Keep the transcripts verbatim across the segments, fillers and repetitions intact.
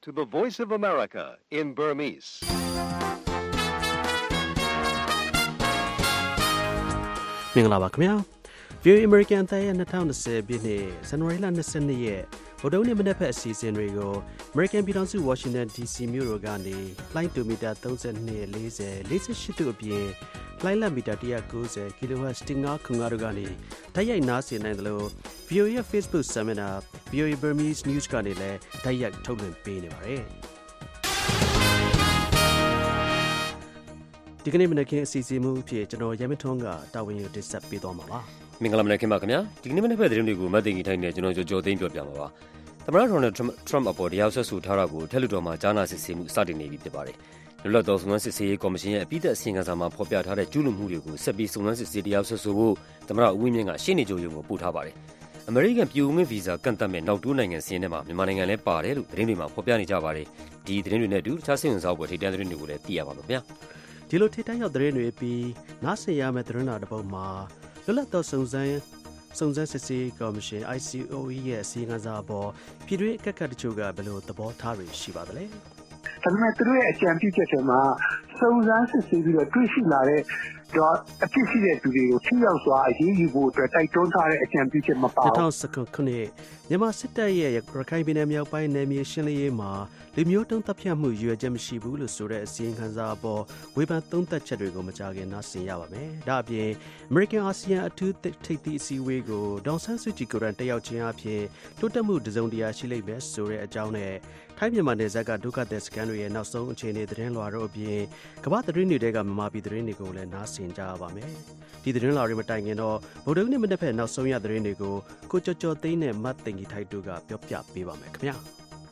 to the Voice of America in Burmese. မင်္ဂလာပါခင်ဗျာ ဗီအိုအေ American အသံရဲ့twenty twentyပြည့်နှစ်ဇန်နဝါရီလtwenty-twoရက်ဗုဒ္ဓနေ့မနက်ဖက်အစီအစဉ်တွေကို American ပြည်ထောင်စု Washington ဒီ စီ မြို့တော်ကနေလိုင်းတူမီတာthirty-two, forty, forty-eightတို့အပြင်လိုင်းလမီတာone ninety ကီလိုဟတ် one oh five တို့ကနေတိုက်ရိုက်နားဆင်နိုင်တယ်လို့ ဗီအိုအေရဲ့ Facebook စာမျက်နှာ ဗီအိုအေ Burmese News ကနေလည်းတိုက်ရိုက်ထုတ်လွှင့်ပေးနေပါတယ်ဒီကနေ့မနက်ခင်းအစီအစဉ်မှုအဖြစ်ကျွန်တော်ရမထွန်းကတာဝန်ယူတင်ဆက်ပေးသွားမှာပါမင်္ဂလာမနက်ခင်းပါခင်ဗျာဒီကနေ့မနက်ဖက်သတင်းတွေကိုမတ်သိင်ကြီးထိုင်းနေကျွန်တော်ကြော်ကြော်သိမ်းပြောပြမှာပါသမ္မတဒေါ်နယ်ထရမ့်အပေါ်တရားစွဲဆိုထားတာကိုထက်လူတော်မှာကြားနာစစ်ဆေးမှုစတင်နေပြီဖြစ်ပါတယ်လွတ်လပ်သောစုံစမ်းစစ်ဆေးရေးကော်မရှင်ရဲ့အပိသက်အစီရင်ခံစာမှာဖော်ပြထားတဲ့ကျူးလွန်မှုတွေကိုဆက်ပြီးစုံစမ်းစစ်ဆေးတရားစွဲဆိုဖို့သမ္မတဦးဝင်းမြင့်ကရှေ့နေချုပ်ရုံးကိုပို့ထားပါတယ်အမေရိကန်ပြည်ဝင်ဗီဇာကန့်သတ်မဲ့နောက်တိုးနိုင်ငံစီးရင်ထဲမှာမြန်မာနိုင်ငံလည်းပါတယ်လို့သတင်းတွေမှာဖော်ပြနေကြပါတယ်ဒီသတင်းတွေနဲ့အတူတခြားစိတ်ဝင်စားဖို့ထိတန်းသတင်းတွေကိုလည်းသိရပါမယ်ဗျာဒီလိုထိတန်းရောက်သတင်းတွေပြီးနားဆင်ရမယ့်သတင်းတော်တစ်ပုဒ်မှာလွတ်လပ်သောစုံစမ်းစုံစမ်းစစ်ဆေးကော်မရှင် I C O E ရဲ့အစီရင်ခံစာအပေါ်ပြည်တွင်းအကန့်အသတ်တချို့ကဘယ်လိုသဘောထားတွေရှိပါသလဲဒါပေမဲ့သူတို့ရဲ့အကြံပြုချက်တွေမှာစုံစမ်းစစ်ဆေးပြီးတော့တွေ့ရှိလာတဲ့တော့အဖြစ်ရှိတဲ့သူတွေကိုထိရောက်စွာအရေးယူဖို့အတွက်တိုက်တွန်းထားတဲ့အကြံပြုချက်မပါဘူး twenty tenခုနှစ်မြန်မာစစ်တပ်ရဲ့ရခိုင်ပြည်နယ်မြောက်ပိုင်းနယ်မြေရှင်းလင်းရေးမှာလူမျိုးတုံးတပ်ဖြတ်မှုရွေချက်မရှိဘူးလို့ဆိုတဲ့အစီရင်ခံစာအပေါ်ဝေဖန်သုံးသပ်ချက်တွေကိုမကြခင်နားဆင်ရပါမယ်ဒါအပြင် American ASEAN အထူးထိပ်သီးအစည်းအဝေးကိုဒေါန်ဆန်းစုကြည်ကိုယ်တိုင်တက်ရောက်ခြင်းအပြင်တိုးတက်မှုတစုံတရာရှိလိမ့်မယ်ဆိုတဲ့အကြောင်းနဲ့ထိုင်းမြန်မာနယ်စပ်ကဒုက္ခသည်စခန်းတွေရဲ့နောက်ဆုံးအခြေအနေသတင်းလွှာတို့အပြင်ကမ္ဘာသတင်းတွေကမြန်မာပြည်သတင်းတွေကိုလည်းနားဆင်ကြပါမယ်ဒီသတင်းလွှာတွေမတိုင်ခင်တော့ဗုဒ္ဓနေ့မနေ့ဖက်နောက်ဆုံးရသတင်းတွေကိုကိုကျော်ကျော်သိန်းနဲ့မတ်သိင်ကြီးထိုက်တို့ကပြောပြပေးပါမယ်ခင်ဗျာ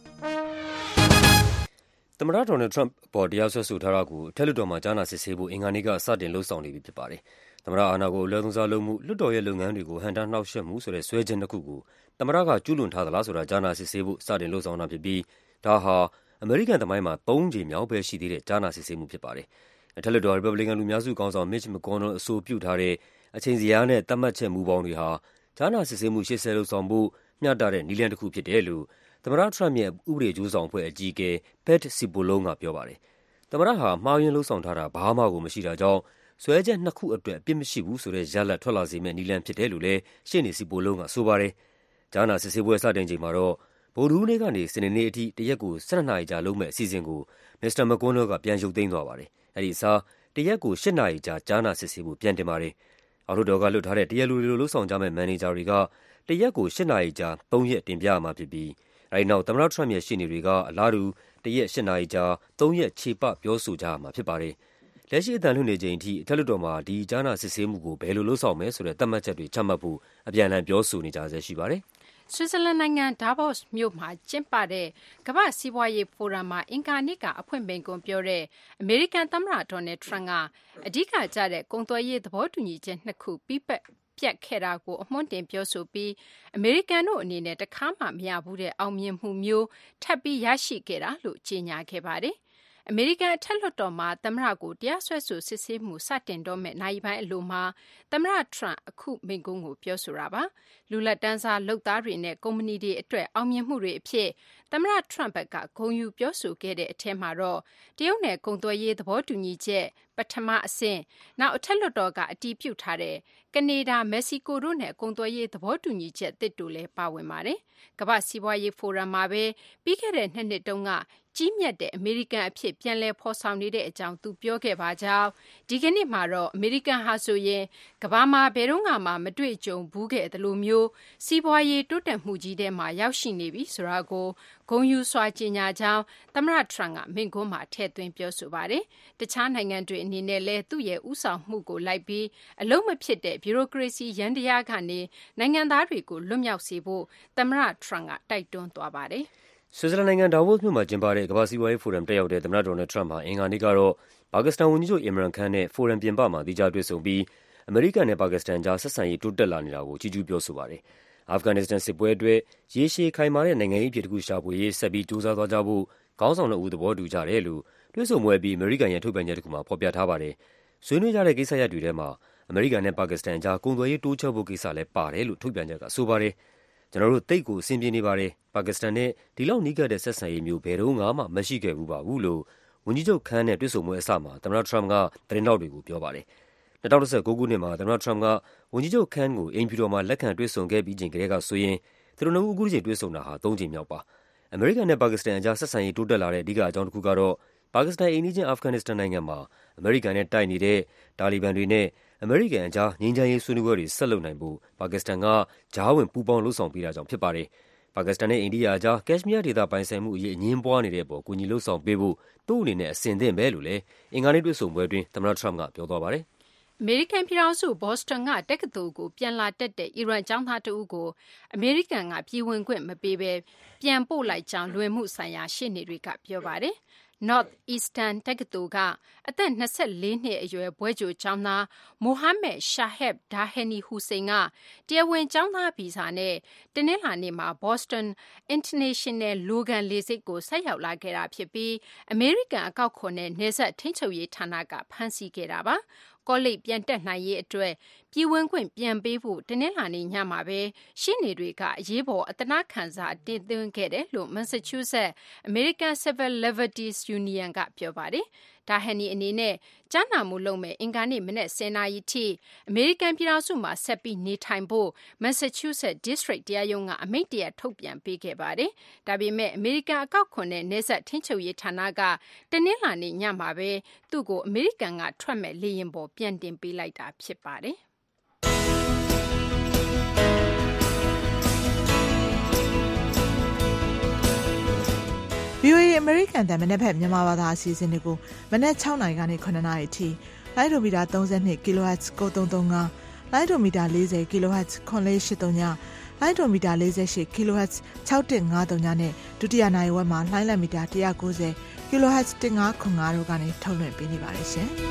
သမ္မတဒေါ်နယ်ထရမ့်ပေါ်တရားစွဲဆိုထားတာကိုထက်လွှတ်တော်မှာကြားနာစစ်ဆေးဖို့အင်္ဂါနေ့ကစတင်လှုပ်ဆောင်နေပြီဖြစ်ပါတယ်သမ္မတအာဏာကိုအလွဲသုံးစားလုပ်မှုလွှတ်တော်ရဲ့လုပ်ငန်းတွေကိုဟန်တာနှောက်ယှက်မှုဆိုတဲ့စွဲချက်တစ်ခုကိုသမ္မတကကျူးလွန်ထားသလားဆိုတာကြားနာစစ်ဆေးဖို့စတင်လှုပ်ဆောင်တာဖြစ်ပြီးဒါဟာအမေရိကန်သမိုင်းမှာသုံးကြိမ်မြောက်ပဲရှိသေးတဲ့ကြားနာစစ်ဆေးမှုဖြစ်ပါတယ်အထက်လွှတ်တော် Republican လူများစုခေါင်းဆောင် Mitch McConnell အဆိုပြုထားတဲ့အချိန်ဇယားနဲ့သတ်မှတ်ချက်မူပေါင်းတွေဟာကြားနာစစ်ဆေးမှုရှေ့ဆက်လှုပ်ဆောင်ဖို့မျှတတဲ့နည်းလမ်းတစ်ခုဖြစ်တယ်လို့သမ္မတထရမ့်ရဲ့ဥပဒေအကျိုးဆောင်အဖွဲ့အကြီးအကဲ Pat Cipollone ကပြောပါတယ်သမ္မတဟာမှားယွင်းလှုပ်ဆောင်ထားတာဘာမှကိုမရှိတာကြောင့်စွဲချက်နှစ်ခုအတွက်အပြစ်မရှိဘူးဆိုတဲ့ရလဒ်ထွက်လာစေမယ့်နည်းလမ်းဖြစ်တယ်လို့လည်းရှေ့နေ Cipollone ကဆိုပါတယ်ကြားနာစစ်ဆေးပွဲစတင်ချိန်မှာတော့ဗုဒ္ဓဟူးနေ့ကနေစနေနေ့အထိတရက်ကိုtwelveနာရီကြာလုပ်မဲ့အစီအစဉ်ကို မစ္စတာ McConnell ကပြန်ရုပ်သိမ်းသွားပါတယ်အဲဒီအစားတရက်ကိုeightနာရီကြာကြားနာစစ်ဆေးဖို့ပြန်တင်ပါတယ်အောက်လွှတ်တော်ကလွှတ်ထားတဲ့တရားလူတွေလိုလှုပ်ဆောင်ကြမဲ့မန်နေဂျာတွေကတရက်ကိုeightနာရီကြာthreeရက်တင်ပြရမှာဖြစ်ပြီးအဲဒီနောက်သမ္မတထရမ့်ရဲ့ရှေ့နေတွေကအလားတူတရက်eightနာရီကြာthreeရက်ခြေပပြောဆိုကြရမှာဖြစ်ပါတယ်လက်ရှိအတန်လွှင့်နေချိန်အထိအထက်လွှတ်တော်မှာဒီကြားနာစစ်ဆေးမှုကိုဘယ်လိုလှုပ်ဆောင်မယ်ဆိုတဲ့သတ်မှတ်ချက်တွေချမှတ်ဖို့အပြန်အလှန်ပြောဆိုနေကြဆဲရှိပါတယ်ဆွစ်ဇာလန်နိုင်ငံဒါဗော့စ်မြို့မှာကျင်းပတဲ့ကမ္ဘာ့စီးပွားရေးဖိုရမ်မှာအင်္ဂါနေ့ကအဖွင့်မိန့်ခွန်းပြောတဲ့အမေရိကန်သမ္မတဒေါ်နယ်ထရမ့်ကအဓိကကျတဲ့ကုန်သွယ်ရေးသဘောတူညီချက်နှစ်ခုပြီးပြတ်ခဲ့တာကိုအမွှမ်းတင်ပြောဆိုပြီးအမေရိကန်တို့အနေနဲ့တခါမှမရဘူးတဲ့အောင်မြင်မှုမျိုးထပ်ပြီးရရှိခဲ့တာလို့ကြေညာခဲ့ပါတယ်အမေရိကန်အထက်လွှတ်တော်မှာသမ္မတကိုတရားစွဲဆိုစစ်ဆေးမှုစတင်တော့မဲ့နိုင်ပိုင်းအလိုမှာသမ္မတထရမ့်အခုမိန့်ခွန်းကိုပြောဆိုတာပါလူလက်တန်းစားလုပ်သားတွေနဲ့ကုမ္ပဏီတွေအတွက်အောင်မြင်မှုတွေအဖြစ်သမ္မတထရမ့်ဘက်ကဂုဏ်ယူပြောဆိုခဲ့တဲ့အထက်မှာတော့တရုတ်နယ်ကုန်သွယ်ရေးသဘောတူညီချက်ပထမအဆင့်နောက်အထက်လွှတ်တော်ကအတည်ပြုထားတဲ့ကနေဒါမက္ကဆီကိုတို့နဲ့ကုန်သွယ်ရေးသဘောတူညီချက်တစ်တူလည်းပါဝင်ပါတယ်ကမ္ဘာ့စီးပွားရေးဖိုရမ်မှာပဲပြီးခဲ့တဲ့နှစ်နှစ်တုန်းကကြီးမြတ်တဲ့အမေရိကန်အဖြစ်ပြန်လည်ဖော်ဆောင်နေတဲ့အကြောင်းသူပြောခဲ့ပါကြောင်းဒီကနေ့မှာတော့အမေရိကန်ဟာဆိုရင်ကမ္ဘာမှာဘယ်တော့မှမတွေ့ကြုံဘူးခဲ့သလိုမျိုးစီးပွားရေးတိုးတက်မှုကြီးထဲမှာရောက်ရှိနေပြီဆိုတာကိုဂုဏ်ယူစွာကြေညာကြောင်းသမ္မတထရမ့်ကမိန့်ခွန်းမှာထည့်သွင်းပြောဆိုပါတယ်တခြားနိုင်ငံတွေအနေနဲ့လည်းသူ့ရဲ့ဥဆောင်မှုကိုလိုက်ပြီးအလုံးမဖြစ်တဲ့ဘီရိုကရေစီရန်တရားကနေနိုင်ငံသားတွေကိုလွတ်မြောက်စေဖို့သမ္မတထရမ့်ကတိုက်တွန်းသွားပါတယ်ဆွစ်ဇာလန်နိုင်ငံဒါဗို့စ်မြို့မှာကျင်းပတဲ့ကမ္ဘာ့စီးပွားရေးဖိုရမ်တက်ရောက်တဲ့သမ္မတဒေါ်နယ်ထရမ့်ဟာအင်္ဂါနေ့ကတော့ပါကစ္စတန်ဝန်ကြီးချုပ်အင်မရန်ခန်းနဲ့ဖိုရမ်ပြင်ပမှာသီးခြားတွေ့ဆုံပြီးအမေရိကန်နဲ့ပါကစ္စတန်ကြားဆက်ဆံရေးတိုးတက်လာနေတာကိုချီးကျူးပြောဆိုပါတယ်။အာဖဂန်နစ္စတန်စစ်ပွဲအတွက်ရေရှည်ခိုင်မာတဲ့နိုင်ငံရေးအဖြေတစ်ခုရှာဖွေရေးဆက်ပြီးကြိုးစားသွားကြဖို့ခေါင်းဆောင်နှစ်ဦးသဘောတူကြတယ်လို့တွေ့ဆုံပွဲပြီးအမေရိကန်ရဲ့ထုတ်ပြန်ချက်တစ်ခုမှာဖော်ပြထားပါတယ်။ဆွေးနွေးကြတဲ့ကိစ္စရပ်တွေထဲမှာအမေရိကန်နဲ့ပါကစ္စတန်ကြားကုန်သွယ်ရေးတိုးချဲ့ဖို့ကိစ္စလည်းပါတယ်လို့ထုတ်ပြန်ချက်ကဆိုပါတယ်။ကျွန်တော်တို့တိတ်ကိုအဆင်ပြေနေပါတယ်ပါကစ္စတန်နဲ့ဒီလောက်နီးကပ်တဲ့ဆက်ဆံရေးမျိုးဘယ်တော့မှမရှိခဲ့ဘူးပါဘူးလို့ဝန်ကြီးချုပ်ခန်းနဲ့တွေ့ဆုံပွဲအစမှာသမ္မတထရမ့်ကသတင်းထောက်တွေကိုပြောပါတယ်၂၀၁၉ခုနှစ်မှာသမ္မတထရမ့်ကဝန်ကြီးချုပ်ခန်းကိုအိမ်ဖြူတော်မှာလက်ခံတွေ့ဆုံခဲ့ပြီးချိန်ကတည်းကဆိုရင်သူတို့နှစ်ဦးအခုချိန်တွေ့ဆုံတာဟာသုံးချိန်မြောက်ပါအမေရိကန်နဲ့ပါကစ္စတန်အကြားဆက်ဆံရေးတိုးတက်လာတဲ့အဓိကအကြောင်းတစ်ခုကတော့ပါကစ္စတန်အိမ်နီးချင်းအာဖဂန်နစ္စတန်နိုင်ငံမှာအမေရိကန်နဲ့တိုက်နေတဲ့တာလီဘန်တွေနဲ့အမေရိကန်အကြားငြိမ်းချမ်းရေးဆွေးနွေးပွဲတွေဆက်လုပ်နိုင်ဖို့ပါကစ္စတန်ကကြားဝင်ပူးပေါင်းလှုံ့ဆော်ပေးတာကြောင့်ဖြစ်ပါတယ်။ပါကစ္စတန်နဲ့အိန္ဒိယအကြားကက်ရှ်မီးယားဒေသပိုင်ဆိုင်မှုအရေးအငြင်းပွားနေတဲ့အပေါ်ကူညီလှုံ့ဆော်ပေးဖို့သူ့အနေနဲ့အဆင်သင့်ပဲလို့လည်းအင်္ဂါနေ့တွေ့ဆုံပွဲအတွင်းသမ္မတထရမ့်ကပြောသွားပါတယ်။အမေရိကန်ပြည်ထောင်စုဘော့စတွန်ကတက္ကသိုလ်ကိုပြန်လာတက်တဲ့အီရန်ကျောင်းသားတဦးကိုအမေရိကန်ကပြည်ဝင်ခွင့်မပေးဘဲပြန်ပို့လိုက်ကြောင်းလွယ်မှုဆိုင်ရာရှေ့နေတွေကပြောပါတယ်။ Northeastern တက္ကသိုလ်ကအသက်၂၄နှစ်အရွယ်ဘွဲ့ကြိုကျောင်းသားမိုဟာမက်ရှာဟက်ဒါဟနီဟူစိန်ကတရားဝင်ကျောင်းသားဗီဇာနဲ့တနင်္လာနေ့မှာ Boston International Logan လေဆိပ်ကိုဆိုက်ရောက်လာခဲ့တာဖြစ်ပြီးအမေရိကန်အကောက်ခွန်နဲ့နယ်စပ်ထိန်းချုပ်ရေးဌာနကဖမ်းဆီးခဲ့တာပါ။ကောလိပ်ပြန်တက်နိုင်ရေးအတွက်ပြည်ဝင်ခွင့်ပြန်ပေးဖို့တနင်္လာနေ့ညမှာပဲရှင်းနေတွေကအရေးပေါ်အတနာခံစာတင်သွင်းခဲ့တယ်လို့ Massachusetts American Civil Liberties Union ကပြောပါတယ်။ဒါဟန်နီအနေနဲ့ကြားနာမှုလုပ်မဲ့အင်္ဂါနေ့မနက်၁၀နာရီထိအမေရိကန်ပြည်ထောင်စုမှာဆက်ပြီးနေထိုင်ဖို့ Massachusetts District တရားရုံးကအမိန့်တရထုတ်ပြန်ပေးခဲ့ပါတယ်။ဒါပေမဲ့အမေရိကန်အကောက်ခွန်နဲ့နယ်စပ်ထိန်းချုပ်ရေးဌာနကတနင်္လာနေ့ညမှာပဲသူ့ကိုအမေရိကန်ကထွက်မဲ့လေယာဉ်ပေါ်ပြန်တင်ပေးလိုက်တာဖြစ်ပါတယ်။ဗွီအိုအေ American တန်မနက်ဖက်မြန်မာဘာသာအစီအစဉ်တွေကိုမနက်၆နာရီကနေ၇နာရီအထိလိုင်းဒိုမီတာ၃၂ kHz ကိုသုံးသုံး၅လိုင်းဒိုမီတာ၄၀ kHz ခွန်လေး၈၃ညလိုင်းဒိုမီတာ၄၈ kHz ၆၁၅၃ညနဲ့ဒုတိယနိုင်ဝက်မှာလိုင်းလက်မီတာ၁၉၀ kHz ၁၅ခွန်၅တို့ကနေထုတ်လွှင့်ပေးနေပါတယ်ရှင်။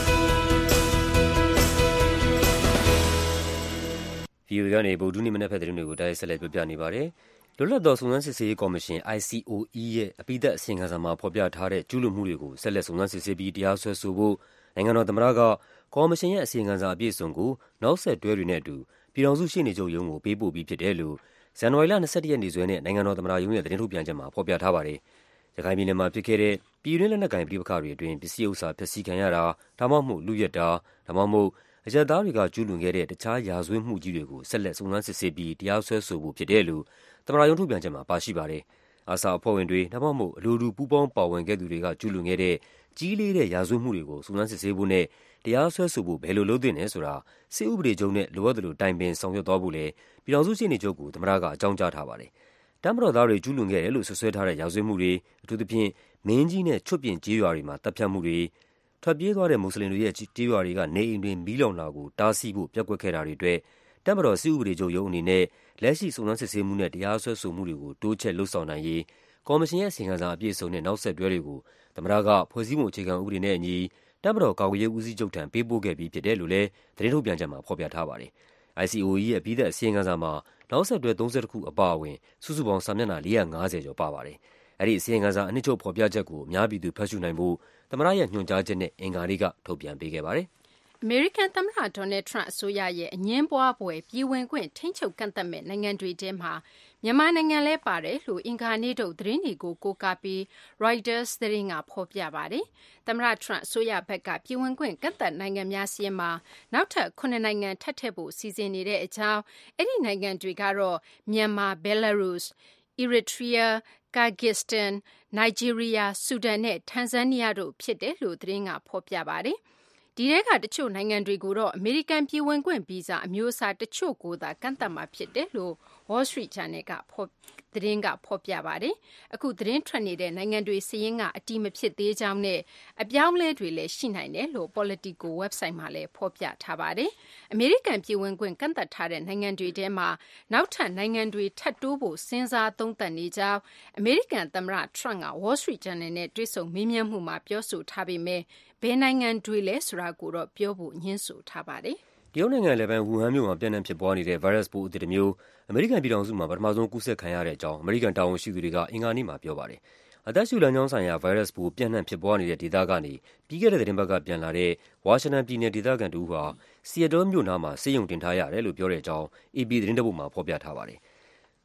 ဗွီအိုအေကနေဗုဒ္ဓနေ့မနက်ဖက်သတင်းတွေကိုတိုက်ရိုက်ဆက်လက်ပြပြနေပါတယ်။လွတ်လပ်သောစုံစမ်းစစ်ဆေးရေးကော်မရှင် I C O E ရဲ့အပိသက်အစီရင်ခံစာမှာဖော်ပြထားတဲ့ကျူးလွန်မှုတွေကိုဆက်လက်စုံစမ်းစစ်ဆေးပြီးတရားစွဲဆိုဖို့နိုင်ငံတော်သမ္မတကကော်မရှင်ရဲ့အစီရင်ခံစာအပြည့်အစုံကိုနောက်ဆက်တွဲတွေနဲ့အတူပြည်ထောင်စုရှေ့နေချုပ်ရုံးကိုပေးပို့ပြီးဖြစ်တယ်လို့ဇန်နဝါရီလ၂၁ရက်နေ့စွဲနဲ့နိုင်ငံတော်သမ္မတရုံးရဲ့သတင်းထုတ်ပြန်ချက်မှာဖော်ပြထားပါတယ်။ရခိုင်ပြည်နယ်မှာဖြစ်ခဲ့တဲ့ပြည်တွင်းလက်နက်ကိုင်ပဋိပက္ခတွေအတွင်းပစ္စည်းဥစ္စာဖျက်ဆီးခံရတာဒါမှမဟုတ်လုယက်တာဒါမှမဟုတ်အရပ်သားတွေကကျူးလွန်ခဲ့တဲ့တခြားရာဇဝတ်မှုကြီးတွေကိုဆက်လက်စုံစမ်းစစ်ဆေးပြီးတရားစွဲဆိုဖို့ဖြစ်တယ်လို့သမ္မတရုံးထုတ်ပြန်ချက်မှာပါရှိပါတယ်။အာဆာအဖွဲ့ဝင်တွေဒါမှမဟုတ်အလိုတူပူးပေါင်းပါဝင်ခဲ့သူတွေကကျူးလွန်ခဲ့တဲ့ကြီးလေးတဲ့ရာဇဝတ်မှုတွေကိုစုံစမ်းစစ်ဆေးဖို့နဲ့တရားစွဲဆိုဖို့ဘယ်လိုလုပ်သင့်လဲဆိုတာစစ်ဥပဒေချုပ်နဲ့လိုအပ်သလိုတိုင်ပင်ဆောင်ရွက်သွားဖို့လည်းပြည်ထောင်စုရှေ့နေချုပ်ကိုသမ္မတကအကြောင်းကြားထားပါတယ်။တမတော်သားတွေကျူးလွန်ခဲ့တယ်လို့ဆွဆွဲထားတဲ့ရာဇဝတ်မှုတွေအထူးသဖြင့်မင်းကြီးနဲ့ချွတ်ပြင်ကျေးရွာတွေမှာတပ်ဖြတ်မှုတွေထွက်ပြေးသွားတဲ့မွတ်စလင်တွေရဲ့ကျေးရွာတွေကနေအိမ်တွေမီးလောင်တာကိုတားဆီးဖို့ပြက်ကွက်ခဲ့တာတွေအတွက်တမတော်စစ်ဥပဒေချုပ်ရုံးအနေနဲ့လက်ရှိစုံစမ်းစစ်ဆေးမှုနဲ့တရားစွဲဆိုမှုတွေကိုတိုးချဲ့လှုပ်ဆောင်နိုင်ရေးကော်မရှင်ရဲ့အစီရင်ခံစာအပြည့်အစုံနဲ့နောက်ဆက်တွဲတွေကိုသမ္မတကဖွဲ့စည်းပုံအခြေခံဥပဒေနဲ့အညီတမတော်ကာကွယ်ရေးဦးစီးချုပ်ထံပေးပို့ခဲ့ပြီးဖြစ်တယ်လို့လည်းသတင်းထုတ်ပြန်ချက်မှာဖော်ပြထားပါတယ်။ I C O E ရဲ့အပြီးသက်အစီရင်ခံစာမှာနောက်ဆက်တွဲ၃၁ခုအပါအဝင်စုစုပေါင်းစာမျက်နှာ၄၅၀ကျော်ပါပါတယ်။အဲဒီအစီရင်ခံစာအနှစ်ချုပ်ဖော်ပြချက်ကိုအများပြည်သူဖတ်ရှုနိုင်ဖို့သမ္မတရဲ့ညွှန်ကြားချက်နဲ့အင်္ဂါနေ့ကထုတ်ပြန်ပေးခဲ့ပါတယ်။အမေရိကန်သမ္မတဒေါ်နယ်ထရန့်အစိုးရရဲ့အငြင်းပွားဖွယ်ပြည်ဝင်ခွင့်ထိန်းချုပ်ကန့်သတ်မဲ့နိုင်ငံတွေထဲမှာမြန်မာနိုင်ငံလည်းပါတယ်လို့အင်္ဂါနေ့ထုတ်သတင်းတွေကိုကိုးကားပြီး Reuters သတင်းကဖော်ပြပါတယ်။သမ္မတထရန့်အစိုးရဘက်ကပြည်ဝင်ခွင့်ကန့်သတ်နိုင်ငံများစာရင်းမှာနောက်ထပ်ခုနှစ်နိုင်ငံထပ်ထည့်ဖို့စီစဉ်နေတဲ့အကြောင်းအဲ့ဒီနိုင်ငံတွေကတော့မြန်မာ၊ Belarus၊ Eritrea၊ Kyrgyzstan၊ Nigeria၊ Sudan နဲ့ Tanzania တို့ဖြစ်တယ်လို့သတင်းကဖော်ပြပါတယ်။ဒီထဲကတချို့နိုင်ငံတွေကိုတော့အမေရိကန်ပြည်ဝင်ခွင့်ဗီဇာအမျိုးအစားတချို့ကိုသာကန့်သတ်မှာဖြစ်တယ်လို့ Wall Street Journal ကဖော်သတင်းကဖော်ပြပါတယ်။အခုသတင်းထွက်နေတဲ့နိုင်ငံတွေစာရင်းကအတည်မဖြစ်သေးကြောင်းနဲ့အပြောင်းလဲတွေလည်းရှိနိုင်တယ်လို့ Politico website မှာလည်းဖော်ပြထားပါတယ်။အမေရိကန်ပြည်ဝင်ခွင့်ကန့်သတ်ထားတဲ့နိုင်ငံတွေထဲမှာနောက်ထပ်နိုင်ငံတွေထပ်တိုးဖို့စဉ်းစားသုံးသပ်နေကြောင်းအမေရိကန်သမ္မတ Trump က Wall Street Journal နဲ့တွေ့ဆုံမေးမြန်းမှုမှာပြောဆိုထားပေမဲ့ဘယ်နိုင်ငံတွေလဲဆိုတာကိုတော့ပြောဖို့ငြင်းဆိုထားပါတယ်။တရုတ်နိုင်ငံလည်းပိုင်းဝူဟန်မြို့မှာပြန့်နှံ့ဖြစ်ပွားနေတဲ့ဗိုင်းရပ်စ်ပိုးအသစ်တစ်မျိုးအမေရိကန်ပြည်ထောင်စုမှာပထမဆုံးကူးစက်ခံရတဲ့အကြောင်းအမေရိကန်တာဝန်ရှိသူတွေကအင်္ဂါနေ့မှာပြောပါတယ်။အသက်ရှူလမ်းကြောင်းဆိုင်ရာဗိုင်းရပ်စ်ပိုးပြန့်နှံ့ဖြစ်ပွားနေတဲ့ဒေသကနေပြီးခဲ့တဲ့သတင်းပတ်ကပြန်လာတဲ့ဝါရှင်တန်ပြည်နယ်ဒေသခံတူဟာဆီယက်တယ်မြို့နားမှာဆေးရုံတင်ထားရတယ်လို့ပြောတဲ့အကြောင်း A P သတင်းတပုဒ်မှာဖော်ပြထားပါတယ်။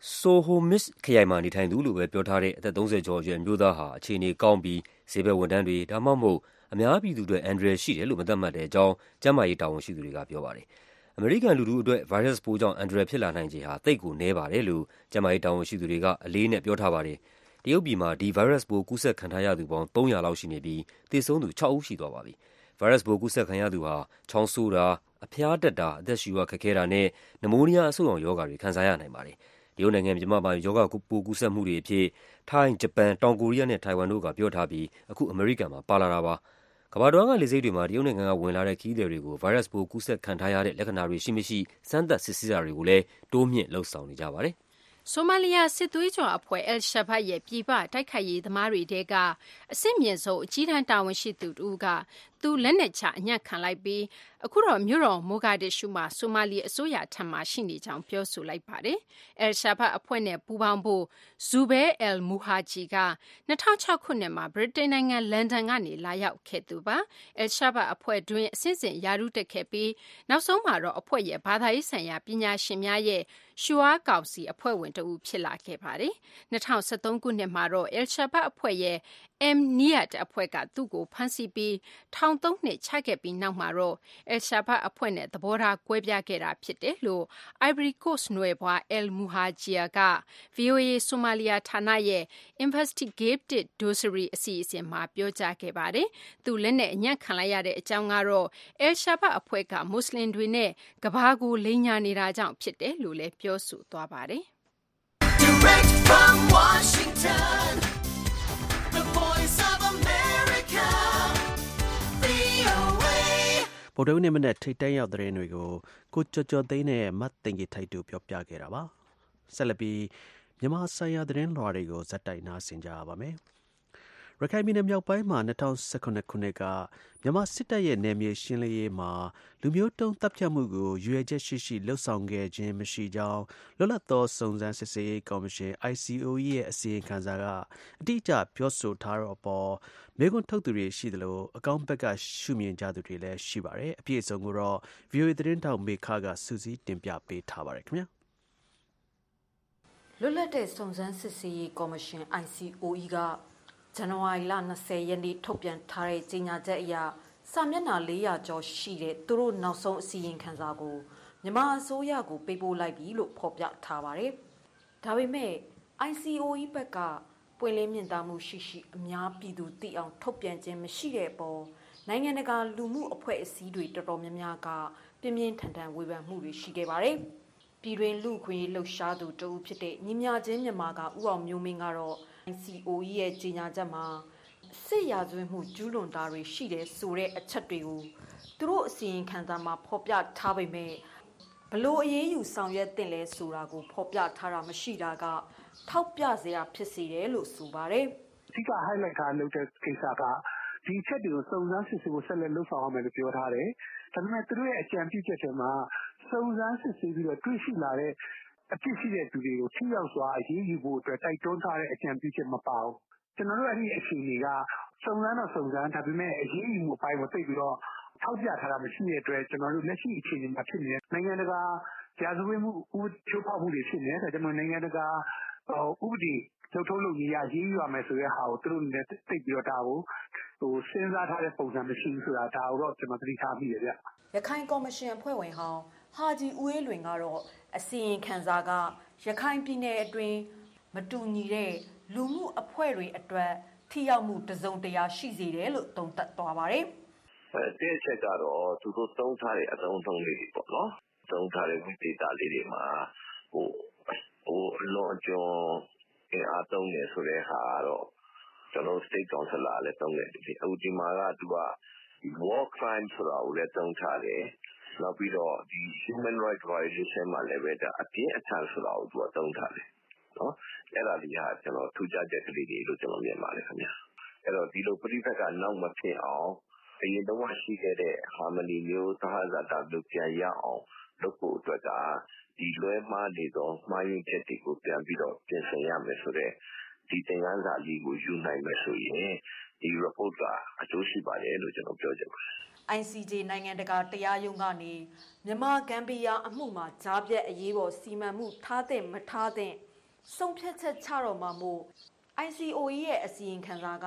ဆိုဟိုမစ်ခရိုင်မှာနေထိုင်သူလို့ပဲပြောထားတဲ့အသက်သုံးဆယ်ကျော်အရွယ်မျိုးသားဟာအခြေအနေကောင်းပြီးဈေးဘက်ဝန်ထမ်းတွေဒါမှမဟုတ်အများပြည်သူတွေအန်ဒရယ်ရှိတယ်လို့မသတ်မှတ်တဲ့အကြောင်းကျန်းမာရေးတာဝန်ရှိသူတွေကပြောပါတယ်။အမေရိကန်လူထုအတွက်ဗိုင်းရပ်စ်ပိုးကြောင့်အန်ဒရယ်ဖြစ်လာနိုင်ခြေဟာသိပ်ကိုနည်းပါတယ်လို့ကျန်းမာရေးတာဝန်ရှိသူတွေကအလေးနဲ့ပြောထားပါတယ်။တရုတ်ပြည်မှာဒီဗိုင်းရပ်စ်ပိုးကူးစက်ခံထားရသူပေါင်းသုံးရာလောက်ရှိနေပြီးသေဆုံးသူခြောက်ဦးရှိသွားပါပြီ။ဗိုင်းရပ်စ်ပိုးကူးစက်ခံရသူဟာချောင်းဆိုးတာအဖျားတက်တာအသက်ရှူရခက်ခဲတာနဲ့နမိုးနီးယားအဆုတ်ရောင်ရောဂါတွေခံစားရနိုင်ပါတယ်။တရုတ်နိုင်ငံမြမပိုင်းယောဂပိုးကူးစက်မှုတွေအဖြစ်ထိုင်း၊ဂျပန်၊တောင်ကိုရီးယားနဲ့ထိုင်ဝမ်တို့ကပြောထားပြီးအခုအမေရိကန်မှာပါလာတာပါ။ကမ္ဘာ့တော်ကလေဆိပ်တွေမှာတရုတ်နိုင်ငံကဝင်လာတဲ့ခရီးသည်တွေကိုဗိုင်းရပ်စ်ပိုးကူးစက်ခံထားရတဲ့လက္ခဏာတွေရှိမရှိစမ်းသပ်စစ်ဆေးတာတွေကိုလည်းတိုးမြှင့်လုပ်ဆောင်နေကြပါတယ်။ဆိုမာလီယာစစ်သွေးကြွအဖွဲ့အယ်ရှာဘတ်ရဲ့ပြည်ပတိုက်ခိုက်ရေးသမားတွေတဲကအစစ်မြင့်ဆုံးအကြီးတန်းတာဝန်ရှိသူတူကသူလက်နက်ချအညံ့ခံလိုက်ပြီးအခုတော့မြို့တော်မိုဂါဒစ်ရှူမှာဆိုမာလီအစိုးရထံမှရှိနေကြောင်းပြောဆိုလိုက်ပါတယ်။အယ်ရှာဘတ်အဖွဲ့နဲ့ပူးပေါင်းဖို့ဇူဘဲအယ်မူဟာဂျီက၂၀၀၆ခုနှစ်မှာဗြိတိန်နိုင်ငံလန်ဒန်ကနေလာရောက်ခဲ့သူပါ။အယ်ရှာဘတ်အဖွဲ့တွင်အစဉ်စဉ်ယာရုတက်ခဲ့ပြီးနောက်ဆုံးမှာတော့အဖွဲ့ရဲ့ဘာသာရေးဆိုင်ရာပညာရှင်များရဲ့ရှူအားကောင်စီအဖွဲ့ဝင်တဦးဖြစ်လာခဲ့ပါတယ်။၂၀၁၃ခုနှစ်မှာတော့အယ်ရှာဘတ်အဖွဲ့ရဲ့အမ်နီယတ်အဖွဲ့ကသူ့ကိုဖမ်းဆီးပြီးထောင်သုံးနှစ်ချခဲ့ပြီးနောက်မှာတော့အယ်ရှာဘတ်အဖွဲ့နဲ့သဘောထားကွဲပြားခဲ့တာဖြစ်တယ်လို့ Ivory Coast နွယ်ဖွားအယ်မူဟာဂျီယာက ဗွီအိုအေဆိုမာလီယာဌာနရဲ့ Investigative Dossier အစီအစဉ်မှာပြောကြားခဲ့ပါတယ်။သူလက်နဲ့အညံ့ခံလိုက်ရတဲ့အကြောင်းကတော့အယ်ရှာဘတ်အဖွဲ့ကမွတ်စလင်တွေနဲ့ကမ္ဘာကိုလိမ်ညာနေတာကြောင့်ဖြစ်တယ်လို့လည်းပြောဆိုသွားပါတယ်။ Direct from Washington, the voice of America, ဗုဒ္ဓဦးနေ့မနေ့ထိတ်တန့်ရောက်တဲ့တွေကိုကိုကြော်ကြော်သိန်းနဲ့မတ်တင်ကြီးထိုက်တူပြောပြခဲ့တာပါဆက်လက်ပြီးမြန်မာဆိုင်ရာသတင်းလွှာတွေကိုဇက်တိုင်နာဆင်ကြရပါမယ်ရခိုင်ပြည်နယ်မြောက်ပိုင်းမှာ၂၀၁၇ခုနှစ်ကမြန်မာစစ်တပ်ရဲ့နယ်မြေရှင်းလင်းရေးမှာလူမျိုးတုံးတပ်ဖြတ်မှုကိုရွေးချက်ရှိရှိလှုပ်ဆောင်ခဲ့ခြင်းမရှိကြောင်းလွတ်လပ်သောစုံစမ်းစစ်ဆေးရေးကော်မရှင် I C O E ရဲ့အစီရင်ခံစာကအတိအကျပြောဆိုထားတဲ့အပေါ်မေးခွန်းထုတ်သူတွေရှိသလိုအကောင့်ဘက်ကရှုမြင်ကြသူတွေလည်းရှိပါတယ်အပြည့်အစုံကိုတော့ ဗွီအိုအေ သတင်းထောက်မေခကစူးစီးတင်ပြပေးထားပါတယ်ခင်ဗျာလွတ်လပ်တဲ့စုံစမ်းစစ်ဆေးရေးကော်မရှင် I C O E ကဇန်နဝါရီလ၂၀ရက်နေ့ထုတ်ပြန်ထားတဲ့ကြေညာချက်အရစာမျက်နှာ၄ရာကျော်ရှိတဲ့သူတို့နောက်ဆုံးအစီရင်ခံစာကိုမြန်မာအစိုးရကိုပေးပို့လိုက်ပြီလို့ဖော်ပြထားပါတယ်။ဒါပေမဲ့ I C O E ဘက်ကပွင့်လင်းမြင်သာမှုရှိရှိအများပြည်သူသိအောင်ထုတ်ပြန်ခြင်းမရှိတဲ့အပေါ်နိုင်ငံတကာလူမှုအဖွဲ့အစည်းတွေတော်တော်များများကပြင်းပြင်းထန်ထန်ဝေဖန်မှုတွေရှိခဲ့ပါတယ်။ပြည်တွင်လူခွင့်လှုပ်ရှားသူတဦးဖြစ်တဲ့ညီမချင်းမြန်မာကဦးအောင်မျိုးမင်းကတော့I C O E ရဲ့ကြေညာချက်မှာစစ်ရာဇဝတ်မှုကျူးလွန်တာတွေရှိတယ်ဆိုတဲ့အချက်တွေကိုသူတို့အစီရင်ခံစာမှာဖော်ပြထားပေမဲ့ဘလို့အရေးယူဆောင်ရွက်တင်လဲဆိုတာကိုဖော်ပြထားတာမရှိတာကထောက်ပြစရာဖြစ်စေတယ်လို့ဆိုပါတယ်။အဓိက highlight ထားလုပ်တဲ့ကိစ္စကဒီချက်တွေကိုစုံစမ်းစစ်ဆေးဖို့ဆက်လက်လုပ်ဆောင်ရမယ်လို့ပြောထားတယ်။ဒါပေမဲ့သူတို့ရဲ့အကြံပြုချက်တွေမှာစုံစမ်းစစ်ဆေးပြီးတော့တွေ့ရှိလာတဲ့အဖြစ်ရှိတဲ့သူတွေကိုထိရောက်စွာအရေးယူဖို့အတွက်တိုက်တွန်းထားတဲ့အကြံပြုချက်မပါဘူး။ကျွန်တော်တို့အဲ့ဒီအခြေအနေကစုံစမ်းတော့စုံစမ်းဒါပေမဲ့အရေးယူမှုအပိုင်းကိုသိပြီးတော့ထောက်ပြထားတာမရှိတဲ့အတွက်ကျွန်တော်တို့လက်ရှိအခြေအနေမှာဖြစ်နေတဲ့နိုင်ငံတကာကြာဇဝတ်မှုဥပဒေချိုးဖောက်မှုတွေဖြစ်နေတယ်ဒါကြောင့်နိုင်ငံတကာဥပဒေချုပ်ထုံးလုပ်ရရေးယူရမယ်ဆိုတဲ့ဟာကိုသူတို့လည်းသိပြီးတော့ဒါကိုဟိုစဉ်းစားထားတဲ့ပုံစံမရှိဘူးဆိုတာဒါကိုတော့ကျွန်တော်သတိထားမိတယ်ဗျရခိုင်ကော်မရှင်အဖွဲ့ဝင်ဟောင်းဟာဂျီဦးအေးလွင်ကတော့အစီရင်ခံစာကရခိုင်ပြည်နယ်အတွင်းမတူညီတဲ့လူမှုအဖွဲ့တွေအတွက်ထိရောက်မှုတစုံတရာရှိစေတယ်လို့သုံးသပ်သွားပါတယ်။တဲ့ချက်ကတော့သူတို့သုံးထားတဲ့အသုံးအနှုန်းလေးတွေပေါ့နော်။သုံးထားတဲ့ဝိသေသလေးတွေမှာဟိုဟိုအလွန်အကျွံအင်အားသုံးနေဆိုတဲ့ဟာကတော့ကျွန်တော် State Councilor လည်းသုံးတယ်ဒီအခုဒီမှာကသူက war crime ဆိုတာကိုလည်းသုံးထားတယ်။နောက်ပြီးတော့ဒီ human rights violation မှာလည်းပဲဒါအပြင်းအထန်ဆိုတာကိုသူကသုံးထားတယ်နော်အဲ့ဒါလေးဟာကျွန်တော်ထူးခြားချက်ကလေးတွေလို့ကျွန်တော်မြင်ပါတယ်ခင်ဗျာအဲ့တော့ဒီလိုပြိပက်ကနောက်မဖြစ်အောင်အရင်တော့ရှိခဲ့တဲ့ harmony မျိုးသဟဇာတမျိုးပြန်ရအောင်လုပ်ဖို့အတွက်ကဒီလွဲမှားနေသောမှားယွင်းချက်တွေကိုပြန်ပြီးတော့ပြင်ဆင်ရမယ်ဆိုတဲ့ဒီသင်ခန်းစာလေးကိုယူနိုင်မယ်ဆိုရင်ဒီ report ကအကျိုးရှိပါတယ်လို့ကျွန်တော်ပြောချင်ပါတယ် I C J နိုင်ငံတကာတရားရုံးကနေမြန်မာဂမ်ဘီယာအမှုမှာဂျားပြက်အရေးပေါ်စီမံမှုထားတဲ့မထားတဲ့ဆုံးဖြတ်ချက်ချတော့မှာမို့ I C O E ရဲ့အစီရင်ခံစာက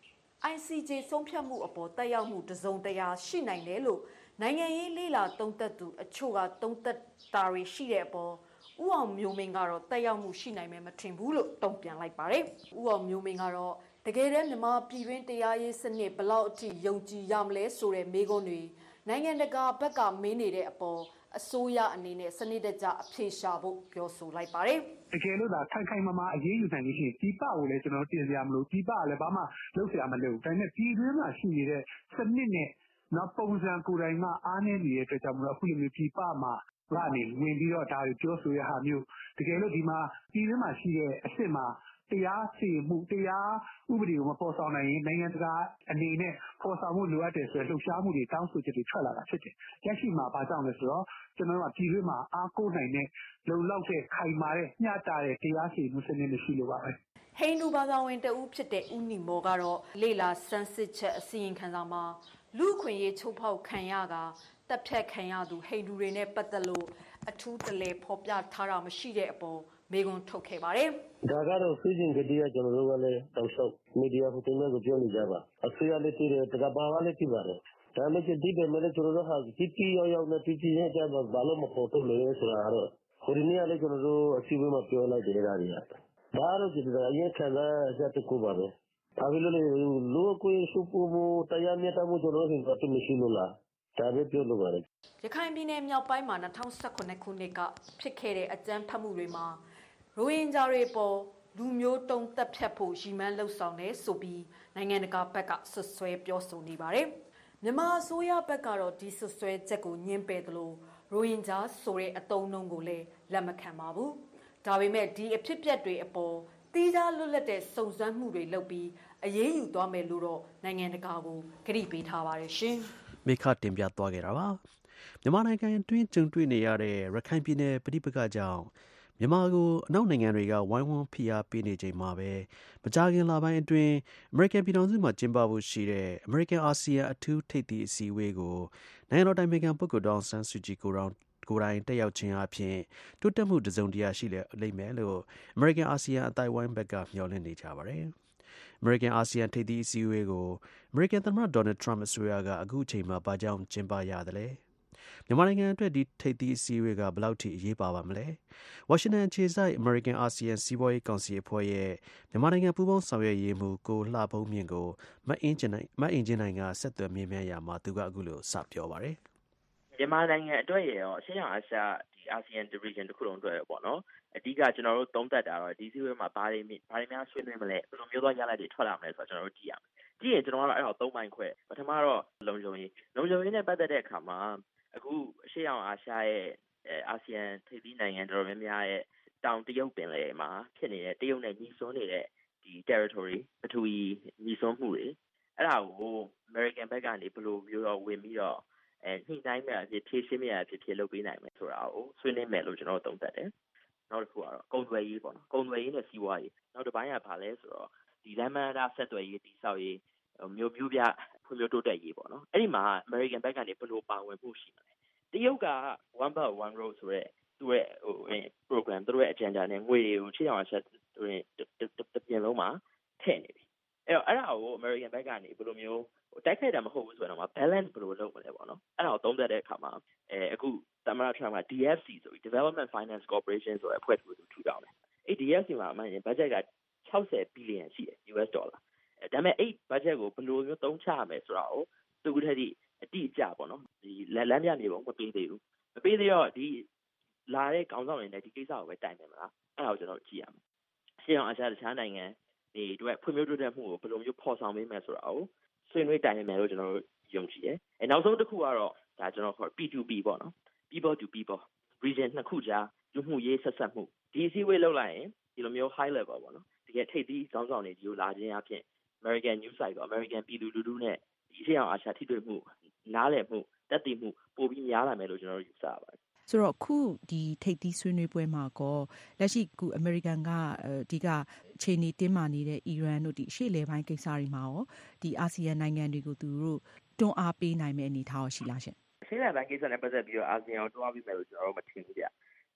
I C J ဆုံးဖြတ်မှုအပေါ်တက်ရောက်မှုတစုံတရာရှိနိုင်တယ်လို့နိုင်ငံရေးလေ့လာသုံးသပ်သူအချို့ကသုံးသပ်တာတွေရှိတဲ့အပေါ်ဦးအောင်မျိုးမင်းကတော့တက်ရောက်မှုရှိနိုင်မယ်မထင်ဘူးလို့တုံ့ပြန်လိုက်ပါတယ်။ဦးအောင်မျိုးမင်းကတော့တကယ်တမ်းမြန်မာပြည်တွင်းတရားရေးစနစ်ဘလောက်အထိယုံကြည်ရမလဲဆိုတဲ့မေးခွန်းတွေနိုင်ငံတကာဘက်ကမင်းနေတဲ့အပေါ်အစိုးရအနေနဲ့စနစ်တကျအဖြေရှာဖို့ပြောဆိုလိုက်ပါတယ်။တကယ်လို့ဒါခိုင်ခိုင်မာမာအရေးယူနိုင်လို့ရှိရင်ဒီပကိုလည်းကျွန်တော်တင်စရာမလိုဒီပကလည်းဘာမှလုပ်စရာမလိုဘူး။ဒါပေမဲ့ပြည်တွင်းမှာရှိနေတဲ့စနစ်နဲ့နောက်ပုံစံကိုယ်တိုင်မှအားနည်းနေတဲ့အတွက်ကြောင့်မလို့အခုလိုမျိုးဒီပမှာကနေဝင်ပြီးတော့ဒါကိုပြောဆိုရဟာမျိုးတကယ်လို့ဒီမှာပြည်တွင်းမှာရှိတဲ့အစ်စ်မှာတရားစီမှုတရားဥပဒေကိုမပေါ်ဆောင်နိုင်ရင်နိုင်ငံတကာအနေနဲ့ပေါ်ဆောင်မှုလိုအပ်တယ်ဆိုတဲ့လှုပ်ရှားမှုတွေတောင်းဆိုချက်တွေထွက်လာတာဖြစ်တယ်။ရရှိမှာဘာကြောင့်လဲဆိုတော့ကျွန်တော်တို့ကပြည်တွင်းမှာအားကိုးနိုင်တဲ့လုံလောက်တဲ့ခိုင်မာတဲ့မျှတတဲ့တရားစီမှုစနစ်မရှိလို့ပါပဲ။ဟိန္ဒူဘာသာဝင်တဦးဖြစ်တဲ့ဦးနီမောကတော့လေလာစမ်းစစ်ချက်အစီရင်ခံစာမှာလူခွင့်ရေးချိုးဖောက်ခံရတာတပ်ဖြတ်ခံရသူဟိန္ဒူတွေနဲ့ပတ်သက်လို့အထူးတလဲဖော်ပြထားတာမရှိတဲ့အပေါ်မေကွန်ထုတ်ခဲ့ပါတယ်။ဒါကတော့စီစဉ်ကြတဲ့ကျွန်တော်တို့ကလည်းတောက်လျှောက်မီဒီယာပုံစံမျိုးကိုပြောနေကြပါအစိုးရလည်းတည်တယ်တကဘာကလည်းတည်ပါတယ်ဒါလည်းဒီပေမဲ့ကျွန်တော်တို့ဟာဒီတီရောက်ရောက်နဲ့တီတီရဲ့ကြတော့ဘာလို့မပေါ်တော့လဲဆိုတာတော့ကိုရီးယားလည်းကျွန်တော်တို့အစီအစဉ်မှာပြောလိုက်တယ်ဒါတွေကဒါတော့ဒီကအရင်ခံစားချက်တခုပါပဲဒါပေမဲ့လူကိုစုပမှုတရားမျှတမှုကျွန်တော်တို့ကတမရှိလို့လားဒါပဲပြောလို့ပါတယ်ရခိုင်ပြည်နယ်မြောက်ပိုင်းမှာ၂၀၁၇ခုနှစ်ကဖြစ်ခဲ့တဲ့အကြမ်းဖက်မှုတွေမှာရိုဟင်ဂျာတွေပေါ်လူမျိုးတုံးတပ်ဖြတ်ဖို့ရည်မှန်းလှုပ်ဆောင်နေဆိုပြီးနိုင်ငံတကာဘက်ကဆွဆွဲပြောဆိုနေပါတယ်။မြန်မာအစိုးရဘက်ကတော့ဒီဆွဆွဲချက်ကိုညှင်းပယ်သလိုရိုဟင်ဂျာဆိုတဲ့အသုံးအနှုန်းကိုလည်းလက်မခံပါဘူး။ဒါပေမဲ့ဒီအဖြစ်အပျက်တွေအပေါ်တီးခြားလွတ်လပ်တဲ့စုံစမ်းမှုတွေလုပ်ပြီးအရေးယူသွားမယ်လို့တော့နိုင်ငံတကာကိုကတိပေးထားပါတယ်ရှင်။မိခတင်ပြသွားခဲ့တာပါ။မြန်မာနိုင်ငံအတွင်းကြုံတွေ့နေရတဲ့ရခိုင်ပြည်နယ်ပဋိပက္ခကြောင့်မြန်မာကိုအနောက်နိုင်ငံတွေကဝိုင်းဝန်းဖိအားပေးနေချိန်မှာပဲမကြာခင်လပိုင်းအတွင်းအမေရိကန်ပြည်ထောင်စုမှာကျင်းပဖို့ရှိတဲ့အမေရိကန်အာဆီယံအထူးထိပ်သီးအစည်းအဝေးကိုနိုင်ငံတော်တိုင်ပင်ခံပုဂ္ဂိုလ်ဒေါ်အောင်ဆန်းစုကြည်ကိုယ်တိုင်ကိုယ်တိုင်တက်ရောက်ခြင်းအပြင်တိုးတက်မှုတစုံတရာရှိလိမ့်မယ်လို့အမေရိကန်အာဆီယံအသိုက်အဝိုင်းဘက်ကမျှော်လင့်နေကြပါတယ်။အမေရိကန်အာဆီယံထိပ်သီးအစည်းအဝေးကိုအမေရိကန်သမ္မတဒေါ်နယ်ထရမ့်အစိုးရကအခုအချိန်မှာဘာကြောင့်ကျင်းပရသလဲမြန်မာနိုင်ငံအတွက်ဒီထိပ်သီးအစည်းအဝေးကဘယ်လောက်ထိအရေးပါပါမလဲဝါရှင်တန်အခြေစိုက်အမေရိကန်အာဆီယံစီးပွားရေးကောင်စီအဖွဲ့ရဲ့မြန်မာနိုင်ငံပူးပေါင်းဆောင်ရွက်ရေးမှူးကိုလှဖုံးမြင့်ကိုမအင်းကျင်နိုင်မအင်းကျင်နိုင်ကဆက်သွယ်မေးမြန်းရာမှာသူကအခုလိုစပြောပါတယ်မြန်မာနိုင်ငံအတွက်ရောအရှေ့တောင်အာရှဒီအာဆီယံ division တစ်ခုလုံးအတွက်ပေါ့နော်အဓိကကျွန်တော်တို့သုံးသပ်တာတော့ဒီစည်းဝေးမှာဘာတွေဘာတွေများဆွေးနွေးမလဲဘယ်လိုမျိုးသောရလဒ်တွေထွက်လာမလဲဆိုတော့ကျွန်တော်တို့ကြည့်ရမယ်ကြည့်ရင်ကျွန်တော်ကတော့အဲ့တော့သုံးပိုင်းခွဲပထမတော့လုံခြုံရေးလုံခြုံရေးနဲ့ပတ်သက်တဲ့အခါမှာအခုအရှေ့တောင်အာရှရဲ့အာဆီယံထိပ်သီးနိုင်ငံတော်များများရဲ့တောင်တရုတ်ပင်လယ်မှာဖြစ်နေတဲ့တရုတ်နဲ့ညီစွန်းနေတဲ့ဒီ territory ပထဝီညီစွန်းမှုတွေအဲ့ဒါကို American ဘက်ကနေဘယ်လိုမျိုးတော့ဝင်ပြီးတော့အဲညှိနှိုင်းမဲ့အဖြစ်ဖြည့်ရှင်းမဲ့အဖြစ်ဖြစ်လုပ်ပေးနိုင်မယ်ဆိုတာကိုဆွေးနွေးမယ်လို့ကျွန်တော်တို့သုံးသပ်တယ်နောက်တစ်ခုကတော့ကုန်သွယ်ရေးပေါ့နော်ကုန်သွယ်ရေးနဲ့စီးပွားရေးနောက်တစ်ပိုင်းကဘာလဲဆိုတော့ဒီလမ်းမသားဆက်သွယ်ရေးတိစောက်ရေးမျိုးမျိုးပြဖွံ့ဖြိုးတိုးတက်ရေးပေါ့နော်အဲ့ဒီမှာ American ဘက်ကနေဘယ်လိုပါဝင်မှုရှိမလဲတရုတ်က one belt one road ဆိုရဲသူ့ရဲ့ဟို program သူ့ရဲ့ agenda နဲ့ငွေတွေကိုချစ်အောင်ဆက်သူတပြင်လုံးမှာထည့်နေပြီအဲ့တော့အဲ့ဒါကို American ဘက်ကနေဘယ်လိုမျိုးတိုက်ခိုက်တာမဟုတ်ဘူးဆိုတော့ balance ဘယ်လိုလုပ်မလဲပေါ့နော်အဲ့ဒါကိုသုံးသပ်တဲ့အခါမှာအဲအခုသမ္မတ Trump က D F C ဆိုပြီး Development Finance Corporation ဆိုတဲ့အဖွဲ့တစ်ခုထူထောင်တယ်အဲ့ D F C မှာအမှန်ရင် budget ကsixty billion ရှိတယ် U S dollar အဲဒါပေမဲ့အဲ့ budget ကိုဘယ်လိုမျိုးသုံးချရမယ်ဆိုတာကိုသူကတည်းကအတိအကျပေါ့နော်ဒီလမ်းပြမြေပုံမပေးသေးဘူးမပေးသေးတော့ဒီလာတဲ့ခေါင်းဆောင်တွေနဲ့ဒီကိစ္စကိုပဲတိုင်တယ်မလားအဲ့ဒါကိုကျွန်တော်ကြည့်ရမယ်ရှင်းအောင်အားတခြားနိုင်ငံဒီအတွက်ဖွံ့ဖြိုးတိုးတက်မှုကိုဘယ်လိုမျိုးဖော်ဆောင်ပေးမယ်ဆိုတာကိုဆွေးနွေးတိုင်ပင်မယ်လို့ကျွန်တော်တို့ယုံကြည်တယ်အဲနောက်ဆုံးတစ်ခုကတော့ဒါကျွန်တော်ခေါ် P to P ပေါ့နော် people to people region နှစ်ခုကြားလူမှုရေးဆက်ဆက်မှုဒီအစည်းအဝေးလုပ်လိုက်ရင်ဒီလိုမျိုး high level ပေါ့နော်တကယ်ထိပ်သီးခေါင်းဆောင်တွေဒီလိုလာခြင်းအပြင် American news site က American ပြည်သူလူထုနဲ့ဒီရှေ့အောင်အာရှထိတွေ့မှုနားလည်မှုတက်တည်မှုပိုပြီးများလာမယ်လို့ကျွန်တော်တို့ယူဆပါတယ်ဆိုတော့ခုဒီထိပ်သီးဆွေးနွေးပွဲမှာကောလက်ရှိခုအမေရိကန်ကအဓိကခြေနေတင်းမာနေတဲ့အီရန်တို့ဒီရှေ့လေပိုင်းကိစ္စတွေမှာရောဒီအာဆီယံနိုင်ငံတွေကိုသူတို့တွန်းအားပေးနိုင်မယ့်အနေအထားရှိလားရှင်ရှေ့လေပိုင်းကိစ္စနဲ့ပတ်သက်ပြီးတော့အာဆီယံကိုတွန်းအားပေးမယ်လို့ကျွန်တော်တို့မထင်ဘူးဗျ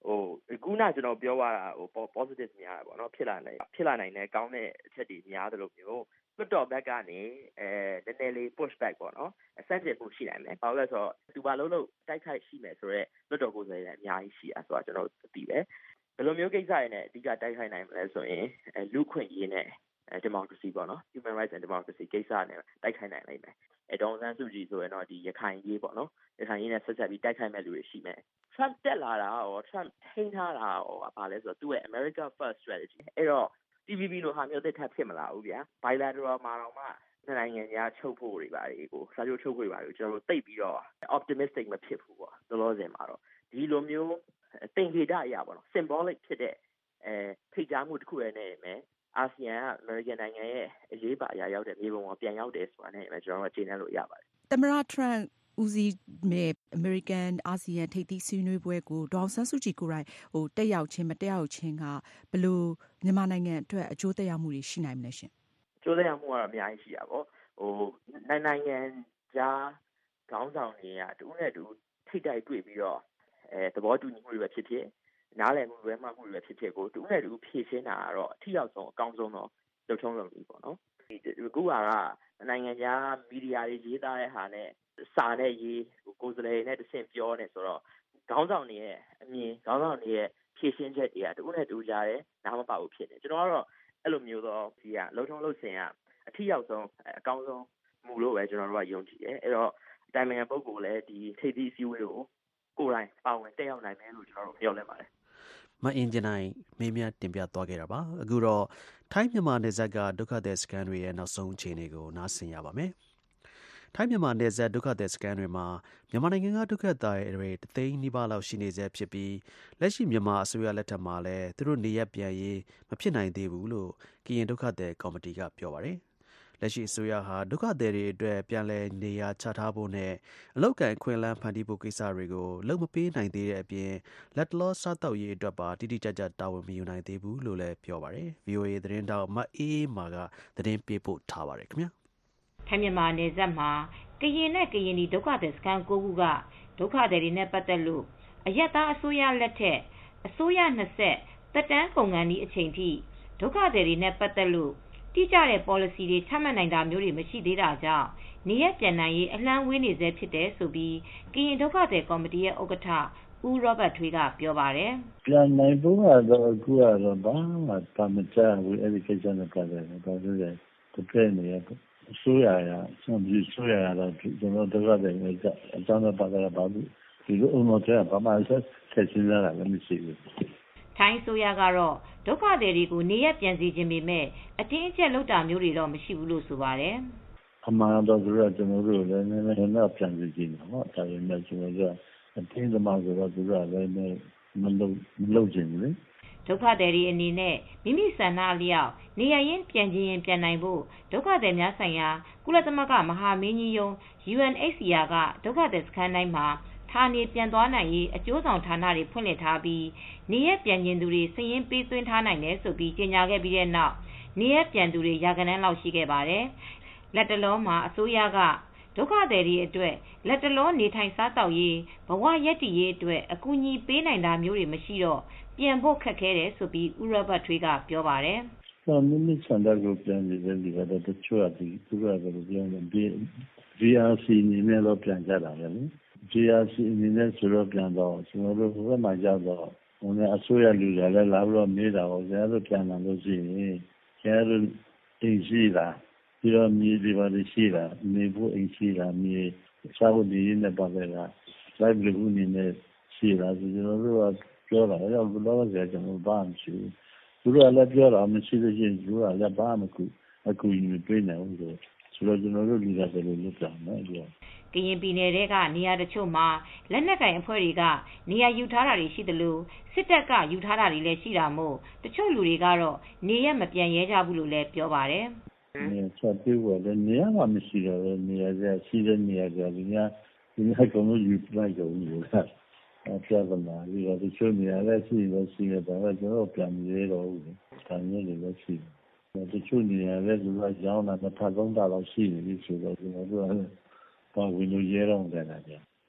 ဟိုခုနကျွန်တော်ပြောရတာဟို positive များတယ်ပေါ့နော်ဖြစ်လာနိုင်ဖြစ်လာနိုင်တဲ့ကောင်းတဲ့အချက်တွေများသလိုမျိုးလွတ်တော်ဘက်ကနေအဲနည်းနည်းလေး push back ပေါ့နော်အဆက်ကျမှုရှိနိုင်တယ်။ဘာလို့လဲဆိုတော့သူဘာလို့လို့တိုက်ခိုက်ရှိမယ်ဆိုတော့လွတ်တော်ကိုယ်စားလှယ်တွေအများကြီးရှိတာဆိုတော့ကျွန်တော်သိတယ်။ဘယ်လိုမျိုးကိစ္စတွေနဲ့အဓိကတိုက်ခိုက်နိုင်မလဲဆိုရင်အဲလူခွင့်ရေးနဲ့အဲ democracy ပေါ့နော် human rights and democracy ကိစ္စနဲ့တိုက်ခိုက်နိုင်နိုင်မယ်။အဲဒေါ်ဆန်းစုကြည်ဆိုရင်တော့ဒီရခိုင်ရေးပေါ့နော်ရခိုင်ရေးနဲ့ဆက်ဆက်ပြီးတိုက်ခိုက်မဲ့လူတွေရှိမယ်။ Trump တက်လာတာရော Trump ထိန်းထားတာရောဘာလဲဆိုတော့သူ့ရဲ့ America First Strategy အဲ့တော့ T V B လိုဟာမျိုးတစ်ထပ်ဖြစ်မလာဘူးဗျာ bilateral မှာတော့မှနိုင်ငံများချုပ်ဖို့တွေပါလေကိုစာချုပ်ချုပ်ဖို့တွေပါလေကျွန်တော်တို့တိတ်ပြီးတော့ optimistic မဖြစ်ဘူးပေါ့လောလောဆယ်မှာတော့ဒီလိုမျိုးတင်ခေတအရာပေါ့နော် symbolic ဖြစ်တဲ့အဲဖိတ်ကြားမှုတစ်ခုရဲ့နဲ့မယ်အာဆီယံကအမေရိကန်နိုင်ငံရဲ့အရေးပါအရာရောက်တဲ့မြေပုံပေါ်ပြန်ရောက်တယ်ဆိုတာနဲ့ကျွန်တော်တို့ချိန်နှံလို့ရပါတယ်သမ္မတ Trump ဦးစီးမဲ့ American အာဆီယံထိပ်သီးဆွေးနွေးပွဲကိုဒေါ်အောင်ဆန်းစုကြည်ကိုယ်တိုင်ဟိုတက်ရောက်ခြင်းမတက်ရောက်ခြင်းကဘယ်လိုမြန်မာနိုင်ငံအတွက်အကျိုးသက်ရောက်မှုတွေရှိနိုင်မလဲရှင်အကျိုးသက်ရောက်မှုကတော့အများကြီးရှိတာပေါ့ဟိုနိုင်ငံကြားခေါင်းဆောင်တွေကတူနဲ့တူထိတ်တိုက်တွေ့ပြီးတော့အဲသဘောတူညီမှုတွေပဲဖြစ်ဖြစ်နားလည်မှုတွေမှမှုတွေပဲဖြစ်ဖြစ်ကိုတူနဲ့တူဖြည့်ရှင်းတာကတော့အထီးရောက်ဆုံးအကောင်းဆုံးတော့လှုပ်ထုံးလုပ်ပြီးပေါ့နော်ဒီကူကနိုင်ငံခြားမီဒီယာတွေရေးသားတဲ့ဟာနဲ့စာနဲ့ရေးကိုယ်စားလှယ်နဲ့တဆင့်ပြောနေဆိုတော့ခေါင်းဆောင်တွေရဲ့အမြင်ခေါင်းဆောင်တွေရဲ့ဖြည့်ရှင်းချက်တွေကတူနဲ့တူကြတယ်နားမပေါဘူးဖြစ်နေကျွန်တော်ကတော့အဲ့လိုမျိုးတော့ဒီကလှုပ်ထုံးလုပ်စဉ်ကအထီးရောက်ဆုံးအကောင်းဆုံးမူလို့ပဲကျွန်တော်တို့ကယုံကြည်တယ်အဲ့တော့တိုင်ပင်ခံပုဂ္ဂိုလ်လည်းဒီထိပ်သီးအစည်းအဝေးကိုကိုယ်တိုင်ပါဝင်တက်ရောက်နိုင်မယ်လို့ကျွန်တော်တို့ပြောလဲပါတယ်မအင်ဂျင်နိုင်မေးမြန်းတင်ပြသွားခဲ့တာပါအခုတော့ထိုင်းမြန်မာနယ်စပ်ကဒုက္ခသည်စခန်းတွေရဲ့နောက်ဆုံးအခြေအနေကိုနားဆင်ရပါမယ်ထိုင်းမြန်မာနယ်စပ်ဒုက္ခသည်စခန်းတွေမှာမြန်မာနိုင်ငံကဒုက္ခသည်တွေတသိန်းနီးပါးလောက်ရှိနေဆဲဖြစ်ပြီးလက်ရှိမြန်မာအစိုးရလက်ထက်မှာလည်းသူတို့နေရပ်ပြန်ရေးမဖြစ်နိုင်သေးဘူးလို့ကရင်ဒုက္ခသည်ကော်မတီကပြောပါတယ်လက်ရှိအစိုးရဟာဒုက္ခသည်တွေအတွက်ပြန်လည်နေရာချထားဖို့နဲ့အလုပ်ကိုင်ခွင့်လန်းဖန်တီးဖို့ကိစ္စတွေကိုလုပ်မပေးနိုင်သေးတဲ့အပြင်လက်တလောစားတောက်ရေးအတွက်ပါတိတိကျကျတာဝန်မယူနိုင်သေးဘူးလို့လည်းပြောပါတယ် ဗွီအိုအေ သတင်းတောက်မအေးအေးမာကသတင်းပေးပို့ထားပါတယ်ခင်ဗျာထိုင်းမြန်မာနယ်စပ်မှာကရင်နဲ့ကရင်ဒီဒုက္ခသည်စခန်း၉ခုကဒုက္ခသည်တွေနဲ့ပတ်သက်လို့အရက်သားအစိုးရလက်ထက်အစိုးရနှစ်ဆက်တက်တန်းကုန်ကန်ဒီအချိန်ထိဒုက္ခသည်တွေနဲ့ပတ်သက်လို့တိကျတဲ့ policy တွေချမှတ်နိုင်တာမျိုးတွေမရှိသေးတာကြောင့်နေရပြန်နိုင်ရေးအလန်းဝေးနေစေဖြစ်တယ်ဆိုပြီးကရင်ဒုက္ခသည်ကော်မတီရဲ့ဥက္ကဋ္ဌဦးရောဘတ်ထွေးကပြောပါတယ်ပြန်နိုင်ဖို့ကတော့အခုကတော့ဘာမှတာမချဘူးအဲ့ဒီကိစ္စနဲ့ပတ်သက်တယ်ဒါဆိုရင်တစ်ပြည့်နေရအစိုးရရဆုံးပြီးဆိုရတော့ကျွန်တော်တို့ကလည်းအကြောင်းနဲ့ပတ်သက်တာဘာလို့ဒီလိုအုံတော့ဘာမှဆက်ဆက်စင်းလာတာလည်းမရှိဘူးထိုင်းဆိုရကတော့ဒုက္ခသည်တွေကိုနေရပြန်စီခြင်းပေမဲ့အတင်းအကျပ်လုပ်တာမျိုးတွေတော့မရှိဘူးလို့ဆိုပါတယ်အမှန်တော့သူကကျွန်တော်တို့လည်းနည်းနည်းတော့ပြန်စီခြင်းပေါ့ဒါပေမဲ့ကျွန်တော်တို့အတင်းသမားဆိုတော့သူကလည်းမလုပ်မလုပ်ခြင်းလေဒုက္ခသည်တွေအနေနဲ့မိမိဆန္ဒအလျောက်နေရရင်ပြန်ခြင်းရင်ပြန်နိုင်ဖို့ဒုက္ခသည်များဆိုင်ရာကုလသမဂ္ဂမဟာမင်းကြီးယုံ U N H C R ကဒုက္ခသည်စခန်းတိုင်းမှာဌာနေပြန်သွားနိုင်ရေးအကျိုးဆောင်ဌာနတွေဖွင့်လှစ်ထားပြီးနေရပြန်ခြင်းသူတွေစာရင်းပေးသွင်းထားနိုင်တယ်ဆိုပြီးကြေညာခဲ့ပြီးတဲ့နောက်နေရပြန်သူတွေရာဂဏန်းလောက်ရှိခဲ့ပါတယ်လက်တလုံးမှာအစိုးရကဒုက္ခသည်တွေအတွက်လက်တလုံးနေထိုင်စားသောက်ရေးဘဝရပ်တည်ရေးအတွက်အကူအညီပေးနိုင်တာမျိုးတွေမရှိတော့ပြန်ဖို့ခက်ခဲတယ်ဆိုပြီးဥရဘတ်ထွေးကပြောပါတယ်။ဆိုမိမိစံတဲ့ကိုပြန်နေတဲ့ဒီကတော့တချို့အဒီသူကလည်းပြန်ပြီး V R C နေနဲ့တော့ပြန်ကြတာပဲလေ။ V R C နေနဲ့ဆိုတော့ပြန်တော့ကျွန်တော်တို့ဘယ်မှာကြောက်တော့ဟိုနဲ့အစိုးရလူတွေလည်းလာပြီးတော့မေးတာပေါ့ကျန်တို့ပြန်လာလို့ရှိရင်ကျန်တို့အင်းရှိတာပြီးတော့မြေဒီပါရှိတာနေဖို့အင်းရှိတာမြေစားဖို့ဒီနဲ့ပတ်သက်တာလိုက်ပြီးဦးနေနဲ့ရှိတာကျွန်တော်တို့ကပြောတာရောဘလို့လဲကျွန်တော်ဘာမှမရှိဘူးသူတို့လည်းပြောတာမရှိသေးရင်သူကလည်းဘာမှမကူအကူယူပေးနေဘူးဆိုတော့ကျွန်တော်တို့လူတွေကလည်းလုပ်ကြမယ်ပြောကရင်ပြည်နယ်တွေကနေရာတချို့မှာလက်နက်ကင်အဖွဲ့တွေကနေရာယူထားတာတွေရှိသလိုစစ်တပ်ကယူထားတာတွေလည်းရှိတာမို့တချို့လူတွေကတော့နေရမပြန်ရဲကြဘူးလို့လည်းပြောပါတယ်နေချက်ပြည့်ဝတယ်နေရာမှမရှိတော့နေရာကျရှိတဲ့နေရာကျဒီများဒီများကလည်းယူလိုက်ကြဘူးလို့အပြတ်လာပြီးတော့တချို့နေရာလည်းရှိလို့ရှိရတော့ကျွန်တော်ပြန်ရဲတော့ဘူး။ဒါမျိုးတွေလည်းရှိတယ်။တချို့နေရာလည်းသူကရောင်းတာတစ်ဖက်သုံးတာလောက်ရှိနေပြီဆိုတော့ကျွန်တော်တို့ကဘာဝင်လို့ရဲတော့တယ်လားဗျ။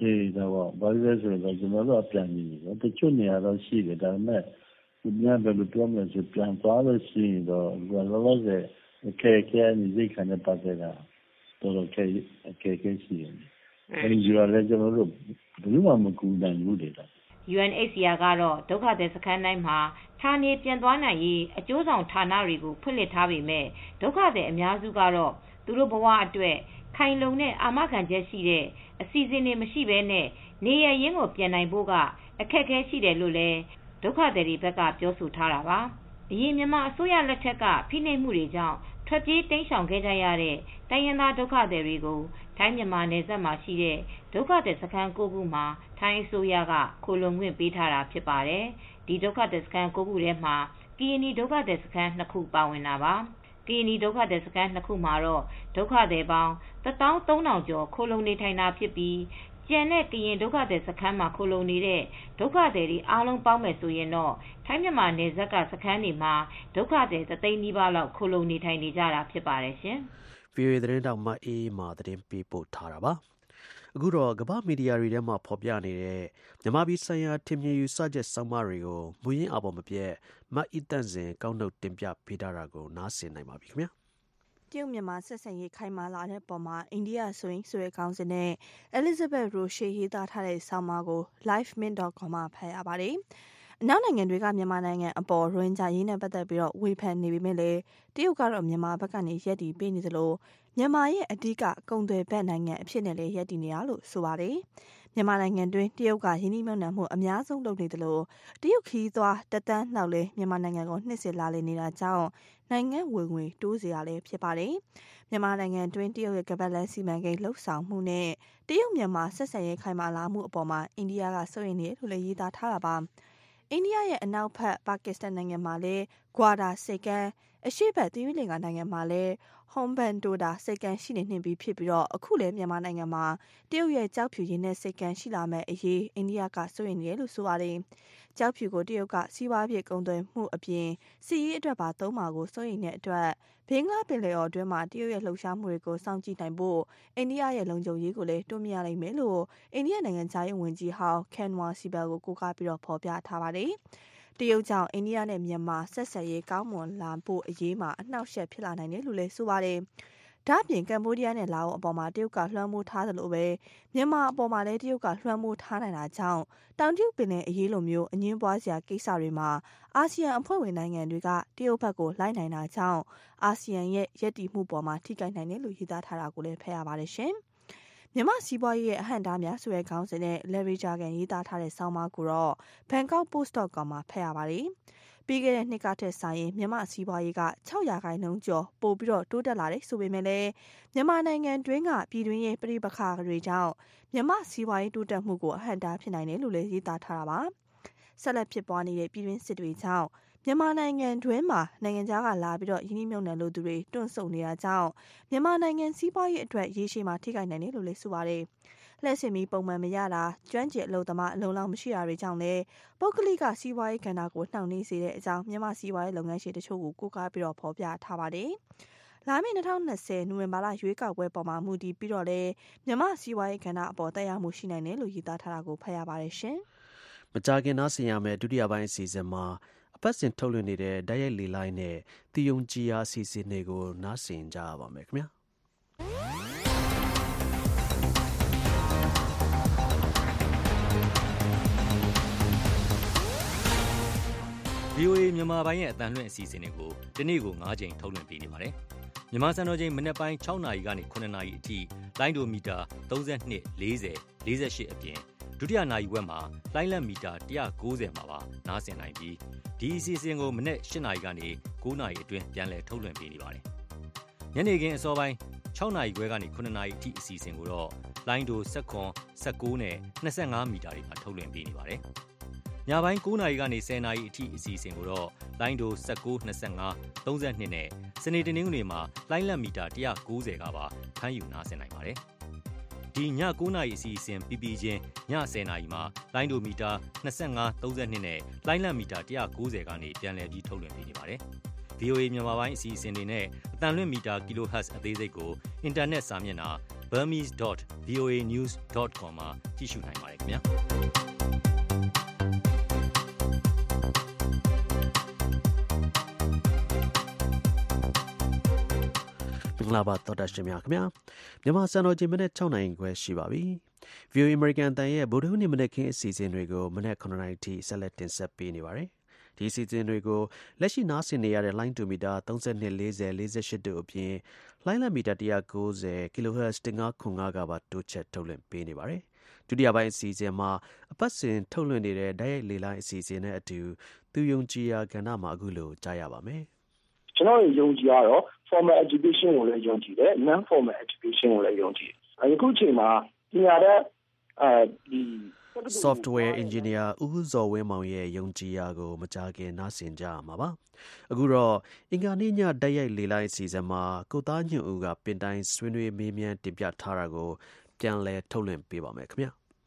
အေးဒါပေါ့ဘာလို့လဲဆိုတော့ကျွန်တော်တို့အပြန်ကြီးတယ်တချို့နေရာတော့ရှိတယ်ဒါပေမဲ့ဒီညဘယ်လိုပြောမလဲဆိုပြန်သွားလို့ရှိရင်တော့ဘာလို့လဲဆိုခဲခဲနေစိတ်ခံနေပါတယ်တာတော်တော်ခဲခဲခဲရှိတယ်အဲဒီကြလည်းကျွန်တော်တို့ဘယ်မှမကူနိုင်ဘူးတဲ့ယူအန်အိတ်စီအာ ကတော့ဒုက္ခသည်စခန်းတိုင်းမှာဌာနေပြန်သွားနိုင်ရေးအကျိုးဆောင်ဌာနတွေကိုဖွင့်လှစ်ထားပေမဲ့ဒုက္ခသည်အများစုကတော့သူတို့ဘဝအတွက်ခိုင်လုံတဲ့အာမခံချက်ရှိတဲ့အစီအစဉ်တွေမရှိဘဲနဲ့နေရရင်းကိုပြန်နိုင်ဖို့ကအခက်အခဲရှိတယ်လို့လည်းဒုက္ခသည်တွေဘက်ကပြောဆိုထားတာပါအရင်မြန်မာအစိုးရလက်ထက်ကဖိနှိပ်မှုတွေကြောင့်ထွက်ပြေးတိမ်းရှောင်ခဲ့ကြရတဲ့တိုင်းရင်းသားဒုက္ခသည်တွေကိုထိုင်းမြန်မာနယ်စပ်မှာရှိတဲ့ဒုက္ခသည်စခန်း၉ခုမှာထိုင်းအစိုးရကခိုလုံခွင့်ပေးထားတာဖြစ်ပါတယ်ဒီဒုက္ခသည်စခန်း၉ခုထဲမှာကီယနီဒုက္ခသည်စခန်း၂ခုပါဝင်တာပါကီယနီဒုက္ခသည်စခန်း၂ခုမှာတော့ဒုက္ခသည်ပေါင်းတသောင်းသုံးထောင်ကျော်ခိုလုံနေထိုင်တာဖြစ်ပြီးကျန်တဲ့ကရင်ဒုက္ခသည်စခန်းမှာခိုလုံနေတဲ့ဒုက္ခသည်တွေအားလုံးပေါင်းမယ်ဆိုရင်တော့ထိုင်းမြန်မာနယ်စပ်ကစခန်းတွေမှာဒုက္ခသည်သသိန်းနီးပါးလောက်ခိုလုံနေထိုင်နေကြတာဖြစ်ပါတယ်ရှင်။ဗွီအိုအေ သတင်းတောက်မအေးမာသတင်းပေးပို့ထားတာပါ။အခုတော့ကမ္ဘာမီဒီယာတွေထဲမှာဖော်ပြနေတဲ့မြန်မာပြည်ဆိုင်ရာထင်မြင်ယူဆချက်ဆောင်းပါးတွေကိုမူရင်းအပေါ်မပြတ်မအီတန့်စင်ကောက်နှုတ်တင်ပြပေးထားတာကိုနားဆင်နိုင်ပါပြီခင်ဗျာ။တရုတ်မြန်မာဆက်ဆံရေးခိုင်မာလာတဲ့ပုံမှာအိန္ဒိယဆိုရင်ဆွဲကောင်းစင်နဲ့ Elizabeth Roche ရေးသားထားတဲ့ဆောင်းပါးကို live mint dot com မှာဖတ်ရပါတယ်။အနောက်နိုင်ငံတွေကမြန်မာနိုင်ငံအပေါ်ရိုဟင်ဂျာရေးနဲ့ပတ်သက်ပြီးတော့ဝေဖန်နေပေမဲ့လည်းတရုတ်ကတော့မြန်မာဘက်ကနေရက်တီပေးနေသလိုမြန်မာရဲ့အဓိကကုန်သွယ်ဘက်နိုင်ငံအဖြစ်နဲ့လည်းရက်တီနေတာလို့ဆိုပါတယ်။မြန်မာနိုင်ငံတွင်တရုတ်ကယင်းနှိမ့်မြုံနှံမှုအများဆုံးလုပ်နေသလိုတရုတ်ခီးသွားတသန်းလောက်လည်းမြန်မာနိုင်ငံကိုနှစ်စစ်လာလေနေတာကြောင့်နိုင်ငံဝင်ငွေတိုးစေရလည်းဖြစ်ပါတယ်။မြန်မာနိုင်ငံတွင်တရုတ်ရဲ့ကပတ်လန်းစီမံကိန်းလှုပ်ဆောင်မှုနဲ့တရုတ်မြန်မာဆက်ဆံရေးခိုင်မာလာမှုအပေါ်မှာအိန္ဒိယကစိုးရိမ်နေတယ်လို့လည်းရေးသားထားတာပါ။အိန္ဒိယရဲ့အနောက်ဘက်ပါကစ္စတန်နိုင်ငံမှာလည်းဂွာဒါစိတ်ကမ်းအရှေ့ဘက်သီရိလင်္ကာနိုင်ငံမှာလည်းဟွန်ဘန်တိုဒါစိတ်ကမ်းရှိနေနှင့်ပြီးဖြစ်ပြီးတော့အခုလည်းမြန်မာနိုင်ငံမှာတရုတ်ရဲ့ကြောက်ဖြူရင်းနဲ့စိတ်ကမ်းရှိလာမဲ့အရေးအိန္ဒိယကစိုးရိမ်နေတယ်လို့ဆိုပါတယ်။ကြောက်ဖြူကိုတရုတ်ကစီးပွားရေးကုန်သွယ်မှုအပြင်စီးရေးအတွက်ပါသုံးပါကိုစိုးရိမ်တဲ့အတွက်ဘင်္ဂလားပင်လယ်အော်အတွင်းမှာတရုတ်ရဲ့လှုပ်ရှားမှုတွေကိုစောင့်ကြည့်နိုင်ဖို့အိန္ဒိယရဲ့လုံခြုံရေးကိုလည်းတွန်းမြရနိုင်မယ်လို့အိန္ဒိယနိုင်ငံသားရေးဝန်ကြီးဟောင်းကန်ဝါစီဘယ်ကိုကိုးကားပြီးတော့ဖော်ပြထားပါတယ်။တရုတ်ကြောင့်အိန္ဒိယနဲ့မြန်မာဆက်ဆံရေးကောင်းမွန်လာဖို့အရေးမှာအနှောက်အယှက်ဖြစ်လာနိုင်တယ်လို့လည်းဆိုပါတယ်။ဒါ့အပြင်ကမ္ဘောဒီးယားနဲ့လာအိုအပေါ်မှာတရုတ်ကလွှမ်းမိုးထားသလိုပဲမြန်မာအပေါ်မှာလည်းတရုတ်ကလွှမ်းမိုးထားနိုင်တာကြောင့်တောင်တရုတ်ပင်လယ်အရေးလိုမျိုးအငင်းပွားစရာကိစ္စတွေမှာအာဆီယံအဖွဲ့ဝင်နိုင်ငံတွေကတရုတ်ဘက်ကိုလိုက်နိုင်တာကြောင့်အာဆီယံရဲ့ရည်တည်မှုပေါ်မှာထိခိုက်နိုင်တယ်လို့ရေးသားထားတာကိုလည်းဖတ်ရပါတယ်ရှင်။မြန်မာစီးပွားရေးရဲ့အဟန့်တားများဆိုတဲ့ခေါင်းစဉ်နဲ့ Larry Jagan ရေးသားထားတဲ့ဆောင်းပါးကိုတော့ bangkok post dot com မှာဖတ်ရပါတယ်။ပြီးခဲ့တဲ့နှစ်ကထက်ဆိုင်ရင်မြန်မာစီးပွားရေးက၆ရာခိုင်နှုန်းကျော်ပိုပြီးတော့တိုးတက်လာတယ်ဆိုပေမဲ့လည်းမြန်မာနိုင်ငံတွင်းကပြည်တွင်းရေးပြည်ပခါတွေကြောင့်မြန်မာစီးပွားရေးတိုးတက်မှုကိုအဟန့်တားဖြစ်နိုင်တယ်လို့လည်းရေးသားထားတာပါ။ဆက်လက်ဖြစ်ပွားနေတဲ့ပြည်တွင်းစစ်တွေကြောင့်မြန်မာနိုင်ငံတွင်းမှာနိုင်ငံခြားကလာပြီးတော့ယင်းနှိမ့်မြုံနယ်လို့သူတွေတွန့်ဆုတ်နေတာကြောင့်မြန်မာနိုင်ငံစီးပွားရေးအတွက်ရေရှည်မှာထိခိုက်နိုင်တယ်လို့လည်းဆိုပါတယ်။လက်စင်မီပုံမှန်မရတာကျွမ်းကျင်အလုပ်သမားအလုံးလောက်မရှိတာတွေကြောင့်လည်းပုဂ္ဂလိကစီးပွားရေးကဏ္ဍကိုနှောင့်နှေးစေတဲ့အကြောင်းမြန်မာစီးပွားရေးလုပ်ငန်းရှင်တချို့ကိုကိုးကားပြီးတော့ဖော်ပြထားပါတယ်။လာမယ့်၂၀၂၀နိုဝင်ဘာလရွေးကောက်ပွဲပေါ်မှာမူတည်ပြီးတော့လည်းမြန်မာစီးပွားရေးကဏ္ဍအပေါ်သက်ရောက်မှုရှိနိုင်တယ်လို့ရေးသားထားတာကိုဖတ်ရပါတယ်ရှင်။မကြာခင်နားဆင်ရမယ့်ဒုတိယပိုင်းအစီအစဉ်မှာအပတ်စဉ်ထုတ်လွှင့်နေတဲ့ဓာတ်ရိုက်လေလိုင်းနဲ့တည်ယုံကြည်ရာအစီအစဉ်တွေကိုနားဆင်ကြရပါမယ်ခင်ဗျာ။ဗွီအိုအေ မြန်မာပိုင်းရဲ့အသံလွှင့်အစီအစဉ်တွေကိုဒီနေ့ကို၅ကြိမ်ထုတ်လွှင့်ပေးနေပါတယ်။မြန်မာစံတော်ချိန်မနက်ပိုင်း၆နာရီကနေ၇နာရီအထိလိုင်းဒိုမီတာ၃၂ ၄၀ ၄၈အပြင်ဒုတိယနာရီဝက်မှာလိုင်းလက်မီတာ၁၉၀မှာပါနားဆင်နိုင်ပြီးဒီအစီအစဉ်ကိုမနက်၈နာရီကနေ၉နာရီအတွင်းပြန်လည်ထုတ်လွှင့်ပေးနေပါတယ်။ညနေခင်းအစောပိုင်း၆နာရီခွဲကနေ၇နာရီအထိအစီအစဉ်ကိုတော့လိုင်းဒို၁၇ ၁၉နဲ့၂၅မီတာတွေမှာထုတ်လွှင့်ပေးနေပါတယ်။ညပိုင်း၉နာရီကနေ၁၀နာရီအထိအစီအစဉ်ကိုတော့လိုင်းဒို၁၉ ၂၅ ၃၂နဲ့စနေတနင်္ဂနွေမှာလိုင်းလက်မီတာ၁၉၀ကပါဖမ်းယူနားဆင်နိုင်ပါတယ်။ဒီည၉နာရီအစီအစဉ်ပြီးပြီးချင်းည၁၀နာရီမှာလိုင်းဒိုမီတာ၂၅ ၃၂နဲ့လိုင်းလက်မီတာ၁၉၀ကနေပြန်လည်ပြီးထုတ်လွှင့်ပေးနေပါတယ်။ ဗီ အို အေ မြန်မာပိုင်းအစီအစဉ်တွေနဲ့အတန်လွင့်မီတာ Kilohertz အသေးစိတ်ကိုအင်တာနက်စာမျက်နှာ burmese dot v o a news dot com မှာကြည့်ရှုနိုင်ပါတယ်ခင်ဗျာမင်္ဂလာပါတော်တာရှင်များခင်ဗျာမြန်မာစံတော်ချိန်မနေ့၆နာရီခွဲရှိပါပြီ ဗီအိုအေ American တန်ရဲ့ဗုဒ္ဓဟူးနေ့မနေ့ခင်းအစီအစဉ်တွေကိုမနေ့ခုနှစ်နာရီထိဆက်လက်တင်ဆက်ပေးနေပါတယ်ဒီအစီအစဉ်တွေကိုလက်ရှိနားဆင်နေရတဲ့ line to meter သုံး၂ ၄၀ ၄၈တို့အပြင် line လက် meter one ninety ကီလိုဟက်ဇ်one five nine fiveကပါတိုးချက်ထုတ်လွှင့်ပေးနေပါတယ်ဒုတိယပိုင်းအစီအစဉ်မှာအပတ်စဉ်ထုတ်လွှင့်နေတဲ့ဓာတ်ရိုက်လေလိုင်းအစီအစဉ်နဲ့အတူသူယုံကြည်ရာကဏ္ဍမှာအခုလိုကြားရပါမယ်ကျွန်တော်ယုံကြည်ရတော့ formal education ကိုလည်းယုံကြည်တယ် non formal education ကိုလည်းယုံကြည်တယ်အခုချိန်မှာပညာတဲ့အဲဒီ software engineer ဦးဇော်ဝင်းမောင်ရဲ့ယုံကြည်ရာကိုမကြာခင်နားဆင်ကြရမှာပါအခုတော့အင်္ဂါနေ့ညဓာတ်ရိုက်လေလိုင်းအစီအစဉ်မှာကိုသားညွန့်ဦးကပင်တိုင်းဆွေးနွေးမေးမြန်းတင်ပြထားတာကိုပြန်လည်ထုတ်လွှင့်ပေးပါမယ်ခင်ဗျာ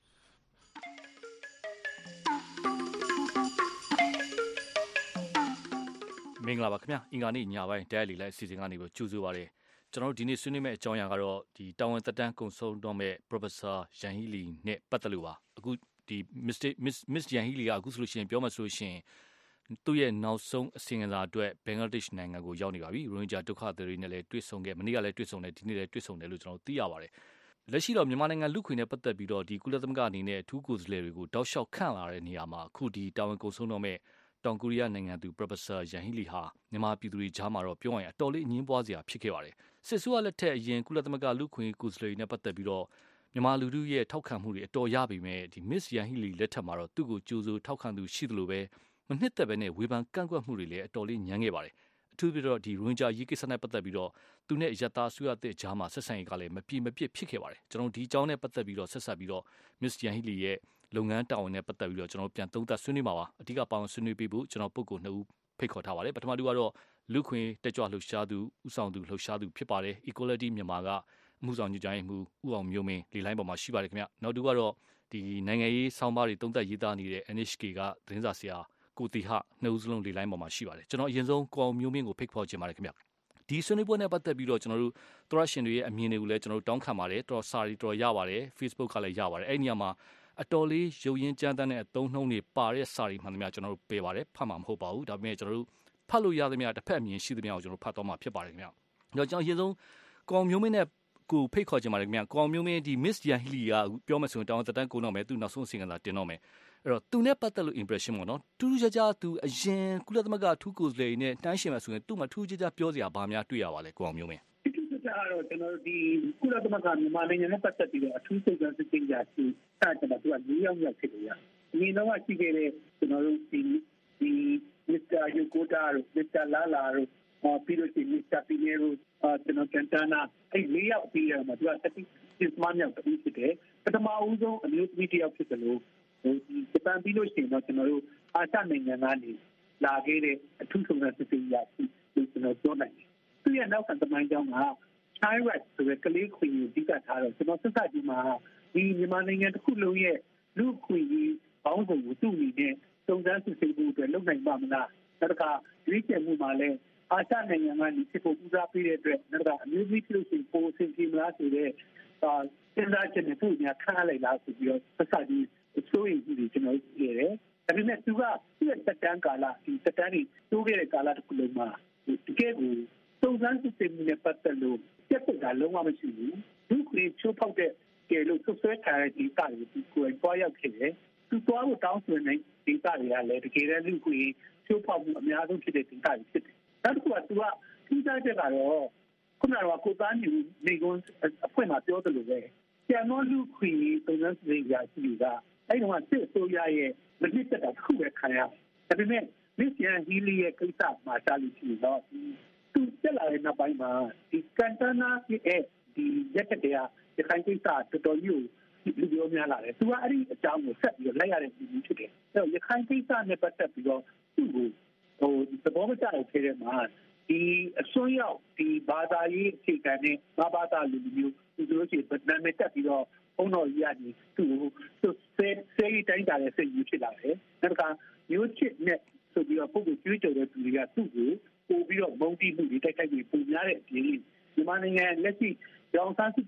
မင်္ဂလာပါခင်ဗျာအင်္ဂါနေ့ညပိုင်းဓာတ်ရိုက်လေလိုင်းအစီအစဉ်ကနေပြီးကြိုဆိုပါရစေကျွန်တော်တို့ဒီနေ့ဆွေးနွေးမယ့်အကြောင်းအရာကတော့ဒီတာဝန်သက်တမ်းကုန်ဆုံးတော့မဲ့ Professor ယန်ဟီလီနဲ့ပတ်သက်လို့ပါအခုဒီ Mister Miss Miss ယန်ဟီလီကအခုဆိုလို့ရှိရင်ပြောမှဆိုလို့ရှိရင်သူ့ရဲ့နောက်ဆုံးအစီအစဉ်စာအတွက်ဘင်္ဂလားဒေ့ရှ်နိုင်ငံကိုရောက်နေပါပြီရိုဟင်ဂျာဒုက္ခသည်တွေနဲ့လည်းတွေ့ဆုံခဲ့မနေ့ကလည်းတွေ့ဆုံတယ်ဒီနေ့လည်းတွေ့ဆုံတယ်လို့ကျွန်တော်သိရပါတယ်လက်ရှိတော့မြန်မာနိုင်ငံလူခွေနဲ့ပတ်သက်ပြီးတော့ဒီကုလသမဂ္ဂအနေနဲ့အထူးကိုယ်စားလှယ်တွေကိုတောက်လျှောက်ခန့်လာတဲ့နေရာမှာအခုဒီတာဝန်ကုန်ဆုံးတော့မဲ့တောင်ကိုရီးယားနိုင်ငံသူ Professor ယန်ဟီလီဟာမြန်မာပြည်သူတွေကြားမှာတော့ပြောရရင်အတော်လေးအငြင်းပွားစရာဖြစ်ခဲ့ပါတယ်စစ်ဆိုးရလက်ထက်အရင်ကုလသမဂ္ဂလူခွင့်ကိုယ်စားလှယ်နဲ့ပတ်သက်ပြီးတော့မြန်မာလူထုရဲ့ထောက်ခံမှုတွေအတော်ရပေမဲ့ဒီ Miss ယန်ဟီလီလက်ထက်မှာတော့သူ့ကိုကြိုးစိုးထောက်ခံသူရှိသလိုပဲမနှစ်သက်ပဲနဲ့ဝေဖန်ကန့်ကွက်မှုတွေလည်းအတော်လေးညံခဲ့ပါတယ်အထူးပြီးတော့ဒီရိုဟင်ဂျာရေးကိစ္စနဲ့ပတ်သက်ပြီးတော့သူနဲ့ရတာဆွေးရတဲ့ကြားမှာဆက်ဆံရေးကလည်းမပြေမပြစ်ဖြစ်ခဲ့ပါတယ်ကျွန်တော်ဒီအကြောင်းနဲ့ပတ်သက်ပြီးတော့ဆက်ဆက်ပြီးတော့ Miss ယန်ဟီလီရဲ့လုပ်ငန်းတာဝန်နဲ့ပတ်သက်ပြီးတော့ကျွန်တော်ပြန်သုံးသပ်ဆွေးနွေးမှာပါအဓိကပေါင်းဆွေးနွေးပေးဖို့ကျွန်တော်ပုဂ္ဂိုလ်နှစ်ဦးဖိတ်ခေါ်ထားပါတယ်ပထမတူကတော့လူခွင့်တက်ကြွလှုပ်ရှားသူဦးဆောင်သူလှုပ်ရှားသူဖြစ်ပါတယ် Equality မြန်မာကအမှုဆောင်ညွှန်ကြားရေးမှူးဦးအောင်မျိုးမင်းလေလိုင်းပေါ်မှာရှိပါတယ်ခင်ဗျနောက်တူကတော့ဒီနိုင်ငံရေးဆောင်းပါးတွေသုံးသပ်ရေးသားနေတဲ့ N H K ကသတင်းစာဆရာကိုတီဟနှစ်ဦးစလုံးလေလိုင်းပေါ်မှာရှိပါတယ်ကျွန်တော်အရင်ဆုံးကိုအောင်မျိုးမင်းကိုဖိတ်ခေါ်ချင်ပါတယ်ခင်ဗျဒီဆွေးနွေးပွဲနဲ့ပတ်သက်ပြီးတော့ကျွန်တော်တို့သရရှင်တွေရဲ့အမြင်တွေကိုလည်းကျွန်တော်တို့တောင်းခံပါတယ်တော်စာရီတော်ရပါတယ် Facebook ကလည်းရပါတယ်အဲ့ဒီနေရာမှာအတော်လေးရုပ်ရင်းကြမ်းတမ်းတဲ့အသုံးနှုန်းတွေပါတဲ့စာရီမှန်သမျှကျွန်တော်တို့ပေးပါတယ်ဖတ်မှာမဟုတ်ပါဘူးဒါပေမဲ့ကျွန်တော်တို့ဖတ်လို့ရသမျှတစ်ဖက်အမြင်ရှိသမျှကိုကျွန်တော်ဖတ်တော့မှာဖြစ်ပါတယ်ခင်ဗျ။တော့ကျွန်တော်အရင်ဆုံးကောင်မျိုးမင်းနဲ့ကိုဖိတ်ခေါ်ချင်ပါတယ်ခင်ဗျ။ကောင်မျိုးမင်းဒီ Miss ယန်ဟီလီကပြောမယ်ဆိုရင်တောင်းတတန်းကုန်တော့မယ်သူနောက်ဆုံးအစီအစဉ်ကတင်တော့မယ်။အဲ့တော့သူနဲ့ပတ်သက်လို့ impression ပေါ့နော်။ထူးထူးခြားခြားသူအရင်ကုလသမဂ္ဂထူးကိုယ်စားလှယ်နဲ့နှိုင်းယှဉ်မှဆိုရင်သူ့မှာထူးထူးခြားခြားပြောစရာဘာများတွေ့ရပါလဲကောင်မျိုးမင်း။ထူးထူးခြားခြားတော့ကျွန်တော်ဒီကုလသမဂ္ဂမြန်မာနိုင်ငံနဲ့ပတ်သက်ပြီးတော့အထူးစိတ်ဓာတ်စစ်ဆေးကြရှိတာကျွန်တော်တို့က၄ရောက်ရောက်ဖြစ်နေရ။ဒီတော့ရှိခဲ့တဲ့ကျွန်တော်တို့ဒီဒီ Mister Yokota တို့ Mister Lala တို့ပြီးတော့ဒီ Mister Pinero ကျွန်တော်ကန်တနာအဲ့လေးယောက်ပြီးရမှာသူကတတိစစ်မှမြောက်တတိဖြစ်တယ်ပထမဦးဆုံးအမျိုးသမီးတစ်ယောက်ဖြစ်တယ်လို့ဒီဂျပန်ပြီးလို့ရှိရင်တော့ကျွန်တော်တို့အာရှနိုင်ငံကနေလာခဲ့တဲ့အထူးဆုံးတဲ့စစ်ဆေးရရှိလို့ကျွန်တော်ပြောနိုင်တယ်သူရဲ့နောက်ခံသမိုင်းကြောင်းက Child Rights ဆိုတဲ့ကလေးခွင့်ကိုအဓိကထားတော့ကျွန်တော်ဆက်ဆက်ဒီမှာဒီမြန်မာနိုင်ငံတစ်ခုလုံးရဲ့လူခွင့်ကြီးပေါင်းစုံကိုသူ့အနေနဲ့စုံစမ်းစစ်ဆေးဖို့အတွက်လုပ်နိုင်ပါမလားဒါတခါရွေးချယ်မှုမှာလည်းအာရှနိုင်ငံကနေစစ်ဖို့ဦးစားပေးတဲ့အတွက်ဒါတခါအမျိုးသမီးဖြစ်လို့ရှိရင်ပိုအဆင်ပြေမလားဆိုတဲ့အာစဉ်းစားချက်နဲ့သူ့ညာခန့်လိုက်လားဆိုပြီးတော့ဆက်ဆက်ဒီဆိုရင်ဒီကျွန်တော်ကြည့်ရတယ်ဒါပေမဲ့သူကသူ့ရဲ့တက်တန်းကာလဒီတက်တန်းကြီးတိုးခဲ့တဲ့ကာလတစ်ခုလုံးမှာတကယ်ကိုစုံစမ်းစစ်ဆေးမှုနဲ့ပတ်သက်လို့ပြတ်သက်တာလုံးဝမရှိဘူးသူကချိုးဖောက်တဲ့ကဲလို့ဆွဆွဲထားတဲ့ဒီတာကိုသူကိုယ်ပွားရောက်ခဲ့တယ်သူသွားဖို့တောင်းဆိုနေဒီတာတွေကလည်းတကယ်လည်းလူကိုချိုးဖောက်မှုအများဆုံးဖြစ်တဲ့ဒီတာတွေဖြစ်တယ်နောက်တစ်ခုကသူကထိသားချက်ကတော့ခုနကကိုသားညီမိကွန်းအဖွင့်မှာပြောသလိုပဲကျန်တော့လူခွေတုံ့ပြန်စီရရှိတာအဲ့တော့စစ်ဆိုရရဲ့မနစ်သက်တာတစ်ခုပဲခံရဒါပေမဲ့ Miss Yan Healy ရဲ့ကိစ္စမှာတားလို့ရှိတော့သူတက်လာတဲ့နောက်ပိုင်းမှာဒီကန်တနာရဲ့ဒီရက်တဲ့ရခိုင်ကိစ္စတော်တော်ကြီးလူပြောများလာတယ်သူကအဲ့ဒီအကြောင်းကိုဆက်ပြီးလိုက်ရတဲ့လူမျိုးဖြစ်တယ်အဲ့တော့ရခိုင်ကိစ္စနဲ့ပတ်သက်ပြီးတော့သူ့ကိုဟိုသဘောမကျတဲ့ဖြစ်တဲ့မှာဒီအစွန်းရောက်ဒီဘာသာရေးအခြေခံနဲ့ဘာဘာသာလူမျိုးသူတို့ချင်းဗနာမတက်ပြီးတော့ဘုံတော်ကြီးကနေသူ့ကိုသူစဲစဲတိုင်းတာတဲ့စိတ်ကြီးဖြစ်လာတယ်နောက်တစ်ခါမျိုးချစ်နဲ့ဆိုပြီးတော့ပုဂ္ဂိုလ်ကျွေးကြော်တဲ့သူတွေကသူ့ကိုပို့ပြီးတော့မုန်းတီးမှုတွေတိုက်ခိုက်ပြီးပုံများတဲ့အပြင်မြန်မာနိုင်ငံလက်ရှိရောင်ဆန်းစစ်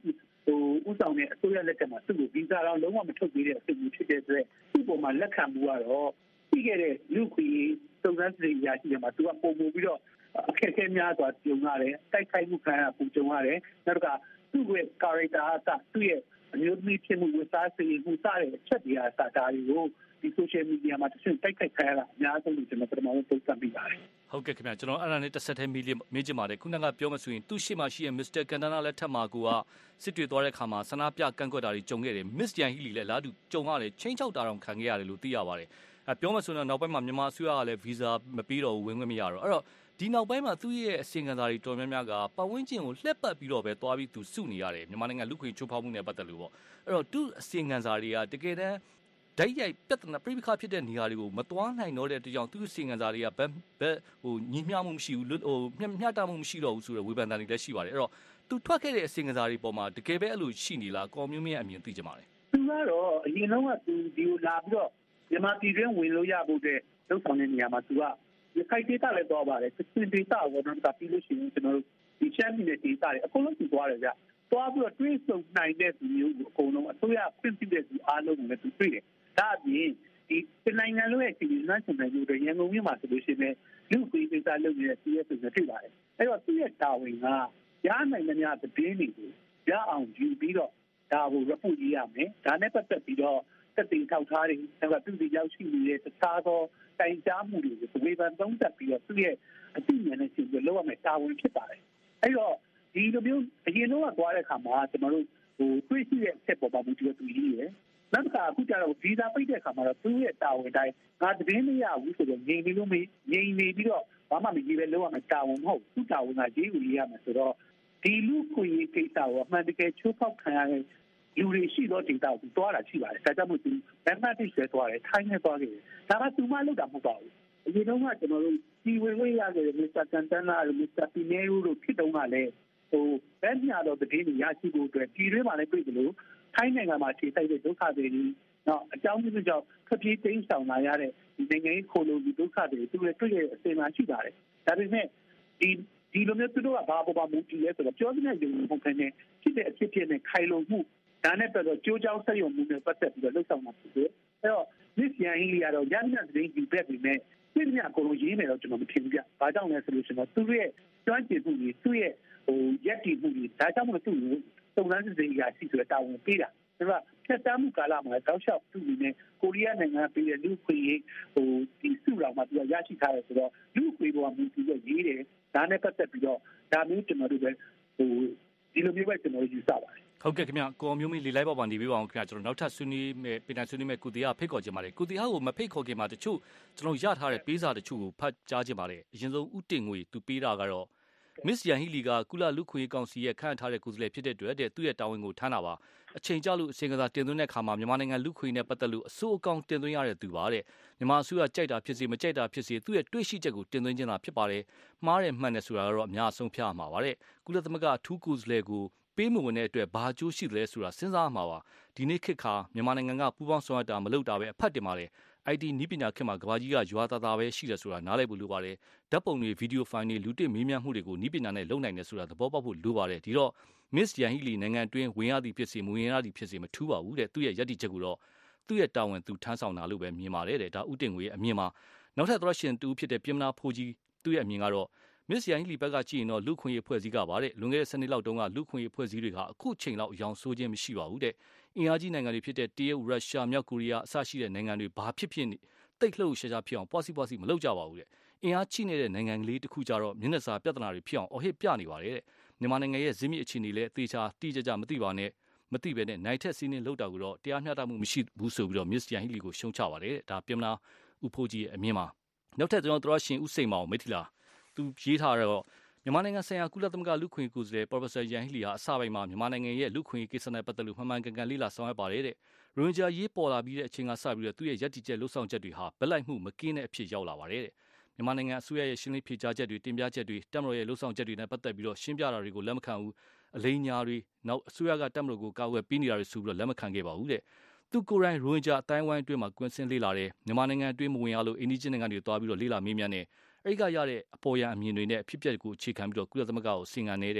ဟိုဥဆောင်တဲ့အစိုးရလက်ထက်မှာသူ့ကိုဗီဇာတော့လုံးဝမထုတ်ပေးတဲ့အဖြစ်မျိုးဖြစ်တဲ့အတွက်သူ့ပေါ်မှာလက်ခံမှုကတော့ပြီးခဲ့တဲ့လူခွေစုံစမ်းစစ်ဆေးရရှိတယ်မှာသူကပုံပုံပြီးတော့အခက်အခဲများစွာကြုံရတယ်တိုက်ခိုက်မှုခံရပူကြုံရတယ်နောက်ကသူ့ရဲ့ character အစသူ့ရဲ့အမျိုးသမီးဖြစ်မှုဝတ်စားစေမှုစတဲ့အချက်တွေအစဒါတွေကိုဒီ social media မှာတစ်ဆင့်တိုက်ခိုက်ခံရတာအများဆုံးလို့ကျွန်တော်ပထမဆုံးသုံးသပ်မိပါတယ်ဟုတ်ကဲ့ခင်ဗျာကျွန်တော်အဲ့ဒါနဲ့တစ်ဆက်တည်းမေးမေးချင်ပါတယ်ခုနကပြောမှဆိုရင်သူ့ရှေ့မှာရှိတဲ့ Mister Cantana လက်ထက်မှာကိုကစစ်တွေသွားတဲ့ခါမှာဆန္ဒပြကန့်ကွက်တာတွေကြုံခဲ့တယ် Miss Yan Healy လည်းလာတူကြုံရတယ်ချင်းချောက်တာတောင်ခံခဲ့ရတယ်လို့သိရပါတယ်အဲပြောမှဆိုရင်နောက်ပိုင်းမှာမြန်မာအစိုးရကလည်း visa မပေးတော့ဘူးဝင်ခွင့်မရတော့အဲ့တော့ဒီနောက်ပိုင်းမှာသူ့ရဲ့အစီအကံသားတွေတော်များများကပတ်ဝန်းကျင်ကိုလှက်ပတ်ပြီးတော့ပဲသွားပြီးသူစုနေရတယ်မြန်မာနိုင်ငံလူခွေချိုးဖောက်မှုနဲ့ပတ်သက်လို့ပေါ့အဲ့တော့သူ့အစီအကံသားတွေကတကယ်တမ်းဓာတ်ရိုက်ပြဿနာပြိပခါဖြစ်တဲ့နေရာတွေကိုမတွားနိုင်တော့တဲ့ကြောင့်သူ့အစီအကံသားတွေကဘက်ဘက်ဟိုညီမျှမှုမရှိဘူးဟိုမျှတမှုမရှိတော့ဘူးဆိုတော့ဝေဖန်တာတွေလည်းရှိပါတယ်အဲ့တော့သူထွက်ခဲ့တဲ့အစီအကံသားတွေပေါ်မှာတကယ်ပဲအဲ့လိုရှိနေလားကော်မျိုးမင်းအမြင်သိကြပါတယ်သူကတော့အရင်တော့ကသူဒီကိုလာပြီးတော့မြန်မာပြည်တွင်းဝင်လို့ရဖို့တဲ့လှုပ်ဆောင်တဲ့နေရာမှာသူကဒီခိုက်ဒေတာလည်းတော့ပါတယ်စင်ဒေတာကိုတော့ပြီးလို့ရှိရင်ကျွန်တော်တို့ဒီချမ်းပြည်နယ်ဒေတာတွေအကုန်လုံးသူသွားတယ်ဗျသွားပြီးတော့တွေးဆုံနိုင်တဲ့သူမျိုးကိုအကုန်လုံးအစိုးရပြင်ပြတဲ့သူအားလုံးကိုလည်းသူတွေ့တယ်ဒါအပြင်ဒီနိုင်ငံလုံးရဲ့ပြည်နယ်စံနိုင်မှုတွေရန်ကုန်မြို့မှာဆိုလို့ရှိရင်လူ့ခွေးကိစ္စလုပ်နေတဲ့စီးရဲဆိုတွေတွေ့ပါတယ်အဲ့တော့သူ့ရဲ့တာဝန်ကရနိုင်တဲ့များသတင်းတွေကိုရအောင်ယူပြီးတော့ဒါကို report ရေးရမယ်ဒါနဲ့ပတ်သက်ပြီးတော့တက်တင်ထောက်ထားတွေနောက်သူဒီရောက်ရှိနေတဲ့တခြားသောတိုင်ကြားမှုတွေကိုဝေဖန်သုံးသပ်ပြီးတော့သူ့ရဲ့အသိဉာဏ်နဲ့ရှင်ပြလောက်ရမယ်တာဝန်ဖြစ်ပါတယ်အဲ့တော့ဒီလိုမျိုးအရင်တော့သွားတဲ့အခါမှာကျွန်တော်တို့ဟိုတွေးရှိတဲ့အချက်ပေါ်မှာမူတည်သူရေးရယ်နောက်တစ်ခါအခုကျတော့ဗီဇာပိတ်တဲ့အခါမှာတော့သူ့ရဲ့တာဝန်တိုင်းငါသတင်းမရဘူးဆိုတော့ငြိမ်နေလို့မငြိမ်နေပြီးတော့ဘာမှမကြီးပဲလောက်ရမယ်တာဝန်မဟုတ်သူ့တာဝန်ကရေးယူရမယ်ဆိုတော့ဒီလူခွေကိစ္စကိုအမှန်တကယ်ချိုးဖောက်ခံရတဲ့လူတွေရှိတော့ဒေတာကိုသွားတာရှိပါတယ်ဒါကြောင့်မို့သူဘန်မတ်တစ်ဆွဲသွားတယ်ထိုင်းနဲ့သွားခဲ့တယ်ဒါကသူမှလုပ်တာမဟုတ်ပါဘူးအရင်တော့ကကျွန်တော်တို့ဒီဝင်ဝင်ရခဲ့တဲ့ Mister Cantana တို့ Mister Pinero တို့ဖြစ်တော့ကလည်းဟိုဘယ်ညာတော့တည်င်းရရှိဖို့အတွက်ပြည်တွင်းမှာလည်းတွေ့ကြလို့ထိုင်းနိုင်ငံမှာခြေတိုက်တဲ့ဒုက္ခတွေကြီးနော်အကြောင်းပြုကြောင့်ခပြေးတိမ်းဆောင်လာရတဲ့ဒီနိုင်ငံရေးခိုးလို့ဒီဒုက္ခတွေသူလည်းတွေ့ရအစင်မှရှိပါတယ်ဒါပေမဲ့ဒီဒီလိုမျိုးသူတို့ကဘာပေါ်မှာမူတည်လဲဆိုတော့ပြောနေတဲ့ယုံမှုခံနေဖြစ်တဲ့အဖြစ်ဖြစ်နဲ့ခိုင်လုံမှုဒါနဲ့ပတ်သက်ကြိုးကြောင်းဆက်ရုံမှုနဲ့ပတ်သက်ပြီးတော့လှုပ်ဆောင်မှာဖြစ်တယ်အဲ့တော့ Miss Yan Healy ကတော့ရန်တဲ့သတင်းဒီဘက်ပြီးမဲ့ပြည့်ညအကုန်လုံးရေးမယ်တော့ကျွန်တော်မထင်ဘူးကြ။ဘာကြောင့်လဲဆိုလို့ရှိရင်သူ့ရဲ့ကျွမ်းကျင်မှုကြီးသူ့ရဲ့ဟိုရက်တီမှုကြီးဒါကြောင့်မလို့သူ့ကိုစုံစမ်းစစ်ဆေးရာရှိဆိုတဲ့တာဝန်ပေးတာ။ဒါကဖြတ်တမ်းမှုကာလမှာတောက်လျှောက်သူ့အနေနဲ့ကိုရီးယားနိုင်ငံပြည်ရဲ့လူ့ခွေရေးဟိုဒီစုတော်မှာသူရရှိထားတယ်ဆိုတော့လူ့ခွေပေါ်မှာသူကရေးတယ်ဒါနဲ့ပတ်သက်ပြီးတော့ဒါမျိုးကျွန်တော်တို့ပဲဟိုဒီလိုမျိုးပဲကျွန်တော်တို့ယူဆပါတယ်ဟုတ်ကဲ့ခင်ဗျကိုမျိုးမင်းလေးလိုက်ပါပါနေပေးပါအောင်ခင်ဗျကျွန်တော်နောက်ထပ်ဆွေးနွေးမယ်ပြည်နယ်ဆွေးနွေးမယ်ကုတီဟာဖိတ်ခေါ်ခြင်းပါတယ်ကုတီဟာကိုမဖိတ်ခေါ်ခင်မှာတချို့ကျွန်တော်ရထားတဲ့ပေးစာတချို့ကိုဖတ်ကြားခြင်းပါတယ်အရင်ဆုံးဥတင်ငွေသူပေးတာကတော့ Miss Yan Healy ကကုလလူခွေကောင်စီရဲ့ခန့်ထားတဲ့ကိုယ်စားလှယ်ဖြစ်တဲ့အတွက်တဲ့သူ့ရဲ့တာဝန်ကိုထမ်းတာပါအချိန်ကျလို့အစင်ကစားတင်သွင်းတဲ့ခါမှာမြန်မာနိုင်ငံလူခွေနဲ့ပတ်သက်လို့အစိုးအကောင်တင်သွင်းရတဲ့သူပါတဲ့မြန်မာအစိုးရကြိုက်တာဖြစ်စေမကြိုက်တာဖြစ်စေသူ့ရဲ့တွေးရှိချက်ကိုတင်သွင်းခြင်းသာဖြစ်ပါတယ်မှားတယ်မှန်တယ်ဆိုတာကတော့အများဆုံးဖြားမှာပါတဲ့ကုလသမဂ္ဂအထူးကိုယ်စားလှယ်ကိုပေးမဝင်တဲ့အတွက်ဘာကျိုးရှိတယ်ဆိုတာစဉ်းစားမှာပါဒီနေ့ခေတ်ခါမြန်မာနိုင်ငံကပူးပေါင်းဆောင်ရွက်တာမလုပ်တာပဲအဖတ်တင်ပါတယ် အိုက် တီ နည်းပညာခေတ်မှာကမ္ဘာကြီးကရွာသားသားပဲရှိတယ်ဆိုတာနားလည်ဖို့လိုပါတယ်ဓာတ်ပုံတွေဗီဒီယိုဖိုင်တွေလူတစ်မေးမြန်းမှုတွေကိုနည်းပညာနဲ့လုပ်နိုင်တယ်ဆိုတာသဘောပေါက်ဖို့လိုပါတယ်ဒီတော့ Miss Yan Healy နိုင်ငံတွင်းဝင်ရသည်ဖြစ်စေမဝင်ရသည်ဖြစ်စေမထူးပါဘူးတဲ့သူ့ရဲ့ယက်တီချက်ကိုတော့သူ့ရဲ့တာဝန်သူထမ်းဆောင်တာလို့ပဲမြင်ပါတယ်တဲ့ဒါဥတင်ငွေရဲ့အမြင်မှာနောက်ထပ်သရရှင်တူဖြစ်တဲ့ပြင်မနာဖိုးကြီးသူ့ရဲ့အမြင်ကတော့Miss Yan Healy ဘက်ကကြည့်ရင်တော့လူခွင့်ရေးဖွဲ့စည်းကပါတဲ့လွန်ခဲ့တဲ့စနေလောက်တုန်းကလူခွင့်ရေးဖွဲ့စည်းတွေကအခုချိန်လောက်အယောင်ဆိုးခြင်းမရှိပါဘူးတဲ့အင်အားကြီးနိုင်ငံတွေဖြစ်တဲ့တရုတ်ရုရှားမြောက်ကိုရီးယားအစရှိတဲ့နိုင်ငံတွေဘာဖြစ်ဖြစ်တိတ်လှုပ်ရှားရှားဖြစ်အောင်ပွားစီပွားစီမလုပ်ကြပါဘူးတဲ့အင်အားချိနေတဲ့နိုင်ငံကလေးတစ်ခုကြတော့မျက်နှာစာပြဿနာတွေဖြစ်အောင်အဟစ်ပြနေပါတယ်တဲ့မြန်မာနိုင်ငံရဲ့ဇင်းမြစ်အခြေအနေလည်းအသေးချာတိကျကျမသိပါနဲ့မသိပဲနဲ့နိုင်ထက်စီးနှင်းလောက်တာကိုတော့တရားမျှတမှုမရှိဘူးဆိုပြီးတော့ Miss Yan Healy ကိုရှုံချပါတယ်တဲ့ဒါပြင်မနာဥဖိုးကြီးရဲ့အမြင်မှာနောက်ထပ်ကျွန်တော်တို့ရှင်ဥစိန်မောင်မိထီလာသူရေးထားတော့မြန်မာနိုင်ငံဆိုင်ရာကုလသမဂ္ဂလူခွင့်ကိုယ်စားလှယ် Professor Yan Healy ဟာအစပိုင်းမှာမြန်မာနိုင်ငံရဲ့လူခွင့်ကိစ္စနဲ့ပတ်သက်လို့မှန်မှန်ကန်ကန်လေ့လာဆောင်ရွက်ပါတယ်တဲ့ရိုဟင်ဂျာရေးပေါ်လာပြီးတဲ့အချိန်ကစပြီးတော့သူ့ရဲ့ယက်တီကျက်လှုပ်ဆောင်ချက်တွေဟာဗက်လိုက်မှုမကင်းတဲ့အဖြစ်ရောက်လာပါတယ်တဲ့မြန်မာနိုင်ငံအစိုးရရဲ့ရှင်းလင်းဖြေကြားချက်တွေတင်ပြချက်တွေတပ်မတော်ရဲ့လှုပ်ဆောင်ချက်တွေနဲ့ပတ်သက်ပြီးတော့ရှင်းပြတာတွေကိုလက်မခံဘူးအလိညာတွေနောက်အစိုးရကတပ်မတော်ကိုကာကွယ်ပေးနေတာတွေဆိုပြီးတော့လက်မခံခဲ့ပါဘူးတဲ့သူကိုယ်တိုင်ရိုဟင်ဂျာအတိုင်းဝိုင်းအတွင်းမှာကွင်းဆင်းလေ့လာတယ်မြန်မာနိုင်ငံအတွင်းမဝင်ရလို့အိန္ဒိယနိုင်ငံတွေသွားပြီးတော့လေ့လာမေးမြန်းတယ်အဲ့ကရတဲ့အပေါ်ယံအမြင်တွေနဲ့အဖြစ်အပျက်ကိုအခြေခံပြီးတော့ကုလသမဂ္ဂကိုဆင်ငံနေတဲ့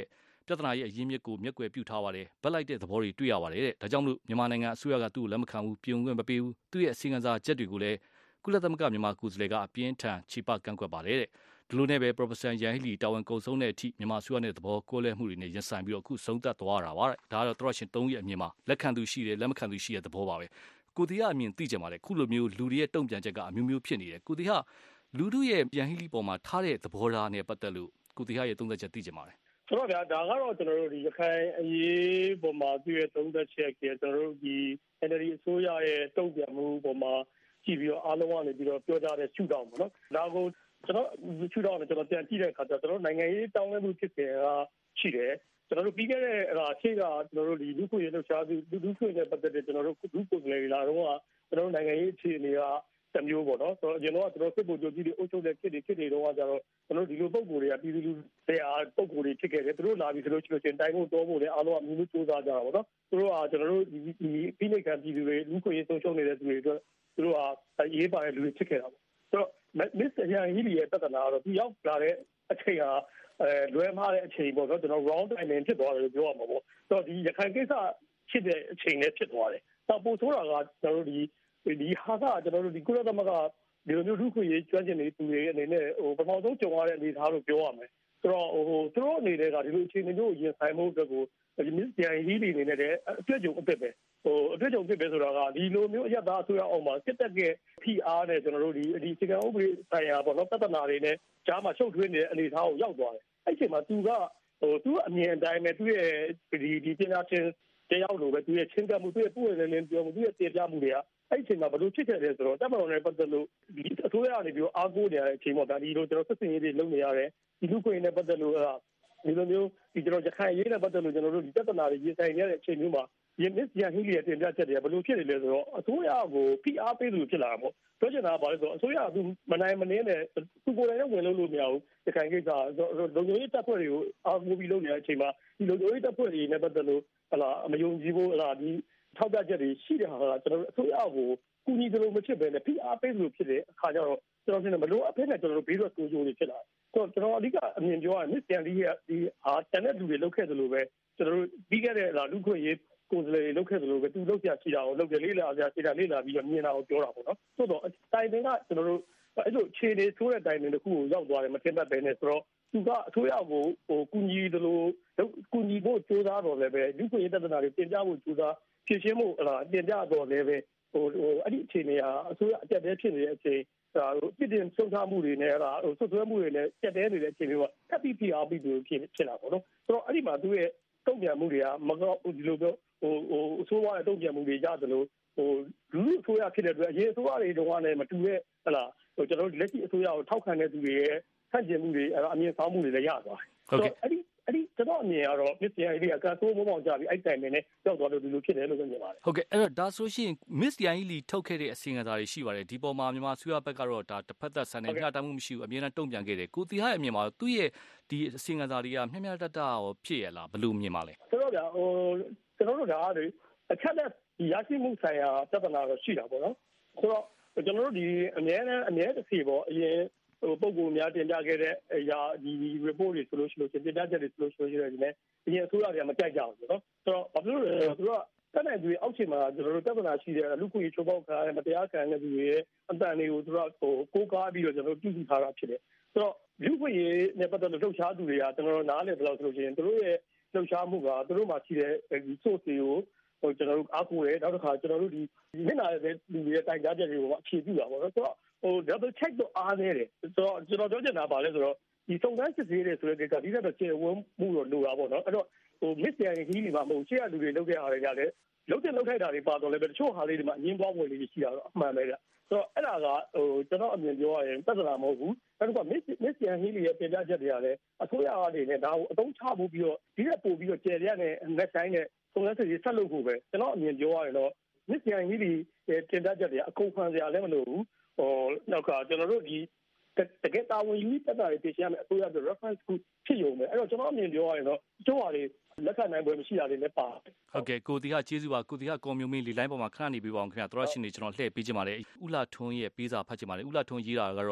ပြဿနာရဲ့အရင်းမြစ်ကိုမျက်ကွယ်ပြုထားပါတယ်ဗက်လိုက်တဲ့သဘောတွေတွေ့ရပါတယ်တဲ့ဒါကြောင့်မလို့မြန်မာနိုင်ငံအစိုးရကသူ့ကိုလက်မခံဘူးပြုံခွင့်မပေးဘူးသူ့ရဲ့အစီအကံစာချက်တွေကိုလည်းကုလသမဂ္ဂမြန်မာကိုယ်စားလှယ်ကအပြင်းထန်ခြေပကန့်ကွက်ပါတယ်တဲ့ဒီလိုနဲ့ပဲ Professor ရန်ဟီလီတာဝန်ကုန်ဆုံးတဲ့အထိမြန်မာအစိုးရနဲ့သဘောကိုလဲမှုတွေနဲ့ရင်ဆိုင်ပြီးတော့အခုဆုံးသက်သွားတာပါတဲ့ဒါကတော့တော်ရှင်သုံးရဲ့အမြင်မှာလက်ခံသူရှိတယ်လက်မခံသူရှိတဲ့သဘောပါပဲကိုတီကအမြင်သိကြပါလေခုလိုမျိုးလူတွေရဲ့တုံ့ပြန်ချက်ကအမျိုးမျိုးဖြစ်နေတယ်ကိုတီကလူတို့ရဲ့ရန်ဟီလီပေါ်မှာထားတဲ့သဘောထားနဲ့ပတ်သက်လို့ကိုတီရဲ့သုံးသက်ချက်သိကြပါလေဆိုတော့ဗျာဒါကတော့ကျွန်တော်တို့ဒီရခိုင်အရေးပေါ်မှာသူ့ရဲ့သုံးသက်ချက်ကကျွန်တော်တို့ဒီ N L D အစိုးရရဲ့တုံ့ပြန်မှုပေါ်မှာကြည့်ပြီးတော့အားလုံးကနေပြီးတော့ပြောကြတဲ့ရှုထောင့်ပေါ့နော်ဒါကိုကျွန်တော်ရှုထောင့်နဲ့ကျွန်တော်ပြန်ကြည့်တဲ့အခါကျကျွန်တော်နိုင်ငံရေးတောင်းလဲမှုဖြစ်တယ်ကရှိတယ်ကျွန်တော်တို့ပြီးခဲ့တဲ့အဲ့ဒါအခြေကကျွန်တော်တို့ဒီလူ့ခွင့်ရေးလှုပ်ရှားသူလူ့ခွင့်နဲ့ပတ်သက်တဲ့ကျွန်တော်တို့လူ့ကိုယ်စားလှယ်လာတော့ကကျွန်တော်တို့နိုင်ငံရေးအခြေအနေကတမျိုးပေါ့နော်ဆိုတော့ကျွန်တော်ကကျွန်တော်စစ်ဗိုလ်ချုပ်ကြီးတွေအုပ်ချုပ်တဲ့ခေတ်တွေခေတ်တွေတော့ကကြတော့ကျွန်တော်ဒီလိုပုံကိုယ်တွေကပြည်သူလူတရားပုံကိုယ်တွေဖြစ်ခဲ့တယ်သူတို့လာပြီးဆိုလို့ရှိရင်တိုင်းဖို့တောဖို့လည်းအားလုံးကမျိုးမျိုးစူးစမ်းကြတာပေါ့နော်သူတို့ကကျွန်တော်တို့ဒီဒီပြည်နယ်ကပြည်သူတွေလူ့ခွင့်ရေးဆုံးရှုံးနေတဲ့သူတွေအတွက်သူတို့ကရေးပါတဲ့လူတွေဖြစ်ခဲ့တာပေါ့ဆိုတော့မစ္စတာရန်ဟီလီရဲ့ပြဿနာကတော့သူရောက်လာတဲ့အချိန်ဟာအဲလွယ်မှားတဲ့အချိန်ပေါ့နော်ကျွန်တော် round timing ဖြစ်သွားတယ်လို့ပြောရမှာပေါ့ဆိုတော့ဒီရခိုင်ကိစ္စဖြစ်တဲ့အချိန်နဲ့ဖြစ်သွားတယ်တော့ပို့ဆိုတာကကျွန်တော်တို့ဒီဒီဟာကကျွန်တော်တို့ဒီကုလသမဂ္ဂဒီလိုမျိုးလူ့ခွင့်ရေးကျွမ်းကျင်နေသူတွေအနေနဲ့ဟိုပထမဆုံးကြုံရတဲ့အနေအထားလို့ပြောရမယ်ဆိုတော့ဟိုသူတို့အနေနဲ့ကဒီလိုအခြေအနေမျိုးကိုရင်ဆိုင်မှုအတွက်ကိုဒီမစ္စတာရန်ဟီလီအနေနဲ့လည်းအတွေ့အကြုံအသစ်ပဲဟိုအတွေ့အကြုံဖြစ်ပဲဆိုတာကဒီလိုမျိုးအရသာအစိုးရအောင်မှာစစ်တပ်ကဖိအားနဲ့ကျွန်တော်တို့ဒီဒီစကန်ဥပဒေဆိုင်ရာပေါ့နော်ပြဿနာတွေနဲ့ကြားမှာရှုပ်ထွေးနေတဲ့အနေအထားကိုရောက်သွားတယ်အဲ့ဒီအချိန်မှာသူကဟိုသူအမြင်အတိုင်းပဲသူ့ရဲ့ဒီဒီပညာရှင်တယောက်လိုပဲသူရဲ့ချင်းကမှုသူရဲ့ပို့ရနေပြောမှုသူရဲ့တင်ပြမှုတွေကအဲ့ဒီအချိန်မှာဘယ်လိုဖြစ်ခဲ့လဲဆိုတော့တပ်မတော်နဲ့ပတ်သက်လို့ဒီအစိုးရကနေပြီးအားကိုးနေရတဲ့အချိန်မှာဒါဒီလိုကျွန်တော်စစ်စင်ရေးတွေလုပ်နေရတယ်ဒီလူခွင့်နဲ့ပတ်သက်လို့ဒီလိုမျိုးဒီကျွန်တော်ရခိုင်ရေးနဲ့ပတ်သက်လို့ကျွန်တော်တို့ဒီပြဿနာတွေရင်ဆိုင်နေရတဲ့အချိန်မျိုးမှာဒီမစ္စယာဟီလီရဲ့တင်ပြချက်တွေကဘယ်လိုဖြစ်နေလဲဆိုတော့အစိုးရကိုဖိအားပေးလို့ဖြစ်လာတာပေါ့ပြောချင်တာကဘာလဲဆိုတော့အစိုးရကသူမနိုင်မနှင်းနဲ့သူကိုယ်တိုင်နဲ့ဝင်လို့လို့မရဘူးရခိုင်ကိစ္စလုံခြုံရေးတပ်ဖွဲ့တွေကိုအားကိုးပြီးလုပ်နေတဲ့အချိန်မှာဒီလုံခြုံရေးတပ်ဖွဲ့တွေနဲ့ပတ်သက်လို့ဟလာမယုံကြည်ဖို့ဟလာဒီထောက်ပြချက်တွေရှိတဲ့ဟာကကျွန်တော်တို့အစိုးရကိုကူညီတယ်လို့မဖြစ်ဘဲနဲ့ဖိအားပေးလို့ဖြစ်တဲ့အခါကျတော့ကျွန်တော်တို့မလို့အဖေနဲ့ကျွန်တော်တို့ဘေးတော့ကိုကြိုးတွေဖြစ်လာဆိုတော့ကျွန်တော်အဓိကအမြင်ပြောရရင်မစ္စတန်လီရဲ့ဒီဟာတန်တဲ့လူတွေလုပ်ခဲ့တယ်လို့ပဲကျွန်တော်တို့ပြီးခဲ့တဲ့လူခွင့်ရေးကိုယ်စားလှယ်လုပ်ခဲ့တယ်လို့ပဲသူလုပ်ပြရှိတာကိုလုပ်တယ်လေးလာပြရှိတာလေးလာပြီးတော့မြင်တာကိုပြောတာပေါ့နော်ဆိုတော့တိုင်ပင်ကကျွန်တော်တို့အဲ့လိုခြေနေဆိုးတဲ့တိုင်ပင်တစ်ခုကိုရောက်သွားတယ်မထင်တတ်ပဲနဲ့ဆိုတော့သူကအစိုးရကိုဟိုကူညီတယ်လို့ကူညီဖို့ကြိုးစားတော့လည်းပဲလူခွင့်ရေးတပ်သားတွေတင်ပြဖို့ကြိုးစားဖြည့်ရှင်းဖို့ဟလာတင်ပြတော့လည်းပဲဟိုဟိုအဲ့ဒီအခြေအနေဟာအစိုးရအကြက်တဲဖြစ်နေတဲ့အချိန်ဟိုပြည်တင်ဆုံးထားမှုတွေနဲ့ဟလာဟိုဆွဆွဲမှုတွေနဲ့ကြက်တဲနေတဲ့အချိန်မျိုးကထပ်ပြီးပြအားပြီးလို့ဖြစ်ဖြစ်လာပေါ့နော်ဆိုတော့အဲ့ဒီမှာသူရဲ့တုံ့ပြန်မှုတွေကမကောက်ဒီလိုမျိုးဟိုဟိုအစိုးရရဲ့တုံ့ပြန်မှုတွေရတယ်လို့ဟိုလူလူအစိုးရဖြစ်တဲ့အတွက်အရေးအစိုးရတွေတုန်းကလည်းမတူတဲ့ဟလာဟိုကျွန်တော်တို့လက်ရှိအစိုးရကိုထောက်ခံတဲ့သူတွေရဲ့ဆန့်ကျင်မှုတွေအဲ့အမြင်ဆောင်မှုတွေလည်းရသွားတယ်ဟုတ်ကဲ့အဲ့ဒီအဲ့ဒီကျွန်တော်အမြင်ကတော့မစ္စယာဟီလီကကာဆိုးမောမောင်ကြပြီးအဲ့တိုင်နေနဲ့ရောက်သွားလို့ဒီလိုဖြစ်တယ်လို့မြင်ပါတယ်ဟုတ်ကဲ့အဲ့တော့ဒါဆိုရှင်မစ္စယာဟီလီထုတ်ခဲ့တဲ့အစီအငံစာတွေရှိပါတယ်ဒီပေါ်မှာမြန်မာဆွေးရဘက်ကတော့ဒါတစ်ဖက်သက်ဆန်နေမျှတမှုမရှိဘူးအမြင်နဲ့တုံ့ပြန်ခဲ့တယ်ကိုတီဟာရဲ့အမြင်မှာသူ့ရဲ့ဒီအစီအငံစာတွေကမျှမျှတတရောဖြစ်ရလားဘယ်လိုမြင်ပါလဲဆိုတော့ဗျာဟိုကျွန်တော်တို့ဒါလေအချက်နဲ့ရရှိမှုဆိုင်ရာပြဿနာတော့ရှိတာပေါ့နော်ဆိုတော့ကျွန်တော်တို့ဒီအမြဲတမ်းအမြဲတစေပေါ့အရင်ဟိုပုံကိုများတင်ပြခဲ့တဲ့အရာဒီ report တွေဆိုလို့ရှိလို့တင်ပြချက်တွေဆိုလို့ရှိလို့ဒီနေ့အရင်အစိုးရတွေကမကြိုက်ကြဘူးနော်ဆိုတော့ဘာလို့လဲဆိုတော့တက်နိုင်သူအောက်ခြေမှာကျွန်တော်တို့ပြဿနာရှိတဲ့လူ့ခွင့်ရေးချိုးဖောက်ခံရတဲ့မတရားခံရတဲ့သူတွေရဲ့အတန်တွေကိုသူတို့ဟိုကိုးကားပြီးတော့ကျွန်တော်တို့ပြုစုထားတာဖြစ်တယ်ဆိုတော့လူ့ခွင့်ရေးနဲ့ပတ်သက်လို့လှုပ်ရှားသူတွေကကျွန်တော်တို့နားလည်ဘယ်လောက်ဆိုလို့ရှိရင်သူတို့ရဲ့လှုပ်ရှားမှုကသူတို့မှာရှိတဲ့ဒီ source တွေကိုဟိုကျွန်တော်တို့အားကိုးတယ်နောက်တစ်ခါကျွန်တော်တို့ဒီမျက်နှာရဲ့လူတွေရဲ့တိုင်ကြားချက်တွေကိုအခြေပြုတာပေါ့နော်ဆိုတော့ဟို double check တော့အားနေတယ်ဆိုတော့ကျွန်တော်ပြောချင်တာပါလဲဆိုတော့ဒီစုံစမ်းစစ်ဆေးတဲ့ဆိုတဲ့ကိစ္စဒီကတော့ကျေဝန်းမှုတော့လိုတာပေါ့နော်အဲ့တော့ဟို miss ရန်ဟီလီမှာမဟုတ်ရှေ့ရလူတွေလုပ်တဲ့အားတွေကြတယ်လုပ်တဲ့လုပ်ထိုက်တာတွေပါတော့လည်းပဲတချို့ဟာလေးတွေမှာအငင်းပွားဝင်လေးရှိတာတော့အမှန်ပဲကြဆိုတော့အဲ့ဒါကဟိုကျွန်တော်အမြင်ပြောရရင်ပြဿနာမဟုတ်ဘူးအဲ့တော့ miss miss ရန်ဟီလီရဲ့ပြင်ပြချက်တွေကလည်းအစိုးရအနေနဲ့ဒါကိုအသုံးချဖို့ပြီးတော့ဒီကပို့ပြီးတော့ကျေရတဲ့ next time နဲ့စုံစမ်းစစ်ဆေးဆက်လုပ်ဖို့ပဲကျွန်တော်အမြင်ပြောရရင်တော့ miss ရန်ဟီလီရဲ့ပြင်ပြချက်တွေအကုန်ခံစရာလည်းမလိုဘူးဟိုနောက်ကကျွန်တော်တို့ဒီတကယ်တာဝန်ယူတတ်တာတွေသိချင်ရမယ်အစိုးရအတွက် reference ခုဖြစ်ရုံပဲအဲ့တော့ကျွန်တော်အမြင်ပြောရရင်တော့ကျိုးဟာတွေလက်ခံနိုင်ပွဲမရှိတာတွေလည်းပါဟုတ်ကဲ့ကိုတီကကျေးဇူးပါကိုတီကကွန်မြူမင်းလီလိုင်းပေါ်မှာခဏနေပြီးပါအောင်ခင်ဗျာသရရှင်နေကျွန်တော်လှည့်ပေးချင်ပါတယ်ဥလာထွန်းရဲ့ပေးစာဖတ်ချင်ပါတယ်ဥလာထွန်းရေးတာကတော့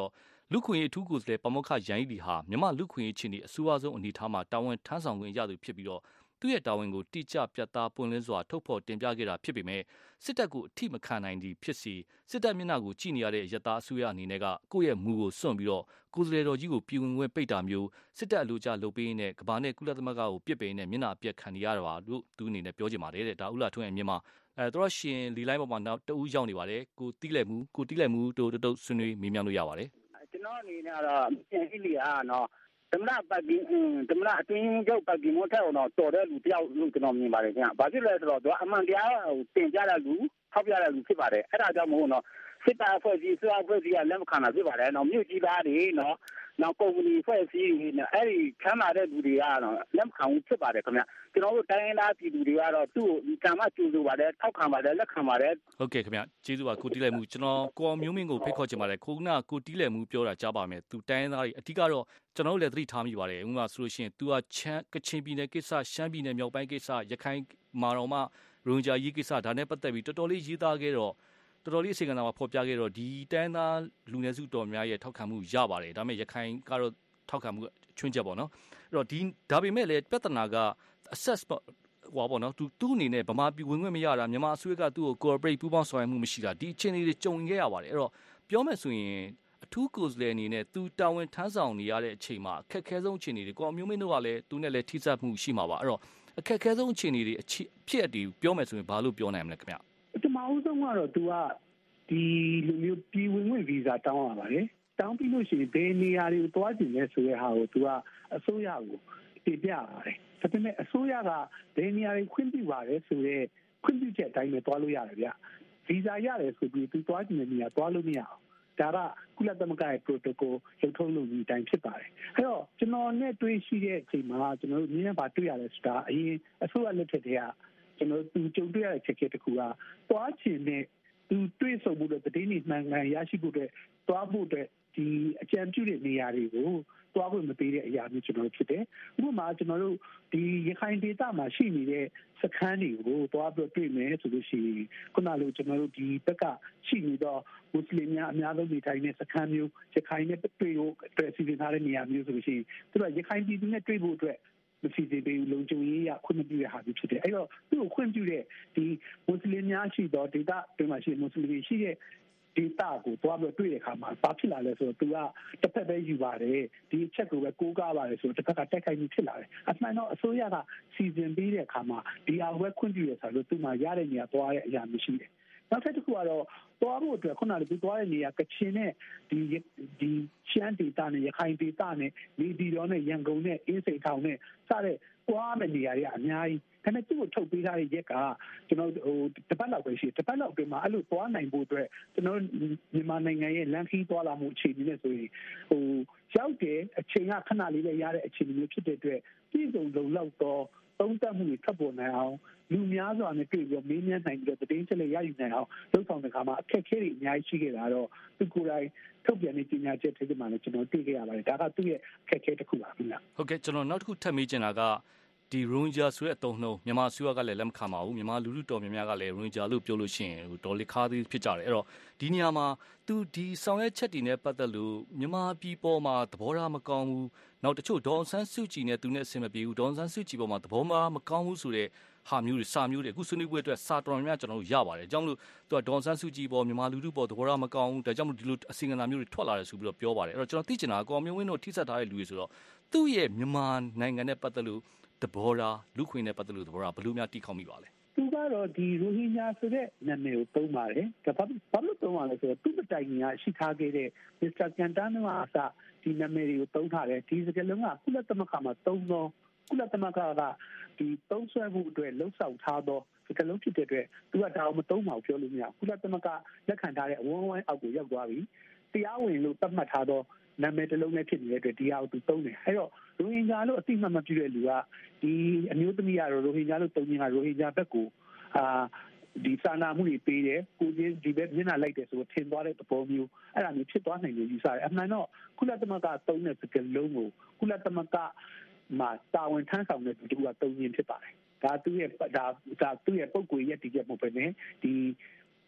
လူခွင့်ရေးအထူးကိုယ်စားလှယ်ပမောက္ခရန်ဤလီဟာမြန်မာလူခွင့်ရေးချင်းဒီအဆိုအဆုံးအနေထားမှာတာဝန်ထမ်းဆောင်ခွင့်ရသူဖြစ်ပြီးတော့သူ့ရဲ့တာဝန်ကိုတိကျပြတ်သားပွင့်လင်းစွာထုတ်ဖော်တင်ပြခဲ့တာဖြစ်ပေမဲ့စစ်တပ်ကိုအထိမခံနိုင်သည့်ဖြစ်စီစစ်တပ်မျက်နှာကိုကြည့်နေရတဲ့ရတာအစိုးရအနေနဲ့ကကိုယ့်ရဲ့မူကိုစွန့်ပြီးတော့ကိုယ်စားလှယ်တော်ကြီးကိုပြည်ဝင်ခွင့်ပိတ်တာမျိုးစစ်တပ်အလို့ကြလုပ်ပေးနေတဲ့ကဘာနဲ့ကုလသမဂ္ဂကိုပြစ်ပယ်နေတဲ့မျက်နှာအပြတ်ခံရတာပါလို့သူအနေနဲ့ပြောချင်ပါတယ်တဲ့ဒါဦးလာထွန်းရဲ့မြန်မာအဲတော့ရှင်လီလိုက်ပေါ်မှာနောက်တဦးရောက်နေပါတယ်ကိုတီးလက်မှုကိုတီးလက်မှုတို့တုတ်ဆွေးနွေးမေးမြန်းလို့ရပါတယ်ကျွန်တော်အနေနဲ့ကတော့ပြန်ကြည့်လိအားနော်သမ္မတပတ်ကင်းသမ္မတအတွင်းချုပ်ပတ်ကင်းမထက်အောင်တော့တော်တဲ့လူတယောက်လို့ကျွန်တော်မြင်ပါတယ်ခင်ဗျ။ဘာဖြစ်လဲဆိုတော့သူကအမှန်တရားတင်ပြတဲ့လူထောက်ပြတဲ့လူဖြစ်ပါတယ်။အဲ့ဒါကြောင့်မို့တော့စစ်တပ်အဖွဲ့အစည်းစွာအဖွဲ့အစည်းကလက်မခံတာဖြစ်ပါတယ်။နော်မြို့ကြီးသားတွေနော်နောက်ကုမ္ပဏီအဖွဲ့အစည်းတွေနဲ့အဲ့ဒီခံလာတဲ့လူတွေကတော့လက်မခံဘူးဖြစ်ပါတယ်ခင်ဗျ။ကျွန်တော်တို့တိုင်းရင်းသားပြည်သူတွေကတော့သူ့ကိုဒီကံမကျူလို့ပါတယ်ထောက်ခံပါတယ်လက်ခံပါတယ်ဟုတ်ကဲ့ခင်ဗျကျေးဇူးပါကိုတီးလက်မှုကျွန်တော်ကိုအောင်မျိုးမင်းကိုဖိတ်ခေါ်ချင်ပါတယ်ခုနကကိုတီးလက်မှုပြောတာကြားပါမယ်သူတိုင်းရင်းသားတွေအထူးကတော့ကျွန်တော်တို့လည်းသတိထားမိပါတယ်ဥပမာဆိုလို့ရှိရင်သူကချမ်းကချင်ပြည်နယ်ကိစ္စရှမ်းပြည်နယ်မြောက်ပိုင်းကိစ္စရခိုင်မာတော်မှရိုဟင်ဂျာရေးကိစ္စဒါနဲ့ပတ်သက်ပြီးတော်တော်လေးရေးသားခဲ့တော့တော်တော်လေးအစီအကံမှာဖော်ပြခဲ့တော့ဒီတိုင်းသားလူနည်းစုတော်များရဲ့ထောက်ခံမှုရပါတယ်ဒါပေမဲ့ရခိုင်ကတော့ထောက်ခံမှုချွင်းချက်ပေါ့နော်အဲ့တော့ဒီဒါပေမဲ့လည်းပြဿနာက assess ဟောပေါ့နော်သူသူ့အနေနဲ့ဗမာပြည်ဝင်ခွင့်မရတာမြန်မာအစိုးရကသူ့ကို cooperate ပူးပေါင်းဆောင်ရွက်မှုမရှိတာဒီအခြေအနေတွေကြုံခဲ့ရပါတယ်အဲ့တော့ပြောမယ်ဆိုရင်အထူးကိုယ်စားလှယ်အနေနဲ့သူတာဝန်ထမ်းဆောင်နေရတဲ့အချိန်မှာအခက်အခဲဆုံးအခြေအနေတွေကိုအမျိုးမင်းတို့ကလည်းသူနဲ့လည်းထိစပ်မှုရှိမှာပါအဲ့တော့အခက်အခဲဆုံးအခြေအနေတွေအဖြစ်အတည်ပြောမယ်ဆိုရင်ဘာလို့ပြောနိုင်မလဲခင်ဗျပထမဦးဆုံးကတော့သူကဒီလိုမျိုးပြည်ဝင်ခွင့်ဗီဇာတောင်းရပါတယ်တောင်းပြီးလို့ရှိရင်ဘယ်နေရာတွေကိုတွားကျင်လဲဆိုတဲ့ဟာကိုသူကအစိုးရကိုတင်ပြရတယ်ဒါပေမဲ့အစိုးရကဘယ်နေရာတွေခွင့်ပြုပါတယ်ဆိုတော့ခွင့်ပြုချက်အတိုင်းပဲတွားလို့ရတယ်ဗျဗီဇာရတယ်ဆိုပြီးသူတွားကျင်တဲ့နေရာတွားလို့မရအောင်ဒါကကုလသမဂ္ဂရဲ့ protocol ရုပ်ထုံးလုပ်ပြီးအတိုင်းဖြစ်ပါတယ်အဲ့တော့ကျွန်တော်နဲ့တွေ့ရှိတဲ့အချိန်မှာကျွန်တော်တို့မြင်ရပါတွေ့ရတယ်ဆိုတာအရင်အစိုးရလက်ထက်ကကျွန်တော်သူကြုံတွေ့ရတဲ့ချက်ချက်တစ်ခုကတွားကျင်တဲ့သူတွေ့ဆုံမှုတဲ့တည်နေမှန်ကန်ရရှိဖို့အတွက်တွားဖို့အတွက်ဒီအကြံပြုတဲ့နေရာတွေကိုတွားဖို့မပေးတဲ့အရာမျိုးကျွန်တော်ဖြစ်တယ်။ဥပမာကျွန်တော်တို့ဒီရခိုင်ဒေသမှာရှိနေတဲ့စခန်းတွေကိုတွားပြီးတွေ့မယ်ဆိုလို့ရှိရင်ခုနလိုကျွန်တော်တို့ဒီဘက်ကရှိနေတော့မွတ်စလင်များအများဆုံးနေထိုင်တဲ့စခန်းမျိုးရခိုင်နဲ့တွေ့ဖို့အတွက်စီစဉ်ထားတဲ့နေရာမျိုးဆိုလို့ရှိရင်သူတို့ရခိုင်ပြည်သူနဲ့တွေ့ဖို့အတွက်မစီစဉ်ပေးဘူးလုံခြုံရေးရခွင့်မပြုတဲ့ဟာမျိုးဖြစ်တယ်။အဲ့တော့သူ့ကိုခွင့်ပြုတဲ့ဒီမွတ်စလင်များရှိတော့ဒေသတွင်မှာရှိမွတ်စလင်တွေရှိတဲ့ဒေတာကိုတွားပြီးတွေ့တဲ့အခါမှာဘာဖြစ်လာလဲဆိုတော့သူကတစ်ဖက်ပဲယူပါတယ်ဒီအချက်ကိုပဲကိုးကားပါတယ်ဆိုတော့တစ်ဖက်ကတက်ခိုက်မှုဖြစ်လာတယ်အမှန်တော့အစိုးရကစီစဉ်ပေးတဲ့အခါမှာဒီအားပဲခွင့်ပြုရဆိုတော့သူမှရတဲ့နေရာတွားတဲ့အရာမရှိတယ်နောက်ထပ်တစ်ခုကတော့တွားဖို့အတွက်ခုနကဒီတွားတဲ့နေရာကချင်နဲ့ဒီဒီရှမ်းဒေတာနဲ့ရခိုင်ဒေတာနဲ့ဒီဒီတော်နဲ့ရန်ကုန်နဲ့အင်းစိန်ထောင်နဲ့စတဲ့တွားတဲ့နေရာတွေအများကြီးဒါနဲ့သူ့ကိုထုတ်ပေးထားတဲ့ရက်ကကျွန်တော်ဟိုတစ်ပတ်လောက်ပဲရှိတစ်ပတ်လောက်ပြင်မှာအဲ့လိုသွားနိုင်ဖို့အတွက်ကျွန်တော်မြန်မာနိုင်ငံရဲ့လမ်းခီးသွားလာမှုအခြေအနေနဲ့ဆိုရင်ဟိုရောက်တဲ့အချိန်ကခဏလေးလည်းရတဲ့အခြေအနေမျိုးဖြစ်တဲ့အတွက်ပြည်စုံလုံလောက်တော့သုံးသပ်မှုတွေထပ်ပေါ်နိုင်အောင်လူများစွာနဲ့တွေ့ပြီးမေးမြန်းနိုင်ပြီးတော့တင်းချက်လေးရယူနိုင်အောင်လုပ်ဆောင်တဲ့အခါမှာအခက်အခဲတွေအများကြီးရှိခဲ့တာတော့သူကိုယ်တိုင်ထုတ်ပြန်တဲ့ပညာချက်တွေမှာလည်းကျွန်တော်တွေ့ခဲ့ရပါတယ်ဒါကသူ့ရဲ့အခက်အခဲတစ်ခုပါခင်ဗျဟုတ်ကဲ့ကျွန်တော်နောက်တစ်ခုထပ်မေးချင်တာကဒီရိုဟင်ဂျာဆိုတဲ့အသုံးနှုန်းမြန်မာအစိုးရကလည်းလက်မခံပါဘူးမြန်မာလူလူတော်များများကလည်းရိုဟင်ဂျာလို့ပြောလို့ရှိရင်ဒေါ်လီခါးသေးဖြစ်ကြတယ်အဲ့တော့ဒီနေရာမှာသူဒီဆောင်ရွက်ချက်တွေနဲ့ပတ်သက်လို့မြန်မာပြည်ပေါ်မှာသဘောထားမကောင်းဘူးနောက်တချို့ဒေါ်ဆန်းစုကြည်နဲ့သူနဲ့အဆင်မပြေဘူးဒေါ်ဆန်းစုကြည်ပေါ်မှာသဘောထားမကောင်းဘူးဆိုတဲ့ဟာမျိုးတွေစာမျိုးတွေအခုဆွေးနွေးပွဲအတွက်စာတော်များများကျွန်တော်တို့ရပါတယ်အကြောင်းလို့သူကဒေါ်ဆန်းစုကြည်ပေါ်မြန်မာလူလူပေါ်သဘောထားမကောင်းဘူးဒါကြောင့်မို့ဒီလိုအစီအကံမျိုးတွေထွက်လာတယ်ဆိုပြီးတော့ပြောပါတယ်အဲ့တော့ကျွန်တော်သိချင်တာကော်မျိုးဝင်းတို့ထိစပ်ထားတဲ့လူတွေဆိုတော့သူ့ရဲ့မြန်မာနိုင်ငံနဲ့ပတ်သက်လို့သဘောထားလူခွင့်နဲ့ပတ်သက်လို့သဘောထားဘယ်လိုများတီးခေါက်မိပါလဲသူကတော့ဒီရိုဟင်ဂျာဆိုတဲ့နာမည်ကိုသုံးပါတယ်ဒါဘာလို့သုံးရလဲဆိုတော့သူ့တိုင်ကြီးရှိထားခဲ့တဲ့မစ္စတာကန်တန်နောအစဒီနာမည်တွေကိုသုံးထားတယ်ဒီစကားလုံးကကုလသမဂ္ဂမှာသုံးတော့ကုလသမဂ္ဂကဒီသုံးဆွဲမှုအတွက်လှုပ်ဆောင်ထားတော့စကားလုံးဖြစ်တဲ့အတွက်သူကဒါအောင်မသုံးပါဘူးပြောလို့မရကုလသမဂ္ဂလက်ခံထားတဲ့အဝန်းဝိုင်းအောက်ကိုရောက်သွားပြီတရားဝင်လို့သတ်မှတ်ထားတော့နာမည်တစ်လုံးနဲ့ဖြစ်နေတဲ့အတွက်ဒီဟာကိုသူသုံးတယ်အဲ့တော့ရိုဟင်ဂျာလို့အသိမှတ်မပြုတဲ့လူကဒီအမျိုးသမီးကတော့ရိုဟင်ဂျာလို့သုံးခြင်းကရိုဟင်ဂျာဘက်ကိုအာဒီစာနာမှုတွေပေးတယ်ကိုချင်းဒီဘက်မျက်နှာလိုက်တယ်ဆိုတော့ထင်သွားတဲ့သဘောမျိုးအဲ့ဒါမျိုးဖြစ်သွားနိုင်လို့ယူဆတယ်အမှန်တော့ကုလသမဂ္ဂသုံးတဲ့စကားလုံးကိုကုလသမဂ္ဂမှာတာဝန်ထမ်းဆောင်တဲ့သူကသုံးခြင်းဖြစ်ပါတယ်ဒါသူ့ရဲ့ဒါဒါသူ့ရဲ့ပုံကိုရည်တည်ချက်မဟုတ်ဘဲနဲ့ဒီ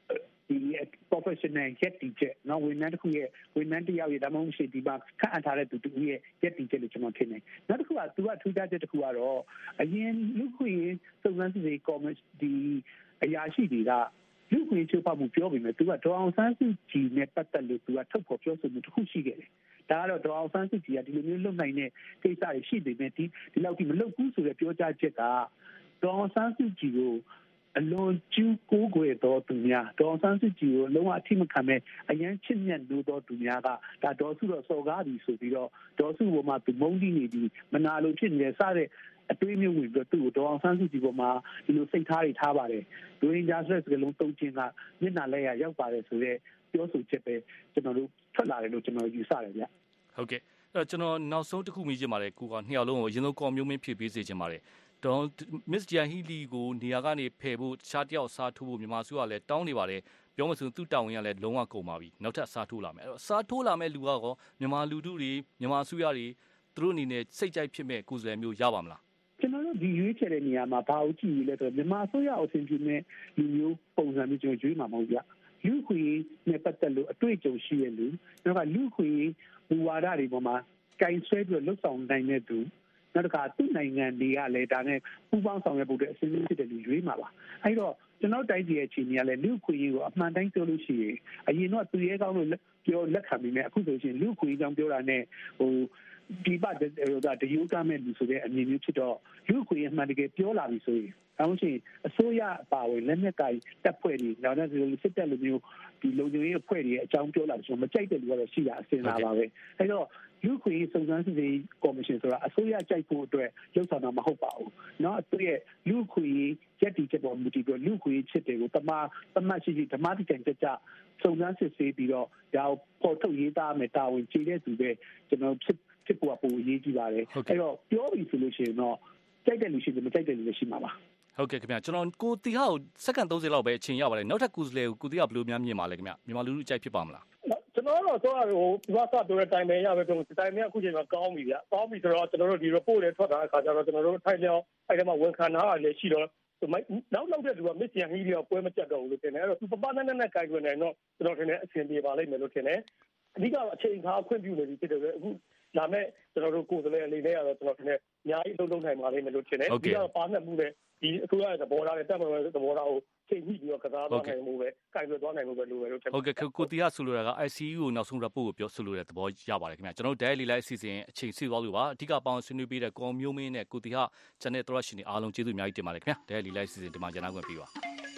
ဒီ professional ရက်တီချက်နော်ဝန်ထမ်းတစ်ခုရဲ့ဝန်ထမ်းတစ်ယောက်ရဲ့ဒါမှမဟုတ်ရှင်ဒီမှာခန့်အပ်ထားတဲ့သူတူရဲ့ရက်တီချက်လို့ကျွန်တော်ထင်တယ်နောက်တစ်ခုကသူကထူးခြားချက်တစ်ခုကတော့အရင်လူခွေစုံစမ်းစစ်ဆေးကော်မတီအရာရှိတွေကလူခွေချိုးဖောက်မှုပြောပြီးမြဲသူကဒေါအောင်ဆန်းစုကြည်နဲ့ပတ်သက်လို့သူကထုတ်ဖော်ပြောဆိုမှုတစ်ခုရှိခဲ့တယ်ဒါကတော့ဒေါအောင်ဆန်းစုကြည်ကဒီလိုမျိုးလုပ်နိုင်တဲ့ကိစ္စတွေရှိပေမဲ့ဒီဒီလောက်ဒီမလုပ်ဘူးဆိုတဲ့ပြောကြားချက်ကဒေါအောင်ဆန်းစုကြည်ကိုအလွန်ကျူးကိုးကွယ်တော်သူများဒေါအောင်ဆန်းစုကြည်ကိုလုံးဝအထိမခံမဲ့အရန်ချစ်မြတ်လို့တော်သူများကဒါဒေါ်စုတော့စော်ကားပြီဆိုပြီးတော့ဒေါ်စုပေါ်မှာသူမုန်းတီးနေပြီးမနာလိုဖြစ်နေတဲ့စတဲ့အတွေးမျိုးဝင်ပြီးတော့သူ့ကိုဒေါအောင်ဆန်းစုကြည်ပေါ်မှာဒီလိုစိတ်ထားတွေထားပါတယ်ဒိုရင်းဂျာဆိုတဲ့စကားလုံးသုံးခြင်းကမျက်နှာလဲရရောက်ပါတယ်ဆိုတော့ပြောဆိုချက်ပဲကျွန်တော်တို့ထွက်လာတယ်လို့ကျွန်တော်ယူဆတယ်ဗျဟုတ်ကဲ့အဲ့တော့ကျွန်တော်နောက်ဆုံးတစ်ခုမေးချင်ပါတယ်ကိုကနှစ်ယောက်လုံးကိုအရင်ဆုံးကော်မျိုးမင်းဖြည့်ပေးစေချင်ပါတယ်ဒေါ်မစ္စဂျန်ဟီလီကိုနေရာကနေဖယ်ဖို့တခြားတယောက်စားထိုးဖို့မြန်မာစုကလည်းတောင်းနေပါတယ်ပြောမစူသူ့တောင်းရင်လည်းလုံးဝကုန်ပါပြီနောက်ထပ်စားထိုးလာမယ်အဲ့တော့စားထိုးလာမဲ့လူကတော့မြန်မာလူထုတွေမြန်မာစုရတွေသူတို့အနေနဲ့စိတ်ကြိုက်ဖြစ်မဲ့ကိုယ်စားလှယ်မျိုးရပါမလားကျွန်တော်တို့ဒီရွေးချယ်တဲ့နေရာမှာဘာလို့ကြည့်ရလဲဆိုတော့မြန်မာအစိုးရအဆင်ပြေမဲ့လူမျိုးပုံစံမျိုးကျွန်တော်ရွေးမှာမဟုတ်ကြလူခွေနဲ့ပတ်သက်လို့အတွေ့အကြုံရှိရလူနောက်ကလူခွေဘူဝါဒတွေပေါ်မှာကင်ဆွဲပြီးလှုပ်ဆောင်နိုင်တဲ့သူနောက်တစ်ခါသူ့နိုင်ငံတွေကလည်းဒါနဲ့ပူးပေါင်းဆောင်ရွက်ဖို့အတွက်အစီအစဉ်ဖြစ်တဲ့လူရွေးမှာပါအဲ့တော့ကျွန်တော်တိုင်းပြည်ရဲ့အခြေအနေကလည်းလူခွေကိုအမှန်တိုင်းပြောလို့ရှိရင်အရင်တော့သူရဲကောင်းလို့ပြောလက်ခံပြီးမြဲအခုဆိုရင်လူခွေကြောင့်ပြောတာနဲ့ဟိုဒီပတ်တဲ့ဒါတယူကမဲ့လူဆိုတဲ့အမြင်မျိုးဖြစ်တော့လူခွေအမှန်တကယ်ပြောလာပြီဆိုရင်အဲလို့ရှိရင်အစိုးရအပါဝင်လက်နက်ကင်တပ်ဖွဲ့တွေနောက်တဲ့စစ်တပ်လူမျိုးဒီလုံခြုံရေးအဖွဲ့တွေအကြောင်းပြောလာတယ်ဆိုတော့မကြိုက်တဲ့လူကတော့ရှိတာအစင်လာပါပဲအဲတော့လူခွေစုံစမ်းစစ်ဆေးကော်မရှင်ဆိုတာအစိုးရကြိုက်ဖို့အတွက်လှုပ်ဆောင်တာမဟုတ်ပါဘူးเนาะသူရဲ့လူခွေရက်တီချက်ပေါ်မူတည်ပြီးလူခွေချစ်တွေကိုတမတမရှိရှိဓမ္မတိကျန်ကြကြစုံစမ်းစစ်ဆေးပြီးတော့ဒါကိုပေါ်ထုတ်ရေးသားမယ်တာဝန်ကျေတဲ့သူပဲကျွန်တော်ဖြစ်ဖြစ်ပေါ်ပိုရေးကြည့်ပါတယ်အဲတော့ပြောပြီးဆိုလို့ရှိရင်တော့ကြိုက်တဲ့လူရှိတယ်မကြိုက်တဲ့လူလည်းရှိမှာပါဟုတ်ကဲ့ခင်ဗျာကျွန်တော်ကိုတီဟာကိုစက္ကန့်သုံးဆယ်လောက်ပဲအချိန်ရပါတယ်နောက်ထပ်ကူစလေကိုကိုတီဟာဘယ်လိုများမြင်ပါလဲခင်ဗျာမြန်မာလူလူကြိုက်ဖြစ်ပါမလားကျွန်တော်တို့တော့ဟိုဒီဘာသာပြောတဲ့တိုင်ပင်ရပဲပြောတိုင်ပင်အခုချိန်မှာကောင်းပြီဗျာကောင်းပြီဆိုတော့ကျွန်တော်တို့ဒီ report တွေထွက်တာအခါကျတော့ကျွန်တော်တို့ထိုင်ပြောင်းအဲ့ဒီမှာဝန်ခံတာလည်းရှိတော့နောက်နောက်တဲ့လူကမစ်ဆီယန်ဟီလီကိုပွဲမပြတ်တော့ဘူးလို့ထင်တယ်အဲ့တော့သူပပနဲ့နဲ့ကိုင်တွင်နေတော့ကျွန်တော်ထင်တယ်အဆင်ပြေပါလိမ့်မယ်လို့ထင်တယ်အဓိကအချိန်ခါခွင့်ပြုနေပြီဖြစ်တယ်ပဲအခုဒါမဲ့ကျွန်တော်တို့ကိုယ်စားလှယ်အနေနဲ့ကတော့ကျွန်တော်ထင်တယ်အများကြီးလုံးလုံးနိုင်ပါလိမ့်မယ်လို့ထင်တယ်ဒီကပါနဲ့မှုနဲ့ဒီအစိုးရရဲ့သဘောထားနဲ့တက်မလို့သဘောထားကိုချိန်ကြည့်ပြီးတော့ကစားသွားနိုင်မှုပဲကိုင်တွယ်သွားနိုင်မှုပဲလိုပဲလို့ထင်တယ်ဟုတ်ကဲ့ကိုတီဟာဆိုလိုတာက I C U ကိုနောက်ဆုံး report ကိုပြောဆိုလိုတဲ့သဘောရပါတယ်ခင်ဗျာကျွန်တော် daily live အစီအစဉ်အချိန်စီသွားလို့ပါအဓိကပေါင်းဆွေးနွေးပေးတဲ့ကော်မျိုးမင်းနဲ့ကိုတီဟာ channel တော်ရရှင်တွေအားလုံးကျေးဇူးအများကြီးတင်ပါတယ်ခင်ဗျာ daily live အစီအစဉ်ဒီမှာကျန်ခွင့်ပေးပါ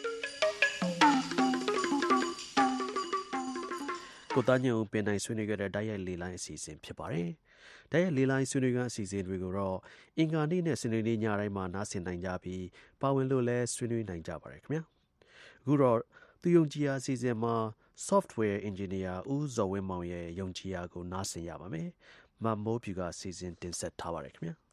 ကိုသားညုံပင်နိုင်ဆွေးနွေးခဲ့တဲ့တိုက်ရိုက်လေလိုင်းအစီအစဉ်ဖြစ်ပါတယ်။တိုက်ရိုက်လေလိုင်းဆွေးနွေးခန်းအစီအစဉ်တွေကိုတော့အင်္ဂါနေ့နဲ့စနေနေ့ညတိုင်းမှာနားဆင်နိုင်ကြပြီးပါဝင်လို့လည်းဆွေးနွေးနိုင်ကြပါတယ်ခင်ဗျာ။အခုတော့သူယုံကြည်ရာအစီအစဉ်မှာ software engineer ဦးဇော်ဝင်းမောင်ရဲ့ယုံကြည်ရာကိုနားဆင်ရပါမယ်။မမိုးဖြူကအစီအစဉ်တင်ဆက်ထားပါတယ်ခင်ဗျာ။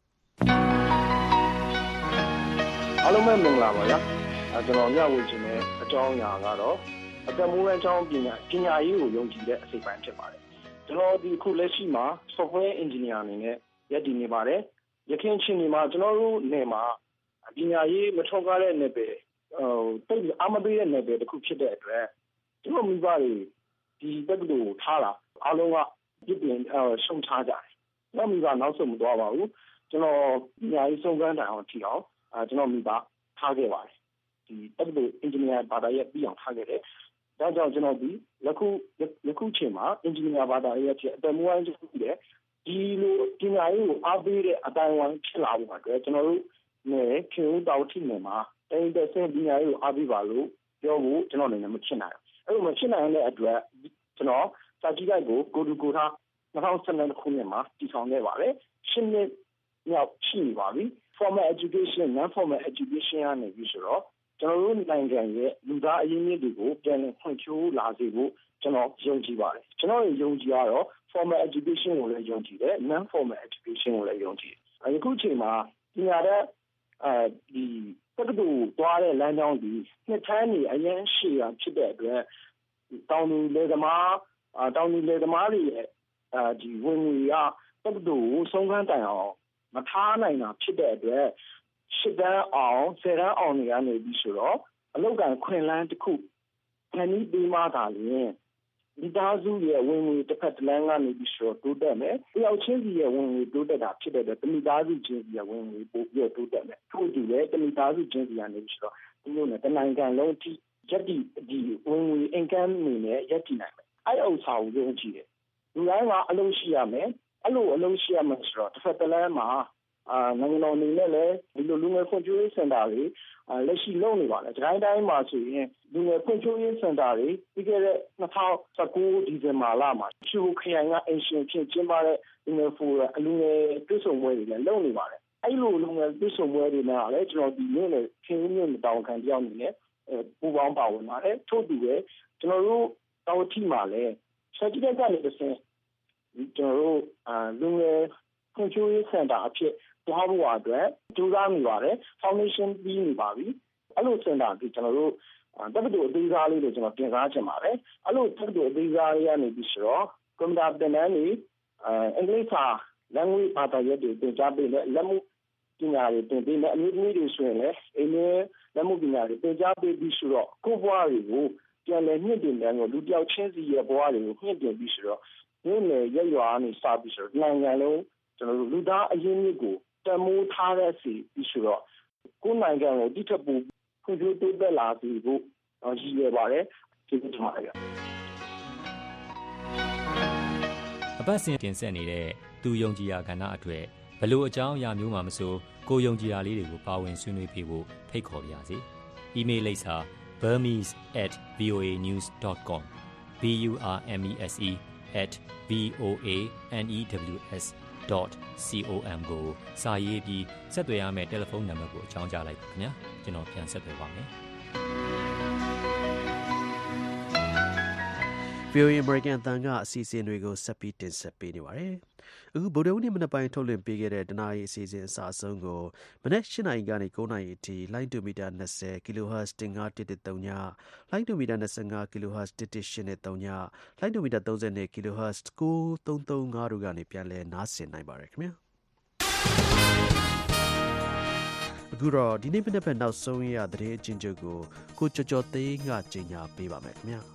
အားလုံးပဲမင်္ဂလာပါဗျာ။အဲကျွန်တော်ညဝေချင်တဲ့အကြောင်းအရာကတော့အသက်မွေးဝမ်းကြောင်းပညာပညာရေးကိုယုံကြည်တဲ့အစိပ်ပိုင်းဖြစ်ပါတယ်ကျွန်တော်ဒီခုလက်ရှိမှာ software engineer အနေနဲ့ရည်တည်နေပါတယ်ရခိုင်ချင်းဒီမှာကျွန်တော်တို့နေမှာပညာရေးမထောက်ကားတဲ့နယ်ပယ်ဟိုတိတ်အမပေးတဲ့နယ်ပယ်တစ်ခုဖြစ်တဲ့အတွက်ကျွန်တော်မိဘတွေဒီတက်တူထားလာအားလုံးကပြည့်ပြင်ရှုံချကြတယ်ကျွန်တော်မိဘနောက်ဆုံးမသွားပါဘူးကျွန်တော်ပညာရေးစုံစမ်းတိုင်အောင်ထီအောင်အဲကျွန်တော်မိဘထားခဲ့ပါတယ်ဒီတက်တူ engineer ဘာသာရပ်ပြီးအောင်ထားခဲ့တယ်ဒါကြောင့်ကျွန်တော်ဒီယခုယခုချိန်မှာ engineer ဘာသာရေးဖြစ်အတမွေးကျူးတယ်ဒီလိုပညာရေးကိုအားပေးတဲ့အတိုင်းအဝန်ဖြစ်လာဖို့အတွက်ကျွန်တော်တို့နဲ့ခင်ဦးတောက်ထိနေမှာတိုင်းတဲ့ဆင်းပညာရေးကိုအားပေးပါလို့ပြောဖို့ကျွန်တော်အနေနဲ့မဖြစ်နိုင်ဘူးအဲ့လိုမဖြစ်နိုင်တဲ့အတွက်ကျွန်တော်စာကြည့်လိုက်ကိုကိုတူကိုထား၂၀၁၂ခုနှစ်မှာတည်ထောင်ခဲ့ပါတယ်ရှင်းနှစ်မြောက်ရှိနေပါပြီ formal education non formal education ကနေပြီးဆိုတော့ကျွန်တော်တို့နိုင်ငံရဲ့လူသားအရင်းအမြစ်တွေကိုပြန်လည်ဖွံ့ဖြိုးလာစေဖို့ကျွန်တော်ယုံကြည်ပါတယ်ကျွန်တော်ယုံကြည်ရတော့ formal education ကိုလည်းယုံကြည်တယ် non formal education ကိုလည်းယုံကြည်တယ်အခုချိန်မှာပညာတဲ့အဲဒီတက္ကသိုလ်သွားတဲ့လမ်းကြောင်းဒီနှစ်ထန်းနေအရင်ရှိရဖြစ်တဲ့အတွက်တောင်သူလေသမားတောင်သူလေသမားတွေရဲ့အဲဒီဝင်ငွေကတက္ကသိုလ်ကိုဆုံးခန်းတိုင်အောင်မထားနိုင်တာဖြစ်တဲ့အတွက်ရှစ်တန်းအောင်ဆယ်တန်းအောင်နေရနေပြီဆိုတော့အလောက်ကန်ခွင်လန်းတစ်ခုဖန်တီးပေးမှသာလျှင်မိသားစုရဲ့ဝင်ငွေတစ်ဖက်တစ်လမ်းကနေပြီးဆိုတိုးတက်မယ်တယောက်ချင်းစီရဲ့ဝင်ငွေတိုးတက်တာဖြစ်တဲ့အတွက်မိသားစုချင်းစီရဲ့ဝင်ငွေပိုပြီးတိုးတက်မယ်ထို့တူလည်းမိသားစုချင်းစီကနေပြီးဆိုတော့ဒီလိုနဲ့တနိုင်ငံလုံးအထိရက်တီဒီဝင်ငွေ income အနေနဲ့ရက်တီနိုင်မယ်အဲ့ဥစ္စာကိုယုံကြည်တယ်လူတိုင်းကအလုပ်ရှိရမယ်အဲ့လိုအလုပ်ရှိရမယ်ဆိုတော့တစ်ဖက်တစ်လမ်းမှာအာနိုင်ငံတော်အနေနဲ့လည်းဒီလိုလူငယ်ဖွံ့ဖြိုးရေးစင်တာတွေလက်ရှိလုပ်နေပါတယ်။တိုင်းတိုင်းမှာဆိုရင်လူငယ်ဖွံ့ဖြိုးရေးစင်တာတွေပြီးခဲ့တဲ့၂၀၁၉ဒီဇင်ဘာလမှာချူခရိုင်ကအင်ရှင်ဖြစ်ကျင်းပတဲ့လူငယ်ဖိုရမ်အလူငယ်တွေ့ဆုံပွဲတွေလည်းလုပ်နေပါတယ်။အဲ့လိုလူငယ်တွေ့ဆုံပွဲတွေမှာလည်းကျွန်တော်ဒီနေ့နဲ့ချင်းမြို့နယ်တောင်ခံတယောက်အနေနဲ့ပူပေါင်းပါဝင်ပါတယ်။ထို့တူပဲကျွန်တော်တို့တောင်ထိမှာလည်းဆက်ကြည့်တဲ့ကနေတစ်ဆင့်ကျွန်တော်တို့အာလူငယ်ဖွံ့ဖြိုးရေးစင်တာအဖြစ်သွားဖို့အတွက်ကြိုးစားနေပါတယ် foundation ပြီးနေပါပြီအဲ့လိုစင်တာဒီကျွန်တော်တို့တက္ကသိုလ်အသေးစားလေးတွေကျွန်တော်တင်စားချင်ပါတယ်အဲ့လိုတက္ကသိုလ်အသေးစားလေးကနေပြီးဆိုတော့ကွန်ပျူတာသင်တန်းတွေအင်္ဂလိပ်စာ language ဘာသာရပ်တွေသင်ကြားပေးတယ်လက်မှုပညာတွေသင်ပေးတယ်အမျိုးသမီးတွေဆိုရင်လည်းအင်းနဲ့လက်မှုပညာတွေသင်ကြားပေးပြီးဆိုတော့ကိုယ့်ဘဝတွေကိုပြန်လည်မြင့်တင်တယ်လို့လူတယောက်ချင်းစီရဲ့ဘဝတွေကိုမြင့်တင်ပြီးဆိုတော့မြို့နယ်ရက်ရွာကနေစပြီးဆိုတော့နိုင်ငံလုံးကျွန်တော်တို့လူသားအရင်းမြစ်ကိုတမိုးထားတဲ့စီပြီးဆိုတော့ကိုယ်နိုင်ငံကိုတိကျပူဖွံ့ဖြိုးတိုးတက်လာစေဖို့ရည်ရွယ်ပါတယ်ကျေးဇူးတင်ပါတယ်အပတ်စဉ်တင်ဆက်နေတဲ့သူယုံကြည်ရာကဏ္ဍအတွေ့ဘလို့အကြောင်းအရာမျိုးမှမဆိုကိုယုံကြည်ရာလေးတွေကိုပါဝင်ဆွေးနွေးပြဖို့ဖိတ်ခေါ်ပါရစေ။ email လိပ်စာ burmese at voa news dot com b u r m e s e at v o a n e w s dot com ကိုစာရေးပြီးဆက်သွယ်ရမယ့်တယ်လီဖုန်းနံပါတ်ကိုအကြောင်းကြားလိုက်ပါခင်ဗျာကျွန်တော်ပြန်ဆက်သွယ်ပါမယ်ဗီအိုအေ American အသံကအစီအစဉ်တွေကိုဆက်ပြီးတင်ဆက်ပေးနေပါတယ်အခုဗုဒ္ဓဟူးနေ့မနက်ပိုင်းထုတ်လွှင့်ပေးခဲ့တဲ့တနာရီအစီအစဉ်အစအဆုံးကိုမနက်၈နာရီကနေ၉နာရီအထိလိုင်းဒိုမီတာ၂၀ kHz ၁၅.၁၁၃ညလိုင်းဒိုမီတာ၂၅ kHz ၁၁၈.၃ညလိုင်းဒိုမီတာ၃၂ kHz ၉၃၃၅တို့ကနေပြန်လည်နားဆင်နိုင်ပါတယ်ခင်ဗျာအခုတော့ဒီနေ့မနက်ဖက်နောက်ဆုံးရသတင်းအချင်းချုပ်ကိုကိုကျော်ကျော်သိန်းကကြီးညာပေးပါမယ်ခင်ဗျာ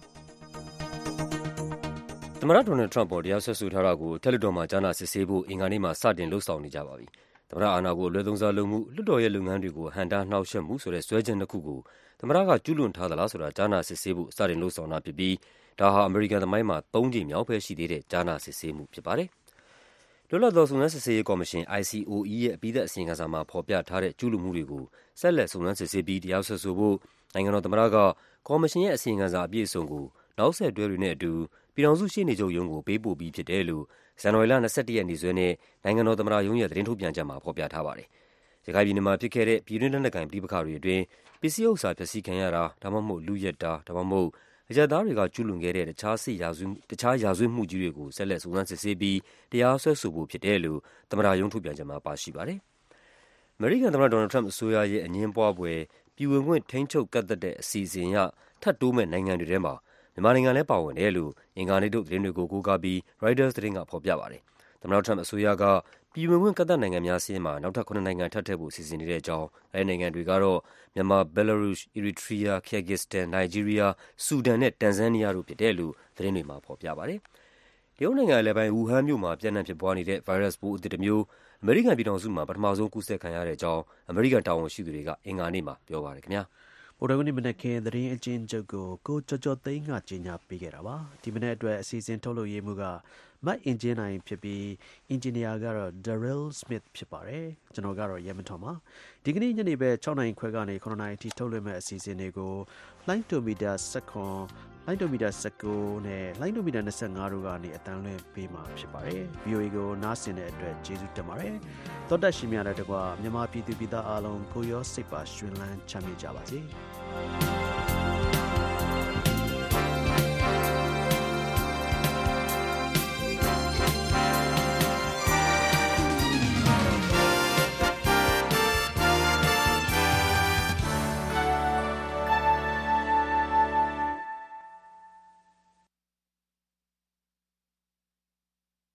သမ္မတဒေါ်နယ်ထရမ့်ပေါ်တရားစွဲဆိုထားတာကိုတယ်လီတော်မှာကြားနာစစ်ဆေးဖို့အင်္ဂါနေ့မှာစတင်လှုပ်ဆောင်နေကြပါပြီ။သမ္မတအာဏာကိုအလွဲသုံးစားလုပ်မှုလွှတ်တော်ရဲ့လုပ်ငန်းတွေကိုဟန်တာနှောက်ယှက်မှုဆိုတဲ့စွဲချက်နှစ်ခုကိုသမ္မတကကျူးလွန်ထားသလားဆိုတာကြားနာစစ်ဆေးဖို့စတင်လှုပ်ဆောင်တာဖြစ်ပြီးဒါဟာအမေရိကန်သမိုင်းမှာသုံးကြိမ်မြောက်ပဲရှိသေးတဲ့ကြားနာစစ်ဆေးမှုဖြစ်ပါတယ်။လွတ်လပ်သောစုံစမ်းစစ်ဆေးရေးကော်မရှင် I C O E ရဲ့အပြီးသတ်အစီရင်ခံစာမှာဖော်ပြထားတဲ့ကျူးလွန်မှုတွေကိုဆက်လက်စုံစမ်းစစ်ဆေးပြီးတရားစွဲဆိုဖို့နိုင်ငံတော်သမ္မတကကော်မရှင်ရဲ့အစီရင်ခံစာအပြည့်အစုံကိုနောက်ဆက်တွဲတွေနဲ့အတူပြည်ထောင်စုရှေ့နေချုပ်ရုံးကိုပေးပို့ပြီးဖြစ်တယ်လို့ဇန်နဝါရီလ၂၁ရက်နေ့စွဲနဲ့နိုင်ငံတော်သမ္မတရုံးရဲ့သတင်းထုတ်ပြန်ချက်မှာဖော်ပြထားပါတယ်။ရခိုင်ပြည်နယ်မှာဖြစ်ခဲ့တဲ့ပြည်တွင်းလက်နက်ကိုင်ပဋိပက္ခတွေအတွင်းပစ္စည်းဥစ္စာဖျက်ဆီးခံရတာဒါမှမဟုတ်လူရက်တာဒါမှမဟုတ်အရပ်သားတွေကကျူးလွန်ခဲ့တဲ့တခြားစစ်ရာဇဝတ်တခြားရာဇဝတ်မှုကြီးတွေကိုဆက်လက်စုံစမ်းစစ်ဆေးပြီးတရားစွဲဆိုဖို့ဖြစ်တယ်လို့သမ္မတရုံးထုတ်ပြန်ချက်မှာပါရှိပါတယ်။အမေရိကန်သမ္မတဒေါ်နယ်ထရမ့်အစိုးရရဲ့အငြင်းပွားဖွယ်ပြည်ဝင်ခွင့်ထိန်းချုပ်ကန့်သတ်တဲ့အစီအစဉ်အရထပ်တိုးမဲ့နိုင်ငံတွေထဲမှာမြန်မာနိုင်ငံလည်းပါဝင်တယ်လို့အင်္ဂါနေ့ထုတ်သတင်းတွေကိုကိုးကားပြီး Reuters သတင်းကဖော်ပြပါတယ်။သမ္မတထရမ့်အစိုးရကပြည်ဝင်ခွင့်ကန့်သတ်နိုင်ငံများစာရင်းမှာနောက်ထပ်ခုနှစ်နိုင်ငံထပ်ထည့်ဖို့စီစဉ်နေတဲ့အကြောင်းအဲဒီနိုင်ငံတွေကတော့မြန်မာ၊ဘယ်လာရုစ်၊အီရီထရီးယား၊ကီယာဂစ္စတန်၊နိုင်ဂျီးရီးယား၊ဆူဒန်နဲ့တန်ဇန်းနီးယားတို့ဖြစ်တယ်လို့သတင်းတွေမှာဖော်ပြပါတယ်။တရုတ်နိုင်ငံအလယ်ပိုင်းဝူဟန်မြို့မှာပြန့်နှံ့ဖြစ်ပွားနေတဲ့ဗိုင်းရပ်စ်ပိုးအသစ်တစ်မျိုးအမေရိကန်ပြည်ထောင်စုမှာပထမဆုံးကူးစက်ခံရတဲ့အကြောင်းအမေရိကန်တာဝန်ရှိသူတွေကအင်္ဂါနေ့မှာပြောပါတယ်ခင်ဗျာဗုဒ္ဓဟူးနေ့မနက်ခင်းသတင်းအကျဉ်းချုပ်ကိုကိုကျော်ကျော်သိန်းကကြီးညာပေးခဲ့တာပါဒီမနေ့အတွက်အစီအစဉ်ထုတ်လုပ်ရေးမှုကမတ်အင်ဂျင်နိုင်ဖြစ်ပြီးအင်ဂျင်နီယာကတော့ Daryl Smith ဖြစ်ပါတယ်ကျွန်တော်ကတော့ရဲမထွန်ပါဒီကနေ့ညနေပဲ၆နာရီခွဲကနေ9နာရီအထိထုတ်လွှင့်မဲ့အစီအစဉ်တွေကိုလိုင်းတိုမီတာ၁၇လိုင်းတိုမီတာ၁၉နဲ့လိုင်းတိုမီတာ၂၅တို့ကနေအတန်းလွှင့်ပေးမှာဖြစ်ပါတယ် ဗီအိုအေ ကိုနားဆင်တဲ့အတွက်ကျေးဇူးတင်ပါတယ်သောတရှိများတဲ့တကွာမြန်မာပြည်သူပြည်သားအားလုံးကိုရောစိတ်ပါရှင်လန်းချမ်းမြေ့ကြပါစေ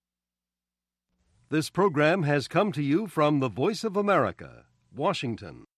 This program has come to you from the Voice of America, Washington.